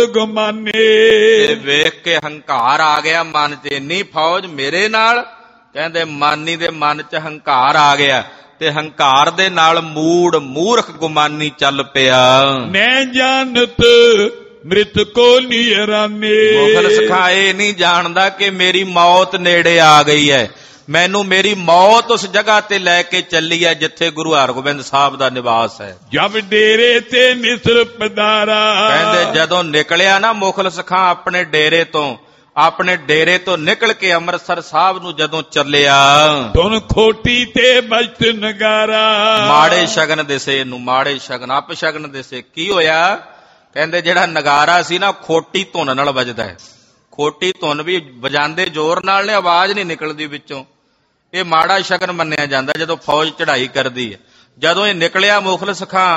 ਗੁਮਾਨੇ। ਵੇਖ ਕੇ ਹੰਕਾਰ ਆ ਗਿਆ ਮਨ 'ਚ, ਇੰਨੀ ਫੌਜ ਮੇਰੇ ਨਾਲ। ਕਹਿੰਦੇ ਮਾਨੀ ਦੇ ਮਨ 'ਚ ਹੰਕਾਰ ਆ ਗਿਆ, ਤੇ ਹੰਕਾਰ ਦੇ ਨਾਲ ਮੂੜ ਮੂਰਖ ਗੁਮਾਨੀ ਚੱਲ ਪਿਆ। ਮੈਂ ਜਾਣਤ ਮ੍ਰਿਤ ਕੋ ਨੀਰਾਨੇ। ਮੁਖਲਿਸ ਖਾਂ ਇਹ ਨਹੀਂ ਜਾਣਦਾ ਕਿ ਮੇਰੀ ਮੌਤ ਨੇੜੇ ਆ ਗਈ ਹੈ, ਮੈਨੂੰ ਮੇਰੀ ਮੌਤ ਉਸ ਜਗ੍ਹਾ ਤੇ ਲੈ ਕੇ ਚੱਲੀ ਹੈ ਜਿੱਥੇ ਗੁਰੂ ਹਰਗੋਬਿੰਦ ਸਾਹਿਬ ਦਾ ਨਿਵਾਸ ਹੈ। ਜਬ ਡੇਰੇ ਤੇ ਮਿਸਰ ਪਧਾਰਾ। ਕਹਿੰਦੇ ਜਦੋਂ ਨਿਕਲਿਆ ਨਾ ਮੁਖਲਿਸ ਖਾਂ ਆਪਣੇ ਡੇਰੇ ਤੋਂ, ਆਪਣੇ ਡੇਰੇ ਤੋਂ ਨਿਕਲ ਕੇ ਅੰਮ੍ਰਿਤਸਰ ਸਾਹਿਬ ਨੂੰ ਜਦੋਂ ਚੱਲਿਆ, ਤੁਨ ਖੋਟੀ ਤੇ ਬਚਤ ਨਗਾਰਾ। ਮਾੜੇ ਸ਼ਗਨ ਦਿਸੇ ਇਹਨੂੰ, ਮਾੜੇ ਸ਼ਗਨ, ਅਪ ਸ਼ਗਨ ਦਿਸੇ। ਕੀ ਹੋਇਆ? ਕਹਿੰਦੇ ਜਿਹੜਾ ਨਗਾਰਾ ਸੀ ਨਾ, ਖੋਟੀ ਧੁਨ ਨਾਲ ਵੱਜਦਾ ਹੈ। ਖੋਟੀ ਧੁਨ ਵੀ ਵਜਾਉਂਦੇ ਜ਼ੋਰ ਨਾਲ ਨੇ, ਆਵਾਜ਼ ਨਹੀਂ ਨਿਕਲਦੀ ਵਿੱਚੋਂ। ਇਹ ਮਾੜਾ ਸ਼ਗਨ ਮੰਨਿਆ ਜਾਂਦਾ ਜਦੋਂ ਫੌਜ ਚੜ੍ਹਾਈ ਕਰਦੀ ਹੈ। ਜਦੋਂ ਇਹ ਨਿਕਲਿਆ ਮੁਖਲਿਸ ਖਾਂ,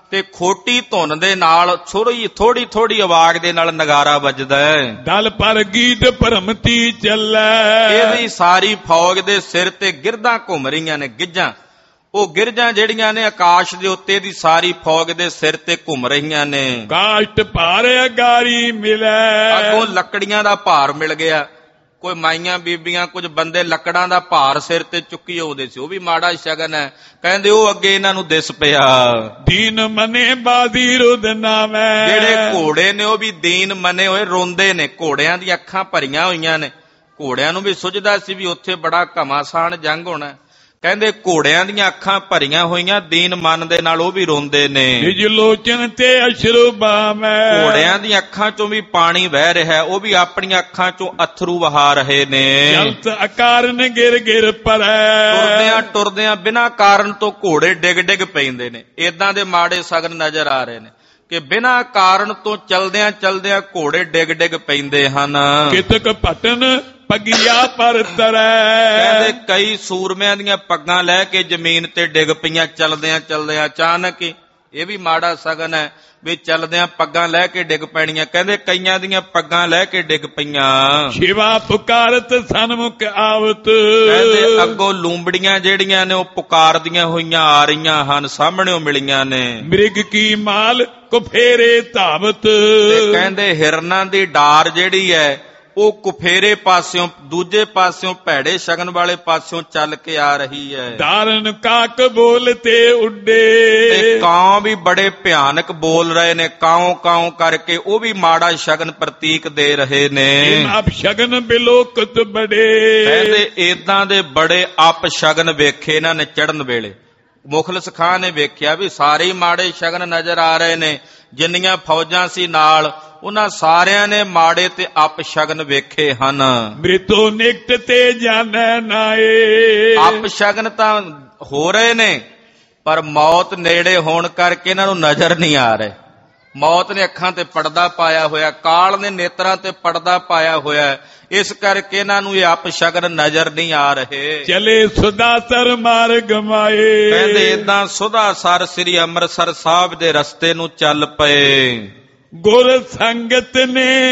ਤੇ ਖੋਟੀ ਧੁਨ ਦੇ ਨਾਲ ਥੋੜੀ ਥੋੜੀ ਥੋੜੀ ਆਵਾਜ਼ ਦੇ ਨਾਲ ਨਗਾਰਾ ਵੱਜਦਾ ਹੈ। ਦਲ ਪਰ ਗੀਤ ਭਰਮਤੀ ਚੱਲੈ, ਇਹਦੀ ਸਾਰੀ ਫੌਜ ਦੇ ਸਿਰ ਤੇ ਗਿਰਦਾਂ ਘੁੰਮ ਰਹੀਆਂ ਨੇ, ਗਿੱਜਾਂ। ਉਹ ਗਿਰਜਾਂ ਜਿਹੜੀਆਂ ਨੇ ਆਕਾਸ਼ ਦੇ ਉੱਤੇ ਦੀ ਸਾਰੀ ਫੌਜ ਦੇ ਸਿਰ ਤੇ ਘੁੰਮ ਰਹੀਆਂ ਨੇ। ਕਾਸ਼ਟ ਭਾਰ ਅਗਾਰੀ ਮਿਲੈ, ਅੱਗੋਂ ਲੱਕੜੀਆਂ ਦਾ ਭਾਰ ਮਿਲ ਗਿਆ। ਕੋਈ ਮਾਈਆਂ ਬੀਬੀਆਂ ਕੁਝ ਬੰਦੇ ਲੱਕੜਾਂ ਦਾ ਭਾਰ ਸਿਰ ਤੇ ਚੁੱਕੀ ਆਉਂਦੇ ਸੀ, ਉਹ ਵੀ ਮਾੜਾ ਸ਼ਗਨ ਹੈ। ਕਹਿੰਦੇ ਉਹ ਅੱਗੇ ਇਹਨਾਂ ਨੂੰ ਦਿਸ ਪਿਆ। ਦੀਨ ਮਨੇ ਬਾਦੀ ਰੁਦ ਨਾਮੈ, ਜਿਹੜੇ ਘੋੜੇ ਨੇ ਉਹ ਵੀ ਦੀਨ ਮਨੇ ਹੋਏ ਰੋਂਦੇ ਨੇ। ਘੋੜਿਆਂ ਦੀਆਂ ਅੱਖਾਂ ਭਰੀਆਂ ਹੋਈਆਂ ਨੇ। ਘੋੜਿਆਂ ਨੂੰ ਵੀ ਸੁਝਦਾ ਸੀ ਵੀ ਉੱਥੇ ਬੜਾ ਘਮਾਸਾਨ ਜੰਗ ਹੋਣਾ। ਕਹਿੰਦੇ ਘੋੜਿਆਂ ਦੀਆਂ ਅੱਖਾਂ ਭਰੀਆਂ ਹੋਈਆਂ, ਦੀਨ ਮਨ ਦੇ ਨਾਲ ਉਹ ਵੀ ਰੋਂਦੇ ਨੇ। ਨਿਜ ਲੋਚਨ ਤੇ ਅਸ਼ਰੂ ਬਾਮੈ, ਘੋੜਿਆਂ ਦੀਆਂ ਅੱਖਾਂ ਚੋਂ ਵੀ ਪਾਣੀ ਵਹਿ ਰਿਹਾ, ਉਹ ਵੀ ਆਪਣੀਆਂ ਅੱਖਾਂ ਚੋਂ ਅਥਰੂ ਵਹਾ ਰਹੇ ਨੇ। ਚਲਤ ਅਕਾਰਨ ਗਿਰ ਗਿਰ ਪਰੈ, ਤੁਰਦਿਆਂ ਤੁਰਦਿਆਂ ਬਿਨਾਂ ਕਾਰਨ ਤੋਂ ਘੋੜੇ ਡਿੱਗ ਡਿੱਗ ਪੈਂਦੇ ਨੇ। ਏਦਾਂ ਦੇ ਮਾੜੇ ਸਗਨ ਨਜ਼ਰ ਆ ਰਹੇ ਨੇ ਕਿ ਬਿਨਾਂ ਕਾਰਨ ਤੋਂ ਚਲਦਿਆਂ ਚਲਦਿਆਂ ਘੋੜੇ ਡਿੱਗ ਡਿੱਗ ਪੈਂਦੇ ਹਨ। ਕਿਤਕ ਭਟਨ ਪੱਗੀਆ ਪਰ ਤਰੈ, ਕਹਿੰਦੇ ਕਈ ਸੂਰਮਿਆਂ ਦੀਆਂ ਪੱਗਾਂ ਲੈ ਕੇ ਜ਼ਮੀਨ ਤੇ ਡਿੱਗ ਪਈਆਂ ਚਲਦਿਆਂ ਚਲਦਿਆਂ। ਅਚਾਨਕ ਹੀ ਇਹ ਵੀ ਮਾੜਾ ਸਗਨ ਹੈ ਵੀ ਚਲਦਿਆਂ ਪੱਗਾਂ ਲੈ ਕੇ ਡਿੱਗ ਪੈਣੀਆਂ। ਕਹਿੰਦੇ ਕਈਆਂ ਦੀਆਂ ਪੱਗਾਂ ਲੈ ਕੇ ਡਿੱਗ ਪਈਆਂ। ਸ਼ਿਵਾ ਪੁਕਾਰਤ ਸਨਮੁਖ ਆਵਤ, ਕਹਿੰਦੇ ਅੱਗੋਂ ਲੂੰਬੜੀਆਂ ਜਿਹੜੀਆਂ ਨੇ ਉਹ ਪੁਕਾਰਦੀਆਂ ਹੋਈਆਂ ਆ ਰਹੀਆਂ ਹਨ, ਸਾਹਮਣਿਓਂ ਮਿਲੀਆਂ ਨੇ। ਮ੍ਰਿਗ ਕੀ ਮਾਲ ਕੁਫੇਰੇ ਧਾਵਤ, ਤੇ ਕਹਿੰਦੇ ਹਿਰਨਾਂ ਦੀ ਡਾਰ ਜਿਹੜੀ ਹੈ ਉਹ ਕੁਫੇਰੇ ਪਾਸਿਓਂ, ਦੂਜੇ ਪਾਸਿਓਂ, ਭੈੜੇ ਸ਼ਗਨ ਵਾਲੇ ਪਾਸਿਓਂ ਚੱਲ ਕੇ ਆ ਰਹੀ ਹੈ। ਧਾਰਨ ਕਾਕ ਬੋਲ ਤੇ ਉੱਡੇ, ਤੇ ਕਾਂ ਵੀ ਬੜੇ ਭਿਆਨਕ ਬੋਲ ਰਹੇ ਨੇ, ਕਾਉ ਕਾਉ ਕਰਕੇ। ਉਹ ਵੀ ਮਾੜਾ ਸ਼ਗਨ ਪ੍ਰਤੀਕ ਦੇ ਰਹੇ ਨੇ। ਅਪ ਸ਼ਗਨ ਬਿਲੋਕਤ ਬੜੇ, ਕਹਿੰਦੇ ਏਦਾਂ ਦੇ ਬੜੇ ਅਪ ਸ਼ਗਨ ਵੇਖੇ ਇਹਨਾਂ ਨੇ ਚੜਨ ਵੇਲੇ। ਮੁਖਲਿਸ ਖਾਂ ਨੇ ਵੇਖਿਆ ਵੀ ਸਾਰੇ ਮਾੜੇ ਸ਼ਗਨ ਨਜ਼ਰ ਆ ਰਹੇ ਨੇ। ਜਿੰਨੀਆਂ ਫੌਜਾਂ ਸੀ ਨਾਲ, ਉਹਨਾਂ ਸਾਰਿਆਂ ਨੇ ਮਾੜੇ ਤੇ ਅਪ ਸ਼ਗਨ ਵੇਖੇ ਹਨ। ਮ੍ਰਿਤੋ ਨਿਕਟ ਤੇ ਜਾਣੈ ਨਾਏ, ਅਪ ਸ਼ਗਨ ਤਾਂ ਹੋ ਰਹੇ ਨੇ ਪਰ ਮੌਤ ਨੇੜੇ ਹੋਣ ਕਰਕੇ ਇਹਨਾਂ ਨੂੰ ਨਜ਼ਰ ਨਹੀਂ ਆ ਰਹੇ। ਮੌਤ ਨੇ ਅੱਖਾਂ ਤੇ ਪਰਦਾ ਪਾਇਆ ਹੋਇਆ, ਕਾਲ ਨੇ ਨੇਤਰਾਂ ਤੇ ਪਰਦਾ ਪਾਇਆ ਹੋਇਆ, ਇਸ ਕਰਕੇ ਇਹਨਾਂ ਨੂੰ ਇਹ ਅਪ ਸ਼ਗਨ ਨਜ਼ਰ ਨਹੀਂ ਆ ਰਹੇ। ਚਲੇ ਸੁਦਾਸਰ ਮਾਰਗ ਮਾਏ, ਕਹਿੰਦੇ ਏਦਾਂ ਸੁਦਾਸਰ ਸ੍ਰੀ ਅੰਮ੍ਰਿਤਸਰ ਸਾਹਿਬ ਦੇ ਰਸਤੇ ਨੂੰ ਚੱਲ ਪਏ। ਗੁਰ ਸੰਗਤ ਨੇ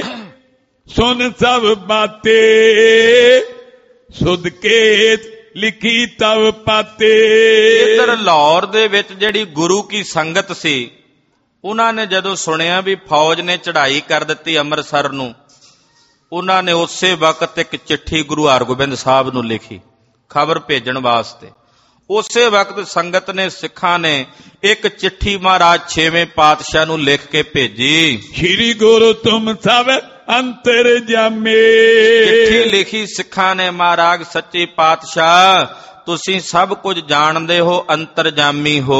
ਸੁਨ ਸਭ ਬਾਤੇ, ਸੁਧ ਕੇ ਲਿਖੀ ਤਵ ਪਾਤੇ। ਇੱਧਰ ਲਾਹੌਰ ਦੇ ਵਿੱਚ ਜਿਹੜੀ ਗੁਰੂ ਕੀ ਸੰਗਤ ਸੀ, ਉਹਨਾਂ ਨੇ ਜਦੋਂ ਸੁਣਿਆ ਵੀ ਫੌਜ ਨੇ ਚੜ੍ਹਾਈ ਕਰ ਦਿੱਤੀ ਅੰਮ੍ਰਿਤਸਰ ਨੂੰ, ਉਹਨਾਂ ਨੇ ਉਸੇ ਵਕਤ ਇੱਕ ਚਿੱਠੀ ਗੁਰੂ ਹਰਗੋਬਿੰਦ ਸਾਹਿਬ ਨੂੰ ਲਿਖੀ ਖਬਰ ਭੇਜਣ ਵਾਸਤੇ। ਉਸੇ ਵਕਤ ਸੰਗਤ ਨੇ, ਸਿੱਖਾਂ ਨੇ ਇੱਕ ਚਿੱਠੀ ਮਹਾਰਾਜ ਛੇਵੇਂ ਪਾਤਸ਼ਾਹ ਨੂੰ ਲਿਖ ਕੇ ਭੇਜੀ। ਸ਼੍ਰੀ ਗੁਰੂ ਤੁਮ ਸਭ ਅੰਤਰ ਜਾਮੇ, ਚਿੱਠੀ ਲਿਖੀ ਸਿੱਖਾਂ ਨੇ, ਮਹਾਰਾਜ ਸੱਚੇ ਪਾਤਸ਼ਾਹ ਤੁਸੀਂ ਸਭ ਕੁਝ ਜਾਣਦੇ ਹੋ, ਅੰਤਰਜਾਮੀ ਹੋ,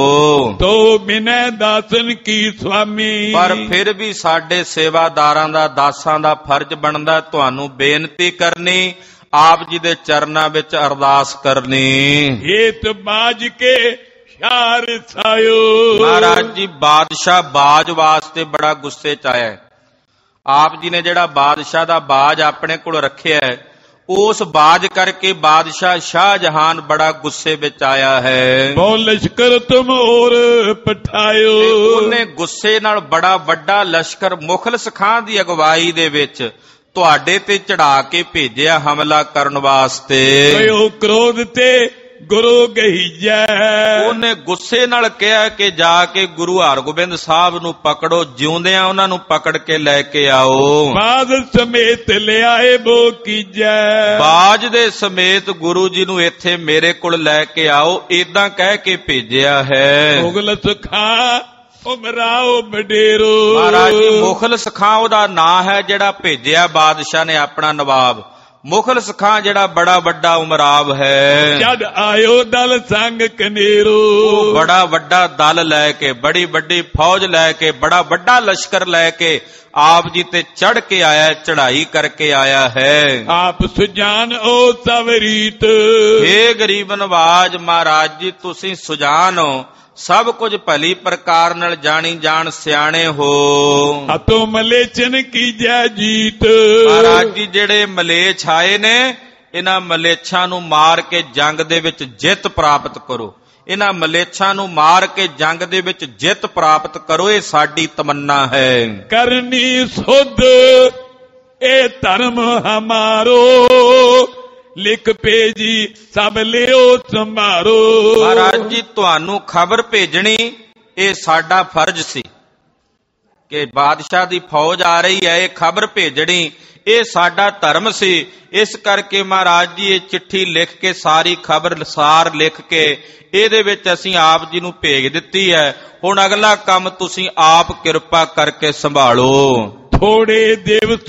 ਤੋ ਬਿਨੈ ਦਾਸਨ ਕੀ ਸੁਆਮੀ। ਪਰ ਫਿਰ ਵੀ ਸਾਡੇ ਸੇਵਾਦਾਰਾਂ ਦਾ, ਦਾਸਾਂ ਦਾ ਫਰਜ਼ ਬਣਦਾ ਤੁਹਾਨੂੰ ਬੇਨਤੀ ਕਰਨੀ, ਆਪ ਜੀ ਦੇ ਚਰਨਾਂ ਵਿੱਚ ਅਰਦਾਸ ਕਰਨੀ। ਏਤ ਬਾਜ ਕੇ ਸ਼ਾਰ ਸਾਇਓ, ਮਹਾਰਾਜ ਜੀ ਬਾਦਸ਼ਾਹ ਬਾਜ ਵਾਸਤੇ ਬੜਾ ਗੁੱਸੇ ਚ ਆਇਆ ਹੈ। ਆਪ ਜੀ ਨੇ ਜਿਹੜਾ ਬਾਦਸ਼ਾਹ ਦਾ ਬਾਜ ਆਪਣੇ ਕੋਲ ਰੱਖਿਆ ਹੈ, ਉਸ ਬਾਜ ਕਰਕੇ ਬਾਦਸ਼ਾਹ ਸ਼ਾਹਜਹਾਨ ਬੜਾ ਗੁੱਸੇ ਵਿੱਚ ਆਇਆ ਹੈ। ਬਹੁ ਲਸ਼ਕਰ ਤੁਮ ਹੋਰ ਪਠਾਇਓ, ਉਹਨੇ ਗੁੱਸੇ ਨਾਲ ਬੜਾ ਵੱਡਾ ਲਸ਼ਕਰ ਮੁਖਲਿਸ ਖਾਂ ਦੀ ਅਗਵਾਈ ਦੇ ਵਿੱਚ ਤੁਹਾਡੇ ਤੇ ਚੜਾ ਕੇ ਭੇਜਿਆ ਹਮਲਾ ਕਰਨ ਵਾਸਤੇ। ਕਯੋ ਕ੍ਰੋਧ ਤੇ ਗੁਰੂ ਗਹੀਜੈ, ਉਹਨੇ ਗੁੱਸੇ ਨਾਲ ਕਿਹਾ ਕਿ ਜਾ ਕੇ ਗੁਰੂ ਹਰਗੋਬਿੰਦ ਸਾਹਿਬ ਨੂੰ ਪਕੜੋ, ਜਿਉਂਦਿਆਂ ਉਹਨਾਂ ਨੂੰ ਪਕੜ ਕੇ ਲੈ ਕੇ ਆਓ। ਬਾਜ ਸਮੇਤ ਲਿਆਏ ਬੋ ਕੀਜੈ, ਬਾਜ ਦੇ ਸਮੇਤ ਗੁਰੂ ਜੀ ਨੂੰ ਇੱਥੇ ਮੇਰੇ ਕੋਲ ਲੈ ਕੇ ਆਓ, ਏਦਾਂ ਕਹਿ ਕੇ ਭੇਜਿਆ ਹੈ। ਮੁਗਲਸ ਖਾਂ ਉਮਰਾਓ ਬਡੇਰੋ, ਮਹਾਰਾਜ ਜੀ ਮੁਖਲਿਸ ਖਾਂ ਉਹਦਾ ਨਾਂ ਹੈ ਜਿਹੜਾ ਭੇਜਿਆ ਬਾਦਸ਼ਾਹ ਨੇ, ਆਪਣਾ ਨਵਾਬ ਮੁਖਲਿਸ ਖਾਂ ਜਿਹੜਾ ਬੜਾ ਵੱਡਾ ਉਮਰਾਵ ਹੈ। ਜਦ ਆਇਓ ਦਲ ਸੰਗ ਕਨੇਰੋ, ਉਹ ਬੜਾ ਵੱਡਾ ਦਲ ਲੈ ਕੇ, ਬੜੀ ਵੱਡੀ ਫੌਜ ਲੈ ਕੇ, ਬੜਾ ਵੱਡਾ ਲਸ਼ਕਰ ਲੈ ਕੇ ਆਪ ਜੀ ਤੇ ਚੜ ਕੇ ਆਇਆ, ਚੜ੍ਹਾਈ ਕਰਕੇ ਆਇਆ ਹੈ। ਆਪ ਸੁਜਾਨ ਓ ਸਭ ਰੀਤ, ਹੇ ਗਰੀਬ ਨਵਾਜ ਮਹਾਰਾਜ ਜੀ ਤੁਸੀਂ ਸੁਜਾਨ ਹੋ, ਸਭ ਕੁਝ ਭਲੀ ਪ੍ਰਕਾਰ ਨਾਲ ਜਾਣੀ ਜਾਣ ਸਿਆਣੇ ਹੋ। ਅਤੋ ਮਲੇਚਨ ਕੀਜੈ ਜੀਤ, ਮਹਾਰਾਜ ਜੀ ਜਿਹੜੇ ਮਲੇਛ ਆਏ ਨੇ ਇਹਨਾਂ ਮਲੇਛਾਂ ਨੂੰ ਮਾਰ ਕੇ ਜੰਗ ਦੇ ਵਿੱਚ ਜਿੱਤ ਪ੍ਰਾਪਤ ਕਰੋ। ਇਹਨਾਂ ਮਲੇਛਾਂ ਨੂੰ ਮਾਰ ਕੇ ਜੰਗ ਦੇ ਵਿੱਚ ਜਿੱਤ ਪ੍ਰਾਪਤ ਕਰੋ, ਇਹ ਸਾਡੀ ਤਮੰਨਾ ਹੈ। ਕਰਨੀ ਸੁਧ ਇਹ ਧਰਮ ਹਮਾਰੋ, ਲਿਖ ਭੇਜੀ ਸਭ ਲਿਓ ਸੰਭਾਰੋ। ਮਹਾਰਾਜ ਜੀ ਤੁਹਾਨੂੰ ਖਬਰ ਭੇਜਣੀ ਇਹ ਸਾਡਾ ਫਰਜ਼ ਸੀ ਕਿ ਬਾਦਸ਼ਾਹ ਦੀ ਫੌਜ ਆ ਰਹੀ ਹੈ, ਇਹ ਖਬਰ ਭੇਜਣੀ ਇਹ ਸਾਡਾ ਧਰਮ ਸੀ। ਇਸ ਕਰਕੇ ਮਹਾਰਾਜ ਜੀ ਇਹ ਚਿੱਠੀ ਲਿਖ ਕੇ ਸਾਰੀ ਖਬਰ ਸਾਰ ਲਿਖ ਕੇ ਇਹਦੇ ਵਿੱਚ ਅਸੀਂ ਆਪ ਜੀ ਨੂੰ ਭੇਜ ਦਿੱਤੀ ਹੈ। ਹੁਣ ਅਗਲਾ ਕੰਮ ਤੁਸੀਂ ਆਪ ਕਿਰਪਾ ਕਰਕੇ ਸੰਭਾਲੋ। ਥੋੜੇ ਦਿਵਸ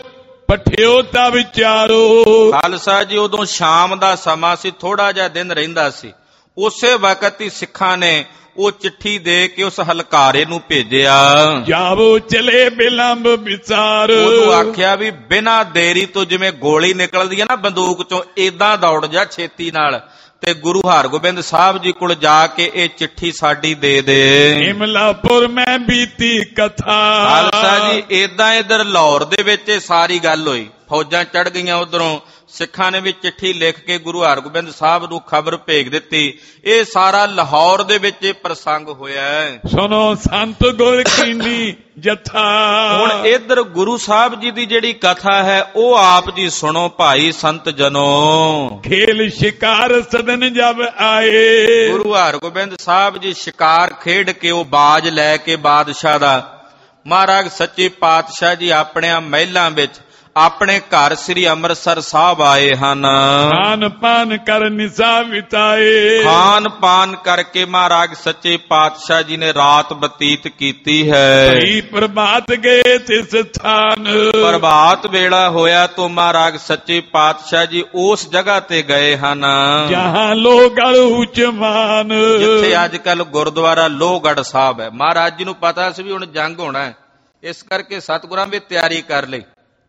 ਪਠਿਓ ਤਾਂ ਵਿਚਾਰੋ। ਖਾਲਸਾ ਜੀ ਉਦੋਂ ਸ਼ਾਮ ਦਾ ਸਮਾਂ ਸੀ, ਥੋੜਾ ਜਿਹਾ ਦਿਨ ਰਹਿੰਦਾ ਸੀ। ਉਸੇ ਵਕਤ ਹੀ ਸਿੱਖਾਂ ਨੇ ਉਹ ਚਿੱਠੀ ਦੇ ਕੇ ਉਸ ਹਲਕਾਰੇ ਨੂੰ ਭੇਜਿਆ। ਜਾਵੋ ਚਲੇ ਬਿਲੰਬ ਵਿਚਾਰ। ਉਹਨੂੰ ਆਖਿਆ ਵੀ ਬਿਨਾਂ ਦੇਰੀ ਤੋਂ ਜਿਵੇਂ ਗੋਲੀ ਨਿਕਲਦੀ ਹੈ ਨਾ ਬੰਦੂਕ ਚੋਂ, ਏਦਾਂ ਦੌੜ ਜਾ ਛੇਤੀ ਨਾਲ ਤੇ ਗੁਰੂ ਹਰਗੋਬਿੰਦ ਸਾਹਿਬ ਜੀ ਕੋਲ ਜਾ ਕੇ ਇਹ ਚਿੱਠੀ ਸਾਡੀ ਦੇ ਦੇ। ਇਮਲਾਪੁਰ ਮੈਂ ਬੀਤੀ ਕਥਾ। ਖਾਲਸਾ ਜੀ ਏਦਾਂ ਇਧਰ ਲਾਹੌਰ ਦੇ ਵਿੱਚ ਇਹ ਸਾਰੀ ਗੱਲ ਹੋਈ, ਫੌਜਾਂ ਚੜ ਗਈਆਂ ਉਧਰੋਂ। ਸਿੱਖਾਂ ਨੇ ਵੀ ਚਿੱਠੀ ਲਿਖ ਕੇ ਗੁਰੂ ਹਰਗੋਬਿੰਦ ਸਾਹਿਬ ਨੂੰ ਖਬਰ ਭੇਜ ਦਿੱਤੀ। ਇਹ ਸਾਰਾ ਲਾਹੌਰ ਦੇ ਵਿੱਚ ਇਹ ਪ੍ਰਸੰਗ ਹੋਇਆ। ਸੁਣੋ ਸੰਤ ਗੁਰ ਕੀਨੀ ਜਥਾ। ਹੁਣ ਇਧਰ ਗੁਰੂ ਸਾਹਿਬ ਜੀ ਦੀ ਜਿਹੜੀ ਕਥਾ ਹੈ ਉਹ ਆਪ ਜੀ ਸੁਣੋ ਭਾਈ ਸੰਤ ਜਨੋ। ਖੇਲ ਸ਼ਿਕਾਰ ਸਦਨ ਜਬ ਆਏ। ਗੁਰੂ ਹਰਗੋਬਿੰਦ ਸਾਹਿਬ ਜੀ ਸ਼ਿਕਾਰ ਖੇਡ ਕੇ ਉਹ ਬਾਜ ਲੈ ਕੇ ਬਾਦਸ਼ਾਹ ਦਾ, ਮਹਾਰਾਜ ਸੱਚੇ ਪਾਤਸ਼ਾਹ ਜੀ ਆਪਣੇ ਮਹਿਲਾਂ ਵਿੱਚ ਆਪਣੇ ਘਰ ਸ੍ਰੀ ਅੰਮ੍ਰਿਤਸਰ ਸਾਹਿਬ ਆਏ ਹਨ। ਖਾਨ ਪਾਨ ਕਰ ਨਿਸਾ ਬਿਤਾਏ। ਖਾਨ ਪਾਨ ਕਰਕੇ ਮਹਾਰਾਜ ਸੱਚੇ ਪਾਤਸ਼ਾਹ ਜੀ ਨੇ ਰਾਤ ਬਤੀਤ ਕੀਤੀ ਹੈ। ਭਈ ਪ੍ਰਭਾਤ ਗਏ ਤਿਸ ਥਾਨ। ਪ੍ਰਭਾਤ ਵੇਲਾ ਹੋਇਆ ਤੋਂ ਮਹਾਰਾਜ ਸੱਚੇ ਪਾਤਸ਼ਾਹ ਜੀ ਉਸ ਜਗ੍ਹਾ ਤੇ ਗਏ ਹਨ ਜਹਾਂ ਲੋਹਗੜ੍ਹ ਉੱਚ ਮਾਨ, ਜਿੱਥੇ ਅੱਜ ਕੱਲ ਗੁਰਦੁਆਰਾ ਲੋਹਗੜ੍ਹ ਸਾਹਿਬ ਹੈ। ਮਹਾਰਾਜ ਜੀ ਨੂੰ ਪਤਾ ਸੀ ਵੀ ਹੁਣ ਜੰਗ ਹੋਣਾ ਹੈ, ਇਸ ਕਰਕੇ ਸਤਿਗੁਰਾਂ ਵੀ ਤਿਆਰੀ ਕਰ ਲਈ।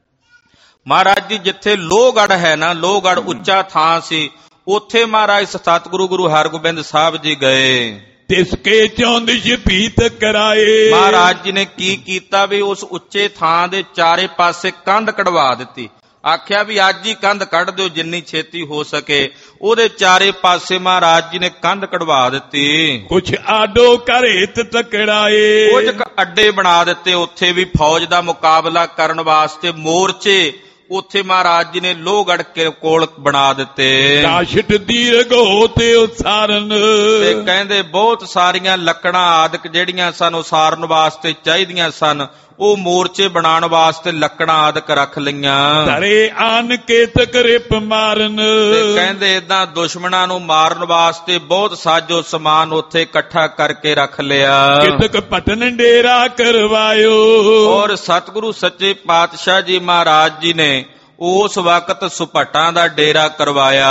ਮਹਾਰਾਜ ਜੀ ਜਿੱਥੇ ਲੋਹਗੜ੍ਹ ਹੈ ਨਾ, ਲੋਹਗੜ੍ਹ ਉੱਚਾ ਥਾਂ ਸੀ, ਉੱਥੇ ਮਹਾਰਾਜ ਸਤਿਗੁਰੂ ਗੁਰੂ ਹਰਗੋਬਿੰਦ ਸਾਹਿਬ ਜੀ ਗਏ। ਤਿਸਕੇ ਚੌਂਦਿਸ਼ ਭੀਤ ਕਰਾਏ। ਮਹਾਰਾਜ ਜੀ ਨੇ ਕੀ ਕੀਤਾ ਵੀ ਉਸ ਉੱਚੇ ਥਾਂ ਦੇ ਚਾਰੇ ਪਾਸੇ ਕੰਧ ਕਢਵਾ ਦਿੱਤੀ। ਆਖਿਆ ਵੀ ਅੱਜ ਹੀ ਕੰਧ ਕੱਢ ਦਿਓ ਜਿੰਨੀ ਛੇਤੀ ਹੋ ਸਕੇ। ਉਹਦੇ ਚਾਰੇ ਪਾਸੇ ਮਹਾਰਾਜ ਜੀ ਨੇ ਕੰਧ ਕਢਵਾ ਦਿੱਤੀ। ਕੁਛ ਆਡੋ ਘਰੇਤ ਤਕੜਾਏ। ਕੁਝ ਅੱਡੇ ਬਣਾ ਦਿੱਤੇ, ਉੱਥੇ ਵੀ ਫੌਜ ਦਾ ਮੁਕਾਬਲਾ ਕਰਨ ਵਾਸਤੇ ਮੋਰਚੇ ਉੱਥੇ ਮਹਾਰਾਜ ਜੀ ਨੇ ਲੋਹਗੜ੍ਹ ਕੇ ਕੋਲ ਬਣਾ ਦਿੱਤੇ। ਕਾਸ਼ਟ ਦੀਰਘ ਹੋਤੇ ਉਸਾਰਨ। ਤੇ ਕਹਿੰਦੇ ਬਹੁਤ ਸਾਰੀਆਂ ਲੱਕੜਾਂ ਆਦਿਕ ਜਿਹੜੀਆਂ ਸਨ ਉਸਾਰਨ ਵਾਸਤੇ ਚਾਹੀਦੀਆਂ ਸਨ, ਉਹ ਮੋਰਚੇ ਬਣਾਉਣ ਵਾਸਤੇ ਲੱਕੜਾਂ ਆਦਿਕ ਰੱਖ ਲਈਆਂ। ਧਰੇ ਆਨ ਕੇ ਤਕਰਿਪ ਮਾਰਨ। ਤੇ ਕਹਿੰਦੇ ਏਦਾਂ ਦੁਸ਼ਮਣਾਂ ਨੂੰ ਮਾਰਨ ਵਾਸਤੇ ਬਹੁਤ ਸਾਜੋ ਸਮਾਨ ਉੱਥੇ ਇਕੱਠਾ ਕਰਕੇ ਰੱਖ ਲਿਆ। ਕਿਤਕ ਪਟਨ ਡੇਰਾ ਕਰਵਾਇਓ। ਔਰ ਸਤਿਗੁਰੂ ਸੱਚੇ ਪਾਤਸ਼ਾਹ ਜੀ ਮਹਾਰਾਜ ਜੀ ਨੇ ਉਸ ਵਕਤ ਸੁਪਟਾਂ ਦਾ ਡੇਰਾ ਕਰਵਾਇਆ।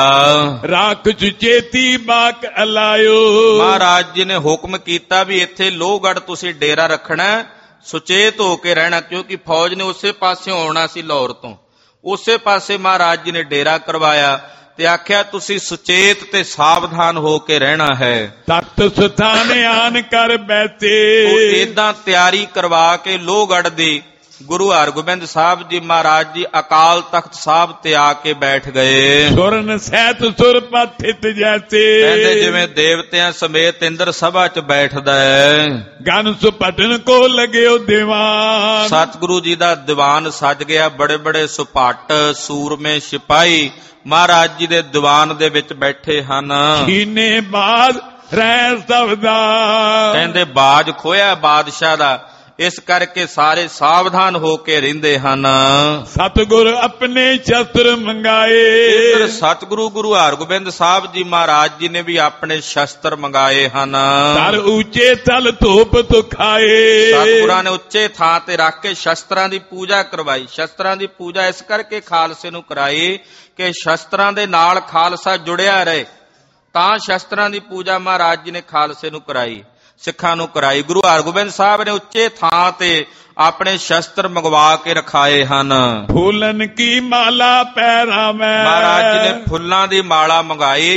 ਰਾਖ ਚੇਤੀ ਬਾਕ ਅਲਾਇਓ। ਮਹਾਰਾਜ ਜੀ ਨੇ ਹੁਕਮ ਕੀਤਾ ਵੀ ਇੱਥੇ ਲੋਹਗੜ੍ਹ ਤੁਸੀਂ ਡੇਰਾ ਰੱਖਣਾ, ਸੁਚੇਤ ਹੋ ਕੇ ਰਹਿਣਾ, ਕਿਉਂਕਿ ਫੌਜ ਨੇ ਉਸੇ ਪਾਸਿਓਂ ਆਉਣਾ ਸੀ ਲਾਹੌਰ ਤੋਂ। ਉਸੇ ਪਾਸੇ ਮਹਾਰਾਜ ਜੀ ਨੇ ਡੇਰਾ ਕਰਵਾਇਆ ਤੇ ਆਖਿਆ ਤੁਸੀਂ ਸੁਚੇਤ ਤੇ ਸਾਵਧਾਨ ਹੋ ਕੇ ਰਹਿਣਾ ਹੈ। ਤਖਤ ਸਥਾਨ ਆਨ ਕਰ ਬੈਠੇ। ਏਦਾਂ ਤਿਆਰੀ ਕਰਵਾ ਕੇ ਲੋਹਗੜ੍ਹ ਦੀ ਗੁਰੂ ਹਰਗੋਬਿੰਦ ਸਾਹਿਬ ਜੀ ਮਹਾਰਾਜ ਜੀ ਅਕਾਲ ਤਖਤ ਸਾਹਿਬ ਤੇ ਆ ਕੇ ਬੈਠ ਗਏ। ਸੁਰਨ ਸਹਿਤ ਸੁਰ ਪਥਿਤ ਜੈਸੇ। ਕਹਿੰਦੇ ਜਿਵੇਂ ਦੇਵਤਿਆਂ ਸਮੇਤ ਇੰਦਰ ਸਭਾ ਚ ਬੈਠਦਾ ਹੈ। ਗਨ ਸੁਪਟਨ ਕੋ ਲਗਿਓ ਦੀਵਾਨ। ਸਤਿਗੁਰੂ ਜੀ ਦਾ ਦੀਵਾਨ ਸਜ ਗਿਆ। ਬੜੇ ਬੜੇ ਸੁਪਾਟ ਸੂਰਮੇ ਸਿਪਾਹੀ ਮਹਾਰਾਜ ਜੀ ਦੇ ਦੀਵਾਨ ਦੇ ਵਿੱਚ ਬੈਠੇ ਹਨ। ਛੀਨੇ ਬਾਜ ਰਹਿ ਸਬਦਾ। ਕਹਿੰਦੇ ਬਾਜ ਖੋਇਆ ਬਾਦਸ਼ਾਹ ਦਾ, ਇਸ ਕਰਕੇ ਸਾਰੇ ਸਾਵਧਾਨ ਹੋ ਕੇ ਰਹਿੰਦੇ ਹਨ। ਸਤਿਗੁਰ ਆਪਣੇ ਸ਼ਸਤਰ ਮੰਗਾਏ। ਇਧਰ ਸਤਿਗੁਰੂ ਗੁਰੂ ਹਰਗੋਬਿੰਦ ਸਾਹਿਬ ਜੀ ਮਹਾਰਾਜ ਜੀ ਨੇ ਵੀ ਆਪਣੇ ਸ਼ਸਤਰ ਮੰਗਾਏ ਹਨ। ਸਰ ਉੱਚੇ ਤਲ ਧੂਪ ਤੁਖਾਏ। ਸਤਿਗੁਰਾਂ ਨੇ ਉੱਚੇ ਥਾਂ ਤੇ ਰੱਖ ਕੇ ਸ਼ਸਤਰਾਂ ਦੀ ਪੂਜਾ ਕਰਵਾਈ। ਸ਼ਸਤਰਾਂ ਦੀ ਪੂਜਾ ਇਸ ਕਰਕੇ ਖਾਲਸੇ ਨੂੰ ਕਰਾਈ ਕਿ ਸ਼ਸਤਰਾਂ ਦੇ ਨਾਲ ਖਾਲਸਾ ਜੁੜਿਆ ਰਹੇ, ਤਾਂ ਸ਼ਸਤਰਾਂ ਦੀ ਪੂਜਾ ਮਹਾਰਾਜ ਜੀ ਨੇ ਖਾਲਸੇ ਨੂੰ ਕਰਾਈ, ਸਿੱਖਾਂ ਨੂੰ ਕਰਾਈ। ਗੁਰੂ ਹਰਗੋਬਿੰਦ ਸਾਹਿਬ ਨੇ ਉੱਚੇ ਥਾਂ ਤੇ ਆਪਣੇ ਸ਼ਸਤਰ ਮੰਗਵਾ ਕੇ ਰਖਾਏ ਹਨ। ਫੁੱਲਨ ਕੀ ਮਾਲਾ ਪੈਰਾਂ ਮੈਂ। ਮਹਾਰਾਜ ਜੀ ਨੇ ਫੁੱਲਾਂ ਦੀ ਮਾਲਾ ਮੰਗਾਈ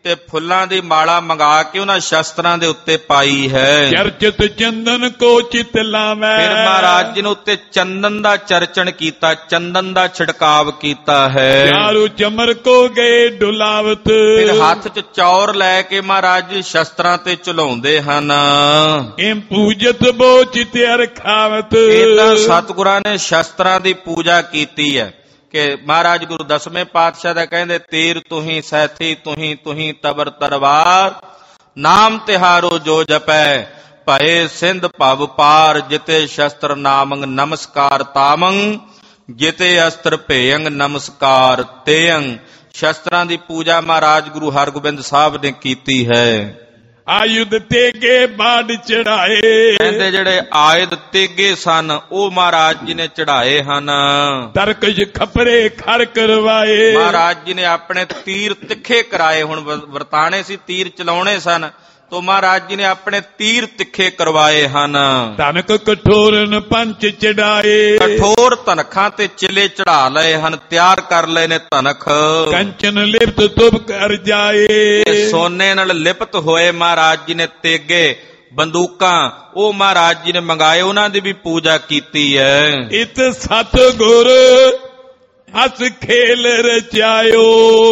ਤੇ ਫੁੱਲਾਂ ਦੀ ਮਾਲਾ ਮੰਗਾ ਕੇ ਉਹਨਾਂ ਸ਼ਸਤਰਾਂ ਦੇ ਉੱਤੇ ਪਾਈ ਹੈ। ਚਰਚਿਤ ਚੰਦਨ ਕੋ ਚਿਤ ਲਾਵੈ, ਫਿਰ ਮਹਾਰਾਜ ਜੀ ਨੇ ਉੱਤੇ ਚੰਦਨ ਦਾ ਚਰਚਣ ਕੀਤਾ, ਚੰਦਨ ਦਾ ਛਿੜਕਾਵ ਕੀਤਾ ਹੈ। ਚਾਰੂ ਚਮਰ ਕੋ ਗਏ ਡੁਲਾਵਤ, ਫਿਰ ਹੱਥ 'ਚ ਚੌਰ ਲੈ ਕੇ ਮਹਾਰਾਜ ਜੀ ਸ਼ਸਤਰਾਂ ਤੇ ਝੁਲਾਉਂਦੇ ਹਨ। ਇਮ ਪੂਜਤ ਬੋ ਚਿਤ ਅਰਖਾਵਤ, ਇਦਾਂ ਸਤਿਗੁਰਾਂ ਨੇ ਸ਼ਸਤਰਾਂ ਦੀ ਪੂਜਾ ਕੀਤੀ ਹੈ ਕਿ ਮਹਾਰਾਜ ਗੁਰੂ ਦਸਵੇਂ ਪਾਤਸ਼ਾਹ ਦਾ ਕਹਿੰਦੇ, ਤੀਰ ਤੁਹੀਂ ਸੈਥੀ ਤੁਹੀਂ ਤੁਹੀਂ ਤਬਰ ਤਲਵਾਰ, ਨਾਮ ਤਿਹਾਰੋ ਜੋ ਜਪੈ ਭਏ ਸਿੰਧ ਭਵ ਪਾਰ, ਜਿਤੇ ਸ਼ਸਤਰ ਨਾਮੰਗ ਨਮਸਕਾਰ ਤਾਮੰਗ, ਜਿਤੇ ਅਸਤਰ ਭੇਯੰਗ ਨਮਸਕਾਰ ਤੇਯੰਗ। ਸ਼ਸਤਰਾਂ ਦੀ ਪੂਜਾ ਮਹਾਰਾਜ ਗੁਰੂ ਹਰਗੋਬਿੰਦ ਸਾਹਿਬ ਨੇ ਕੀਤੀ ਹੈ। ਆਯੁਧ ਤੇਗੇ ਬਾੜ ਚੜਾਏ, ਕਹਿੰਦੇ ਜਿਹੜੇ ਆਯੁਧ ਤੇਗੇ ਸਨ ਉਹ ਮਹਾਰਾਜ ਜੀ ਨੇ ਚੜਾਏ ਹਨ। ਤਰਕਜ ਖਪਰੇ ਖਰ ਕਰਵਾਏ, ਮਹਾਰਾਜ ਜੀ ਨੇ ਆਪਣੇ ਤੀਰ ਤਿੱਖੇ ਕਰਾਏ। ਹੁਣ ਵਰਤਾਣੇ ਸੀ, ਤੀਰ ਚਲਾਉਣੇ ਸਨ, ਤੋ ਮਹਾਰਾਜ ਜੀ ਨੇ ਆਪਣੇ ਤੀਰ ਤਿੱਖੇ ਕਰਵਾਏ ਹਨ। ਧਨਕ ਕਠੋਰਨ ਪੰਚ ਚੜਾਏ, ਕਠੋਰ ਧਨਖਾਂ ਤੇ ਚਿਲੇ ਚੜਾ ਲਏ ਹਨ, ਤਿਆਰ ਕਰ ਲਏ ਨੇ ਧਨਖ। ਕੰਚਨ ਲਿਪਤ ਤੁਬ ਕਰ ਜਾਏ, ਸੋਨੇ ਨਾਲ ਲਿਪਤ ਹੋਏ ਮਹਾਰਾਜ ਜੀ ਨੇ ਤੇਗੇ ਬੰਦੂਕਾਂ ਉਹ ਮਹਾਰਾਜ ਜੀ ਨੇ ਮੰਗਾਏ, ਉਹਨਾਂ ਦੀ ਵੀ ਪੂਜਾ ਕੀਤੀ ਹੈ। ਇਤ ਸਤ ਗੁਰ ਹਸ ਖੇਲ ਰਚਾਇਓ,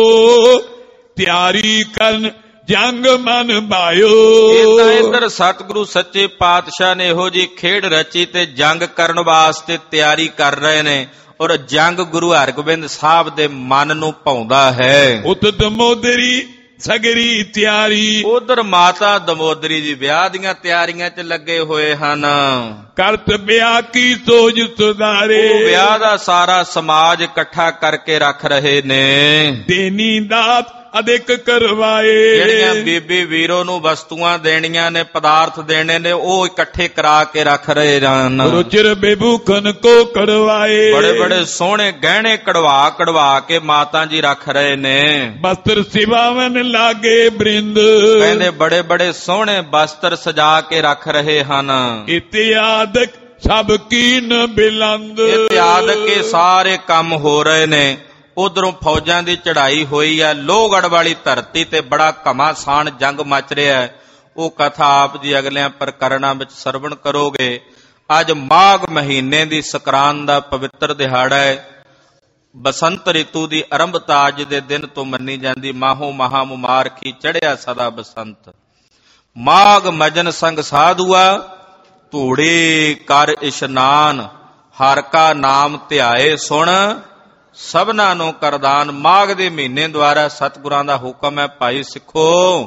ਤਿਆਰੀ ਕਰਨ ਜੰਗ ਮਨ ਭਾਇਓ। ਇਦਾਂ ਇੱਧਰ ਸਤਿਗੁਰੂ ਸੱਚੇ ਪਾਤਸ਼ਾਹ ਨੇ ਇਹੋ ਜੀ ਖੇਡ ਰਚੀ ਤੇ ਜੰਗ ਕਰਨ ਵਾਸਤੇ ਤਿਆਰੀ ਕਰ ਰਹੇ ਨੇ, ਔਰ ਜੰਗ ਗੁਰੂ ਹਰਗੋਬਿੰਦ ਸਾਹਿਬ ਦੇ ਮਨ ਨੂੰ ਭਾਉਂਦਾ ਹੈ। ਉਤ ਦਮੋਦਰੀ ਸਗਰੀ ਤਿਆਰੀ, ਉਧਰ ਮਾਤਾ ਦਮੋਦਰੀ ਜੀ ਵਿਆਹ ਦੀਆਂ ਤਿਆਰੀਆਂ 'ਚ ਲੱਗੇ ਹੋਏ ਹਨ। ਕਰਤ ਵਿਆਹ ਕੀ ਸੋਜ ਸੁਧਾਰੇ, ਉਹ ਵਿਆਹ ਦਾ ਸਾਰਾ ਸਮਾਜ ਇਕੱਠਾ ਕਰਕੇ ਰੱਖ ਰਹੇ ਨੇ। ਦੇਨੀ ਦਾਤ ਅਧਿਕ ਕਰਵਾਏ, ਜਿਹੜੀਆਂ ਬੀਬੀ ਵੀਰੋ ਨੂੰ ਵਸਤੂਆਂ ਦੇਣੀਆਂ ਨੇ, ਪਦਾਰਥ ਦੇਣੇ ਨੇ, ਉਹ ਇਕੱਠੇ ਕਰਾ ਕੇ ਰੱਖ ਰਹੇ ਹਨ। ਰੁਚਿਰ ਬੇਬੂਖਨ ਕੋ ਕੜਵਾਏ, ਬੜੇ ਬੜੇ ਸੋਹਣੇ ਗਹਿਣੇ ਕਢਵਾ ਕਢਵਾ ਕੇ ਮਾਤਾ ਜੀ ਰੱਖ ਰਹੇ ਨੇ। ਬਸਤਰ ਸਿਵਾਵਨ ਲਾਗੇ ਬ੍ਰਿੰਦ, ਕਹਿੰਦੇ ਬੜੇ ਬੜੇ ਸੋਹਣੇ ਬਸਤਰ ਸਜਾ ਕੇ ਰੱਖ ਰਹੇ ਹਨ। ਇਤਿਆਦਕ ਸਭ ਕੀਨ ਬਿਲੰਦ, ਇਤਿਆਦਕ ਕੇ ਸਾਰੇ ਕੰਮ ਹੋ ਰਹੇ ਨੇ। ਉਧਰੋਂ ਫੌਜਾਂ ਦੀ ਚੜ੍ਹਾਈ ਹੋਈ ਹੈ, ਲੋਹਗੜ੍ਹ ਵਾਲੀ ਧਰਤੀ ਤੇ ਬੜਾ ਘਮਾਸਾਨ ਜੰਗ ਮਚ ਰਿਹਾ ਹੈ। ਉਹ ਕਥਾ ਆਪ ਜੀ ਅਗਲਿਆਂ ਪ੍ਰਕਰਣਾਂ ਵਿੱਚ ਸਰਵਣ ਕਰੋਗੇ। ਅੱਜ ਮਾਘ ਮਹੀਨੇ ਦੀ ਸੰਕਰਾਂਤ ਦਾ ਪਵਿੱਤਰ ਦਿਹਾੜਾ ਹੈ। ਬਸੰਤ ਰਿਤੂ ਦੀ ਆਰੰਭਤਾ ਅੱਜ ਦੇ ਦਿਨ ਤੋਂ ਮੰਨੀ ਜਾਂਦੀ। ਮਾਹੋ ਮਹਾ ਮੁਮਾਰਕੀ ਚੜਿਆ ਸਦਾ ਬਸੰਤ, ਮਾਘ ਮਜਨ ਸੰਗ ਸਾਧੂਆ, ਧੂੜੀ ਕਰ ਇਸ਼ਨਾਨ, ਹਰ ਕਾ ਨਾਮ ਧਿਆਏ ਸੁਣ, ਸਭਨਾਂ ਨੂੰ ਕਰਦਾਨ। ਮਾਘ ਦੇ ਮਹੀਨੇ ਦੁਆਰਾ ਸਤਿਗੁਰਾਂ ਦਾ ਹੁਕਮ ਹੈ, ਭਾਈ ਸਿੱਖੋ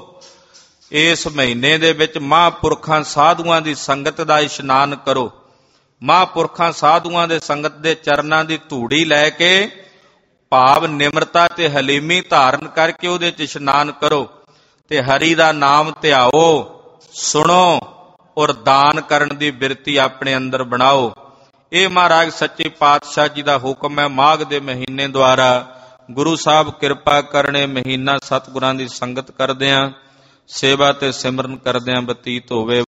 ਇਸ ਮਹੀਨੇ ਦੇ ਵਿੱਚ ਮਹਾਂਪੁਰਖਾਂ ਸਾਧੂਆਂ ਦੀ ਸੰਗਤ ਦਾ ਇਸ਼ਨਾਨ ਕਰੋ। ਮਹਾਂਪੁਰਖਾਂ ਸਾਧੂਆਂ ਦੇ ਸੰਗਤ ਦੇ ਚਰਨਾਂ ਦੀ ਧੂੜੀ ਲੈ ਕੇ ਭਾਵ ਨਿਮਰਤਾ ਤੇ ਹਲੀਮੀ ਧਾਰਨ ਕਰਕੇ ਉਹਦੇ 'ਚ ਇਸ਼ਨਾਨ ਕਰੋ ਤੇ ਹਰੀ ਦਾ ਨਾਮ ਧਿਆਓ, ਸੁਣੋ ਔਰ ਦਾਨ ਕਰਨ ਦੀ ਬਿਰਤੀ ਆਪਣੇ ਅੰਦਰ ਬਣਾਓ। ਇਹ ਮਹਾਰਾਜ ਸੱਚੇ ਪਾਤਸ਼ਾਹ ਜੀ ਦਾ ਹੁਕਮ ਹੈ। ਮਾਘ ਦੇ ਮਹੀਨੇ ਦੁਆਰਾ ਗੁਰੂ ਸਾਹਿਬ ਕਿਰਪਾ ਕਰਨੇ ਮਹੀਨਾ ਸਤਿਗੁਰਾਂ ਦੀ ਸੰਗਤ ਕਰਦਿਆਂ, ਸੇਵਾ ਤੇ ਸਿਮਰਨ ਕਰਦਿਆਂ ਬਤੀਤ ਹੋਵੇ।